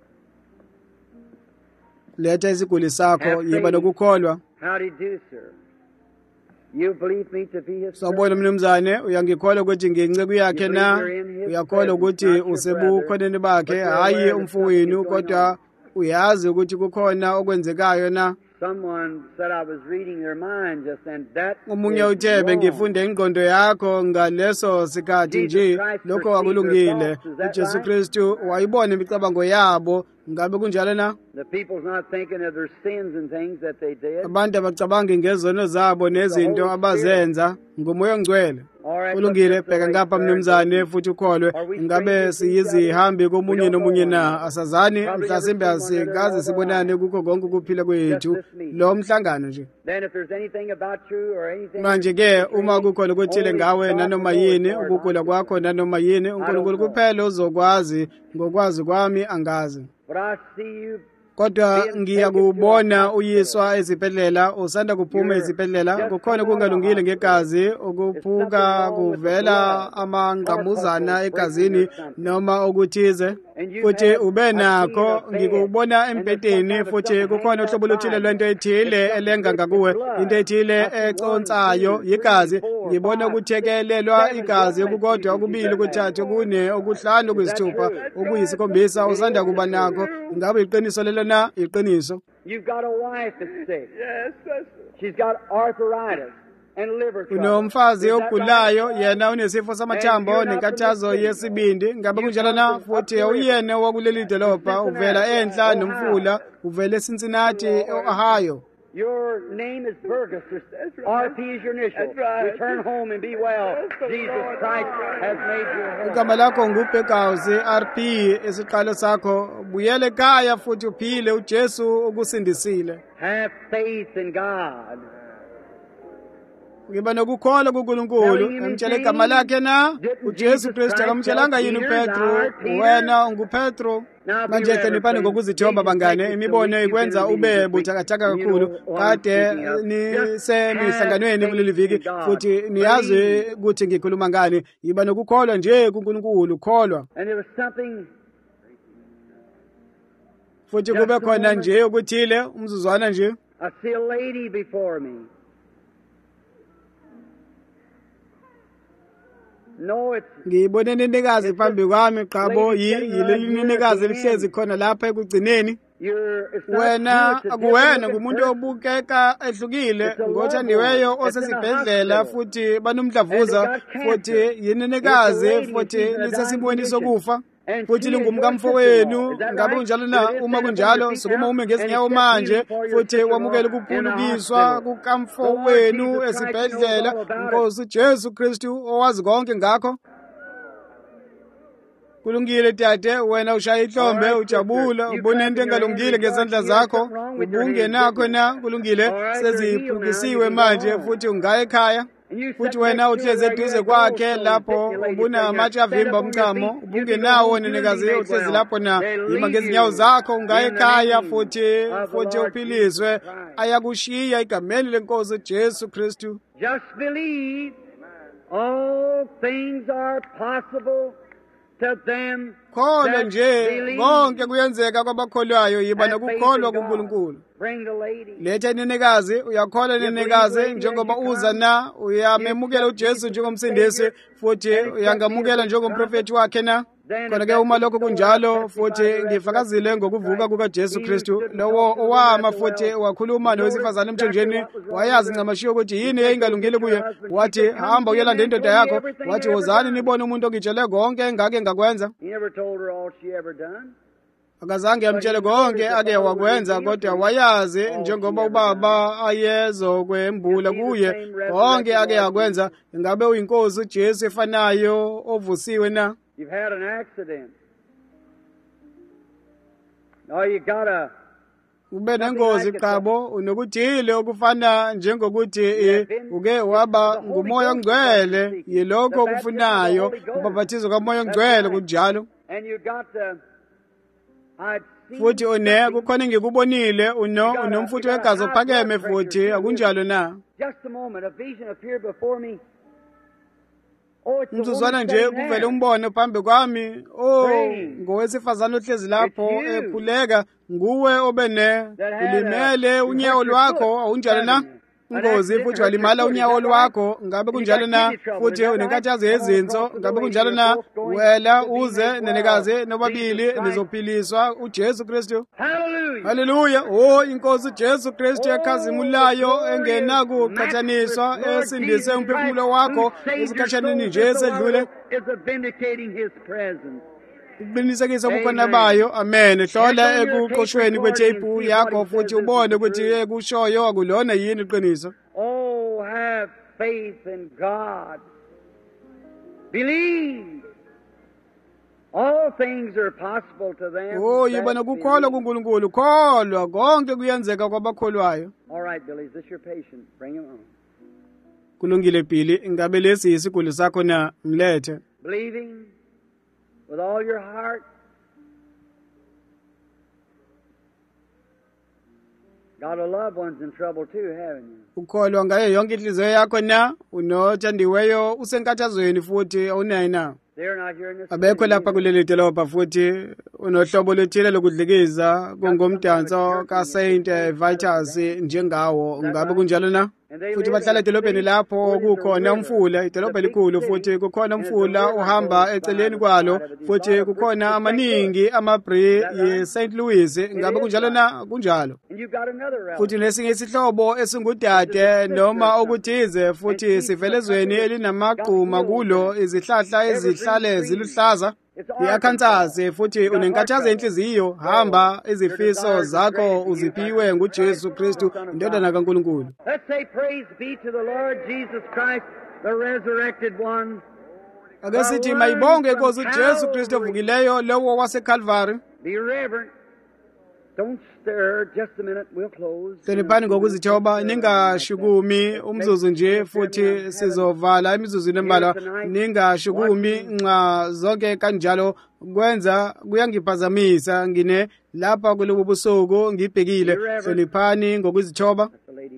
Speaker 2: letha isiguli sakho yiba nokukholwa
Speaker 1: How do you do, sir? You believe me to be his
Speaker 2: sawubona mnumzane uyangikholwa ukuthi nginceku yakhe na uyakholwa ukuthi usebukhoneni bakhe hayi umfowenu kodwa uyazi ukuthi kukhona okwenzekayo na
Speaker 1: Someone said I was reading their mind just then. That
Speaker 2: umunye
Speaker 1: is
Speaker 2: uthebe
Speaker 1: wrong.
Speaker 2: ngifunde ingqondo yakho ngaleso sikhathi nje lokho akulungile uJesu Kristu wayibona imicabango yabo Ngabe kunjalo na?
Speaker 1: The people's not thinking of their sins and things that they did.
Speaker 2: Abantu abacabangi ngezono zabo nezinto abazenza ngomoya ongcwele. Kulungile, bheka ngapha mnumzane futhi ukholwe. Ngabe siyizihambi komunye nomunye na? Asazani mhlasimbe asikaze sibonane kukho konke ukuphila kwethu lo mhlangano nje.
Speaker 1: Then if there's anything about you or anything,
Speaker 2: Manje ke uma kukhona okuthile ngawe nanoma yini, ukugula kwakho nanoma yini, uNkulunkulu kuphela uzokwazi. Ngokwazi kwami angazi.
Speaker 1: but I see you
Speaker 2: Kodwa ngiyakubona uyiswa ezibhedlela, usanda kuphuma ezibhedlela. Kukhona kungalungile ngegazi, ukuphuka kuvela amangqamuzana egazini noma okuthize. Futhi ube nakho, ngikubona embedeni, futhi kukhona uhlobo oluthile lwento ethile elenga ngakuwe, into ethile econsayo igazi. Ngibona ukuthekelelwa igazi okukodwa, okubili, okuthathu, okune, okuhlanu, okuyisithupha, okuyisikhombisa usanda kuba nakho. Ngabe iqiniso lelo na? Iqiniso.
Speaker 1: you've got a wife that's sick. Yes, she's got arthritis and liver trouble.
Speaker 2: Unomfazi ogulayo, yena unesifo samathambo nenkathazo yesibindi. Ngabe kunjalo na? Futhi uyena wakuleli dolobha, uvela enhla nomfula, uvela eCincinnati, Ohio.
Speaker 1: Your name is Burgess. RP is your initial. Return home and be well. Jesus Christ has made you whole.
Speaker 2: Igama lakho nguBhekawusi, RP isiqalo sakho. Buyele ekhaya futhi uphile, uJesu ukusindisile.
Speaker 1: Have faith in God.
Speaker 2: Ngiba nokukholwa kuNkulunkulu. Emtshela igama lakhe na? uJesu Kristu akamtshelanga yini uPetro? Wena unguPetro. Manje hloniphani ngokuzithoba bangane. Imibono ikwenza ube buthakathaka kakhulu. Kade nisemihlanganweni kuleli viki futhi niyazi ukuthi ngikhuluma ngani. Yiba nokukholwa nje kuNkulunkulu, kholwa.
Speaker 1: And there was something.
Speaker 2: Futhi kube khona nje ukuthile, umzuzwana nje.
Speaker 1: I see a lady before me. No, it's
Speaker 2: Ngibone inenekazi phambi kwami, qhabo yileli nenekazi elihlezi khona lapha ekugcineni. Wena akuwena ngumuntu obukeka ehlukile, ngothandiweyo osesibhedlela futhi banomdlavuza futhi yinenekazi futhi lisesimweni sokufa. Futhi lingumkamfowenu. Ngabe kunjalo na? Uma kunjalo sukuma ume ngezinyawo manje futhi wamukele ukuphulukiswa kukamfowenu esibhedlela. Nkosi Jesu Kristu owazi konke ngakho. Kulungile tate, wena ushaya ihlombe, ujabula, ubona into engalungile ngezandla zakho, ubungenakho na? Kulungile, seziphukisiwe manje futhi ungaya ekhaya. Futhi wena uhlezi eduze kwakhe lapho, ubuna amatshe avimba umchamo, ubungenawo nenekazi uhlezi lapho na, yima ngezinyawo zakho, ungaya ekhaya futhi uphiliswe. Ayakushiya igameni lenkosi Jesu Kristu.
Speaker 1: just believe. All things are possible to them
Speaker 2: Kholwa
Speaker 1: that
Speaker 2: nje,
Speaker 1: believe.
Speaker 2: konke kuyenzeka kwabakholwayo. Yiba nokukholwa kuNkulunkulu.
Speaker 1: Bring the lady.
Speaker 2: Letha inenekazi, uyakholwa inenekazi njengoba uza na, uyamemukela uJesu njengomsindisi futhi uyangamukela njengomprofeti wakhe na. Kodwa-ke uma lokho kunjalo futhi ngifakazile ngokuvuka kukaJesu Kristu, lowo owama futhi wakhuluma nowesifazane emthonjeni, wayazi ncamashiyo ukuthi yini eyayingalungile kuye. Wathi hamba uyelanda indoda yakho, wathi wozani nibone umuntu ongitshele konke engake ngakwenza.
Speaker 1: He never told her all she ever done.
Speaker 2: Akazange amtshele konke ake wakwenza, kodwa wayazi njengoba ubaba ayezokwembula kuye konke ake akwenza. Ngabe uyinkosi uJesu efanayo ovusiwe na?
Speaker 1: You've had an accident. Now you gotta.
Speaker 2: Ube nengozi qhabo, unokuthile okufana njengokuthi uke waba ngumoya ongcwele, yilokho okufunayo ubhaphathizo kamoya ongcwele kunjalo.
Speaker 1: And you got the. I'd seen.
Speaker 2: Futhi kukhona ngikubonile unomfutho wegazi ophakeme futhi akunjalo na?
Speaker 1: Just a moment, a vision appeared before me. Oh, it's the
Speaker 2: Umzuzwana
Speaker 1: woman
Speaker 2: nje
Speaker 1: standing
Speaker 2: kuvele
Speaker 1: there.
Speaker 2: umbono phambi kwami. Ngowesifazane ohlezi lapho ekhuleka, nguwe obene ulimele unyawo lwakho, awunjalo na? Ingozi futhi walimala unyawo lwakho, ngabe kunjalo na? Futhi unenkathazo yezinso, ngabe kunjalo na? Wela uze nenekazi nobabili nizophiliswa uJesu Kristu.
Speaker 1: Hallelujah.
Speaker 2: Haleluya. Inkosi Jesu Kristu ekhazimulayo engenakuqhathaniswa, esindise umphefumulo wakho esikhatsheni nje esedlule.
Speaker 1: Is vindicating his presence.
Speaker 2: uqinisekise ubukhona bayo. Amen. Hlola ekuqoshweni kwethephu yakho futhi ubone ukuthi ekushoyo akulona yini iqiniso.
Speaker 1: Oh, have faith in God. Believe. All things are possible to them.
Speaker 2: Oh, yibona kukholwa kuNkulunkulu. Kholwa konke kuyenzeka kwabakholwayo.
Speaker 1: All right, Billy, is this your patient? Bring him on.
Speaker 2: Kulungile Billy, ingabe lesi isiguli sakho na, mlethe.
Speaker 1: Believing with all your heart. Got a loved ones in trouble too, haven't you?
Speaker 2: Ukholwa ngayo yonke inhliziyo yakho na, unothandiweyo usenkathazweni futhi awunayo na. Abekho lapha kuleli dolobha futhi unohlobo lwethile lokudlikiza kungumdanso kaSaint Vitus njengawo. Ngabe kunjalo na? Futhi bahlala edolobheni lapho kukhona umfula, idolobha elikhulu futhi kukhona umfula uhamba eceleni kwalo futhi kukhona amaningi amabri yeSt Louis. Ngabe kunjalo na? Kunjalo. Futhi nesinye isihlobo esingudade noma okuthize futhi sivelezweni elinamagquma kulo izihlahla ezihlale ziluhlaza. Iyakhansaze futhi unenkathazo enhliziyo. Hamba izifiso zakho uziphiwe nguJesu Kristu indodana kaNkulunkulu.
Speaker 1: Let's say praise be to the Lord Jesus Christ, the resurrected one.
Speaker 2: Ake sithi mayibonge Nkosi uJesu Kristu ovukileyo, lowo waseCalvary.
Speaker 1: Be reverent. Don't stir. Just a minute. We'll close.
Speaker 2: Hloniphani ngokuzithoba, ningashukumi umzuzu nje futhi sizovala imizuzwini embalwa. Ningashukumi nxa zonke kanjalo kwenza kuyangiphazamisa. Ngine lapha kulobu busuku ngibhekile. Hloniphani ngokuzithoba.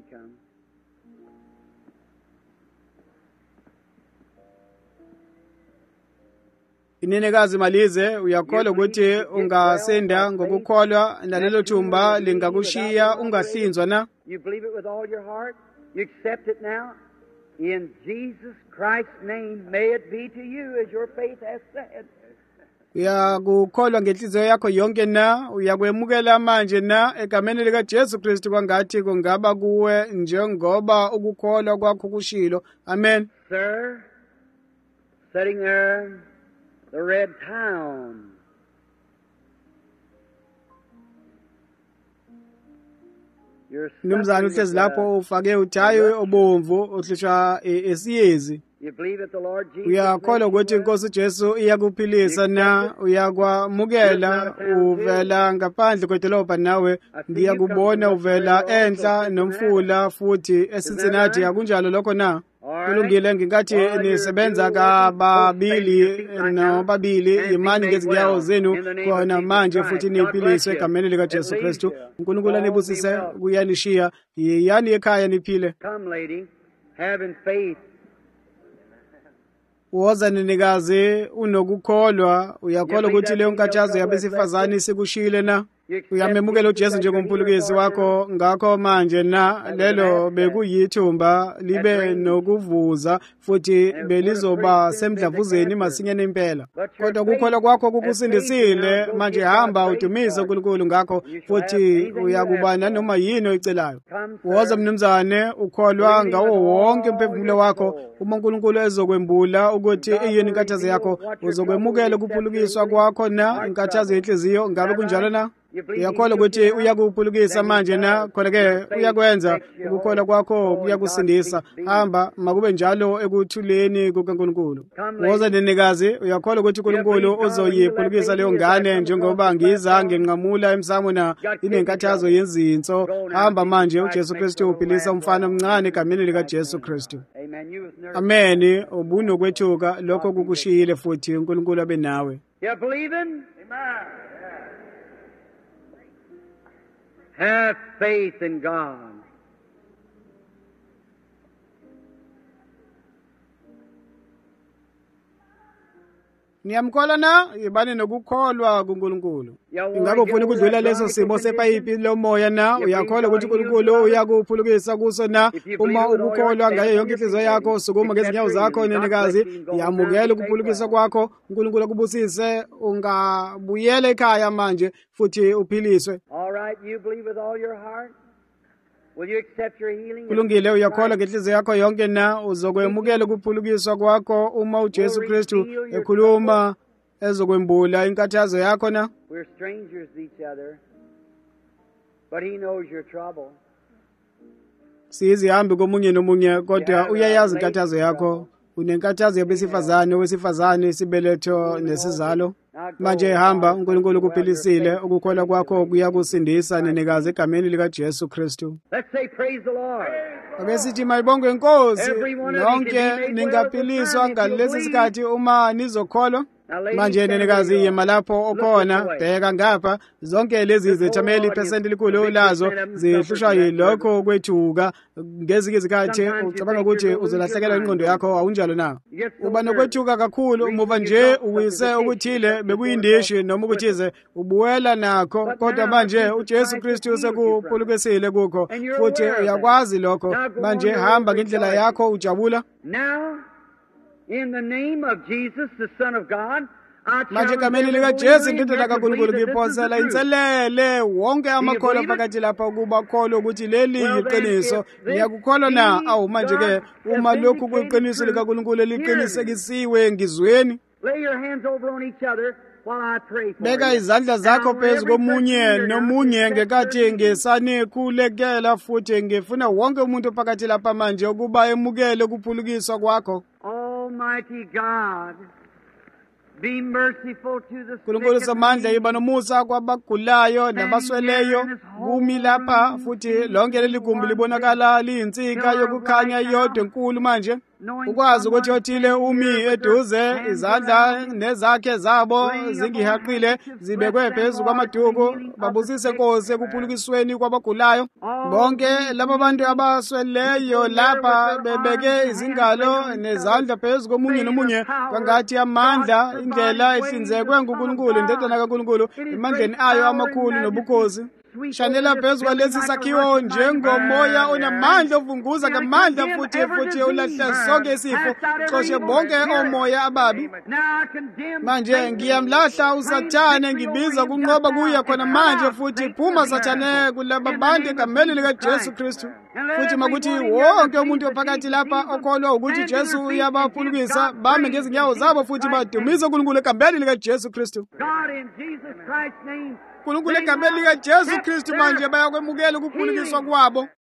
Speaker 2: Inenekazi Malize, uyakholwa ukuthi ungasenda ngokukholwa nalelo thumba lingakushiya ungahlinzwa na?
Speaker 1: You believe it with all your heart? You accept it now? In Jesus Christ's name, may it be to you as your faith has said.
Speaker 2: Uyakukholwa ngenhliziyo yakho yonke na? Uyakwemukela manje na? Egameni likaJesu Kristu kwangathi kungaba kuwe njengoba ukukholwa kwakho kushilo. Amen.
Speaker 1: Sir, sitting there, the red town.
Speaker 2: Mnumzane uhlezi lapho ufake uthayi obomvu uhlishwa esiyezi. Uyakholwa ukuthi inkosi uJesu iyakuphilisa na? Uyakwamukela uvela ngaphandle kwedolobha nawe ngiyakubona uvela enhla nomfula futhi eCincinnati. Akunjalo lokho na? Kulungile, ngingathi nisebenza kababili nobabili imani ngezinyawo zenu khona manje futhi niphiliswe egameni likaJesu Kristu. uNkulunkulu anibusise kuyanishiya, yani ekhaya niphile.
Speaker 1: Come lady, having faith.
Speaker 2: Woza nenikazi unokukholwa, uyakholwa ukuthi leyo nkathazo yabesifazane isikushile na? Uyamemukela uJesu njengomphulukisi wakho, ngakho manje na lelo bekuyithumba libe nokuvuza futhi belizoba semdlavuzeni masinyane impela. Kodwa ukukholwa kwakho kukusindisile, manje hamba udumise uNkulunkulu ngakho futhi uyakuba nanoma yini oyicelayo. Woza mnumzane, ukholwa ngawo wonke umphefumulo wakho. Uma uNkulunkulu ezokwembula ukuthi iyini inkathazo yakho, uzokwemukela ukuphulukiswa kwakho na inkathazo yenhliziyo. Ngabe kunjalo na? Uyakholwa ukuthi uyakuphulukisa manje na? Khona-ke uyakwenza. Ukukholwa kwakho kuyakusindisa. Hamba makube njalo ekuthuleni kukaNkulunkulu. Woza nenikazi, uyakholwa ukuthi uNkulunkulu uzoyiphulukisa leyo ngane njengoba ngizange nqamula emsamo na inenkathazo yenzinso. Hamba manje, uJesu Kristu uphilisa umfana omncane egameni likaJesu Kristu. Amen. Ubunokwethuka lokho kukushiyile futhi uNkulunkulu abe nawe.
Speaker 1: You believing? Amen. Have faith in God.
Speaker 2: Niyamkholwa na? Yibani nokukholwa kuNkulunkulu. Ingabe ufuna ukudlula leso simo sepayipi lomoya na? Uyakholwa ukuthi uNkulunkulu uyakuphulukisa kuso na? Uma ukukholwa ngayo yonke inhliziyo yakho, sukuma ngezinyawo zakho nenikazi, yamukela ukuphulukisa kwakho. uNkulunkulu akubusise, ungabuyela ekhaya manje futhi uphiliswe.
Speaker 1: All right, you believe with all your heart? Will you accept your healing?
Speaker 2: Kulungile, uyakholwa ngenhliziyo yakho yonke na? Uzokwemukela ukuphulukiswa kwakho uma uJesu Kristu ekhuluma ezokwembula inkathazo yakho na.
Speaker 1: We're strangers to each other, but He knows your trouble.
Speaker 2: Sizihambi komunye nomunye kodwa uyayazi inkathazo yakho. Unenkathazo yabesifazane, owesifazane, isibeletho nesizalo. Manje hamba, uNkulunkulu ukuphilisile, ukukholwa kwakho kuyakusindisa nenekazi egameni lika Jesu Kristu.
Speaker 1: Let's say praise the Lord.
Speaker 2: Ake sithi mayibongwe Nkosi, nonke ningaphiliswa ngalesi sikhathi uma nizokholwa. Manje nenekazi yema lapho okhona, bheka ngapha, zonke lezi zethameli iphesenti likhulu lazo zihlushwa yilokho kwethuka. Ngezike izikhathi ucabanga ukuthi uzolahlekelwa ingqondo yakho, awunjalo na? Uba nokwethuka kakhulu umuva nje uwise ukuthile bekuyindishi noma ukuthize ubuwela nakho, kodwa manje uJesu Kristu usekuphulukisile kukho futhi uyakwazi lokho. Manje hamba ngendlela yakho ujabula.
Speaker 1: Now, in the name of Jesus, the Son of God,
Speaker 2: manje egameni lika Jesu indodana kaNkulunkulu ngiphosela inselele wonke amakholwa phakathi lapha ukuba kholwa ukuthi leli yiqiniso. Ngiyakukholwa na? Awu manje ke uma lokhu kuyiqiniso likaNkulunkulu liqinisekisiwe ngizweni.
Speaker 1: Lay your hands over on each other while I pray for you.
Speaker 2: Beka izandla zakho phezu komunye nomunye ngekathi ngisanikhulekela futhi ngifuna wonke umuntu phakathi lapha manje ukuba emukele ukuphulukiswa kwakho.
Speaker 1: Almighty God, be merciful to the
Speaker 2: Nkulunkulu samandla yiba nomusa kwabagulayo nabasweleyo kumi lapha futhi lonke leli gumbi libonakala liyinsika yokukhanya yodwa enkulu manje. Ukwazi ukuthi othile umi eduze izandla nezakhe zabo zingihaqile zibekwe phezu kwamaduku babusise Nkosi ekuphulukisweni kwabagulayo. Bonke laba bantu abasweleyo lapha bebeke izingalo nezandla phezu komunye nomunye kwangathi amandla indlela ehlinzekwe nguNkulunkulu indodana kaNkulunkulu emandleni ayo amakhulu nobukhosi. Shanela phezu kwalesi sakhiwo njengomoya onamandla ovunguza ngamandla futhi ulahla sonke isifo, xoshe bonke omoya ababi. Manje ngiyamlahla uSathane ngibiza kunqoba kuya khona manje futhi phuma Sathane kulaba bantu egameni lika Jesu Kristu. Futhi makuthi wonke umuntu ophakathi lapha okholwa ukuthi Jesu uyabaphulukisa bame ngezinyawo zabo futhi badumise uNkulunkulu egameni lika Jesu Kristu.
Speaker 1: God in Jesus Christ's name.
Speaker 2: uNkulunkulu egameni lika Jesu Kristu manje bayakwemukela ukuphulukiswa kwabo.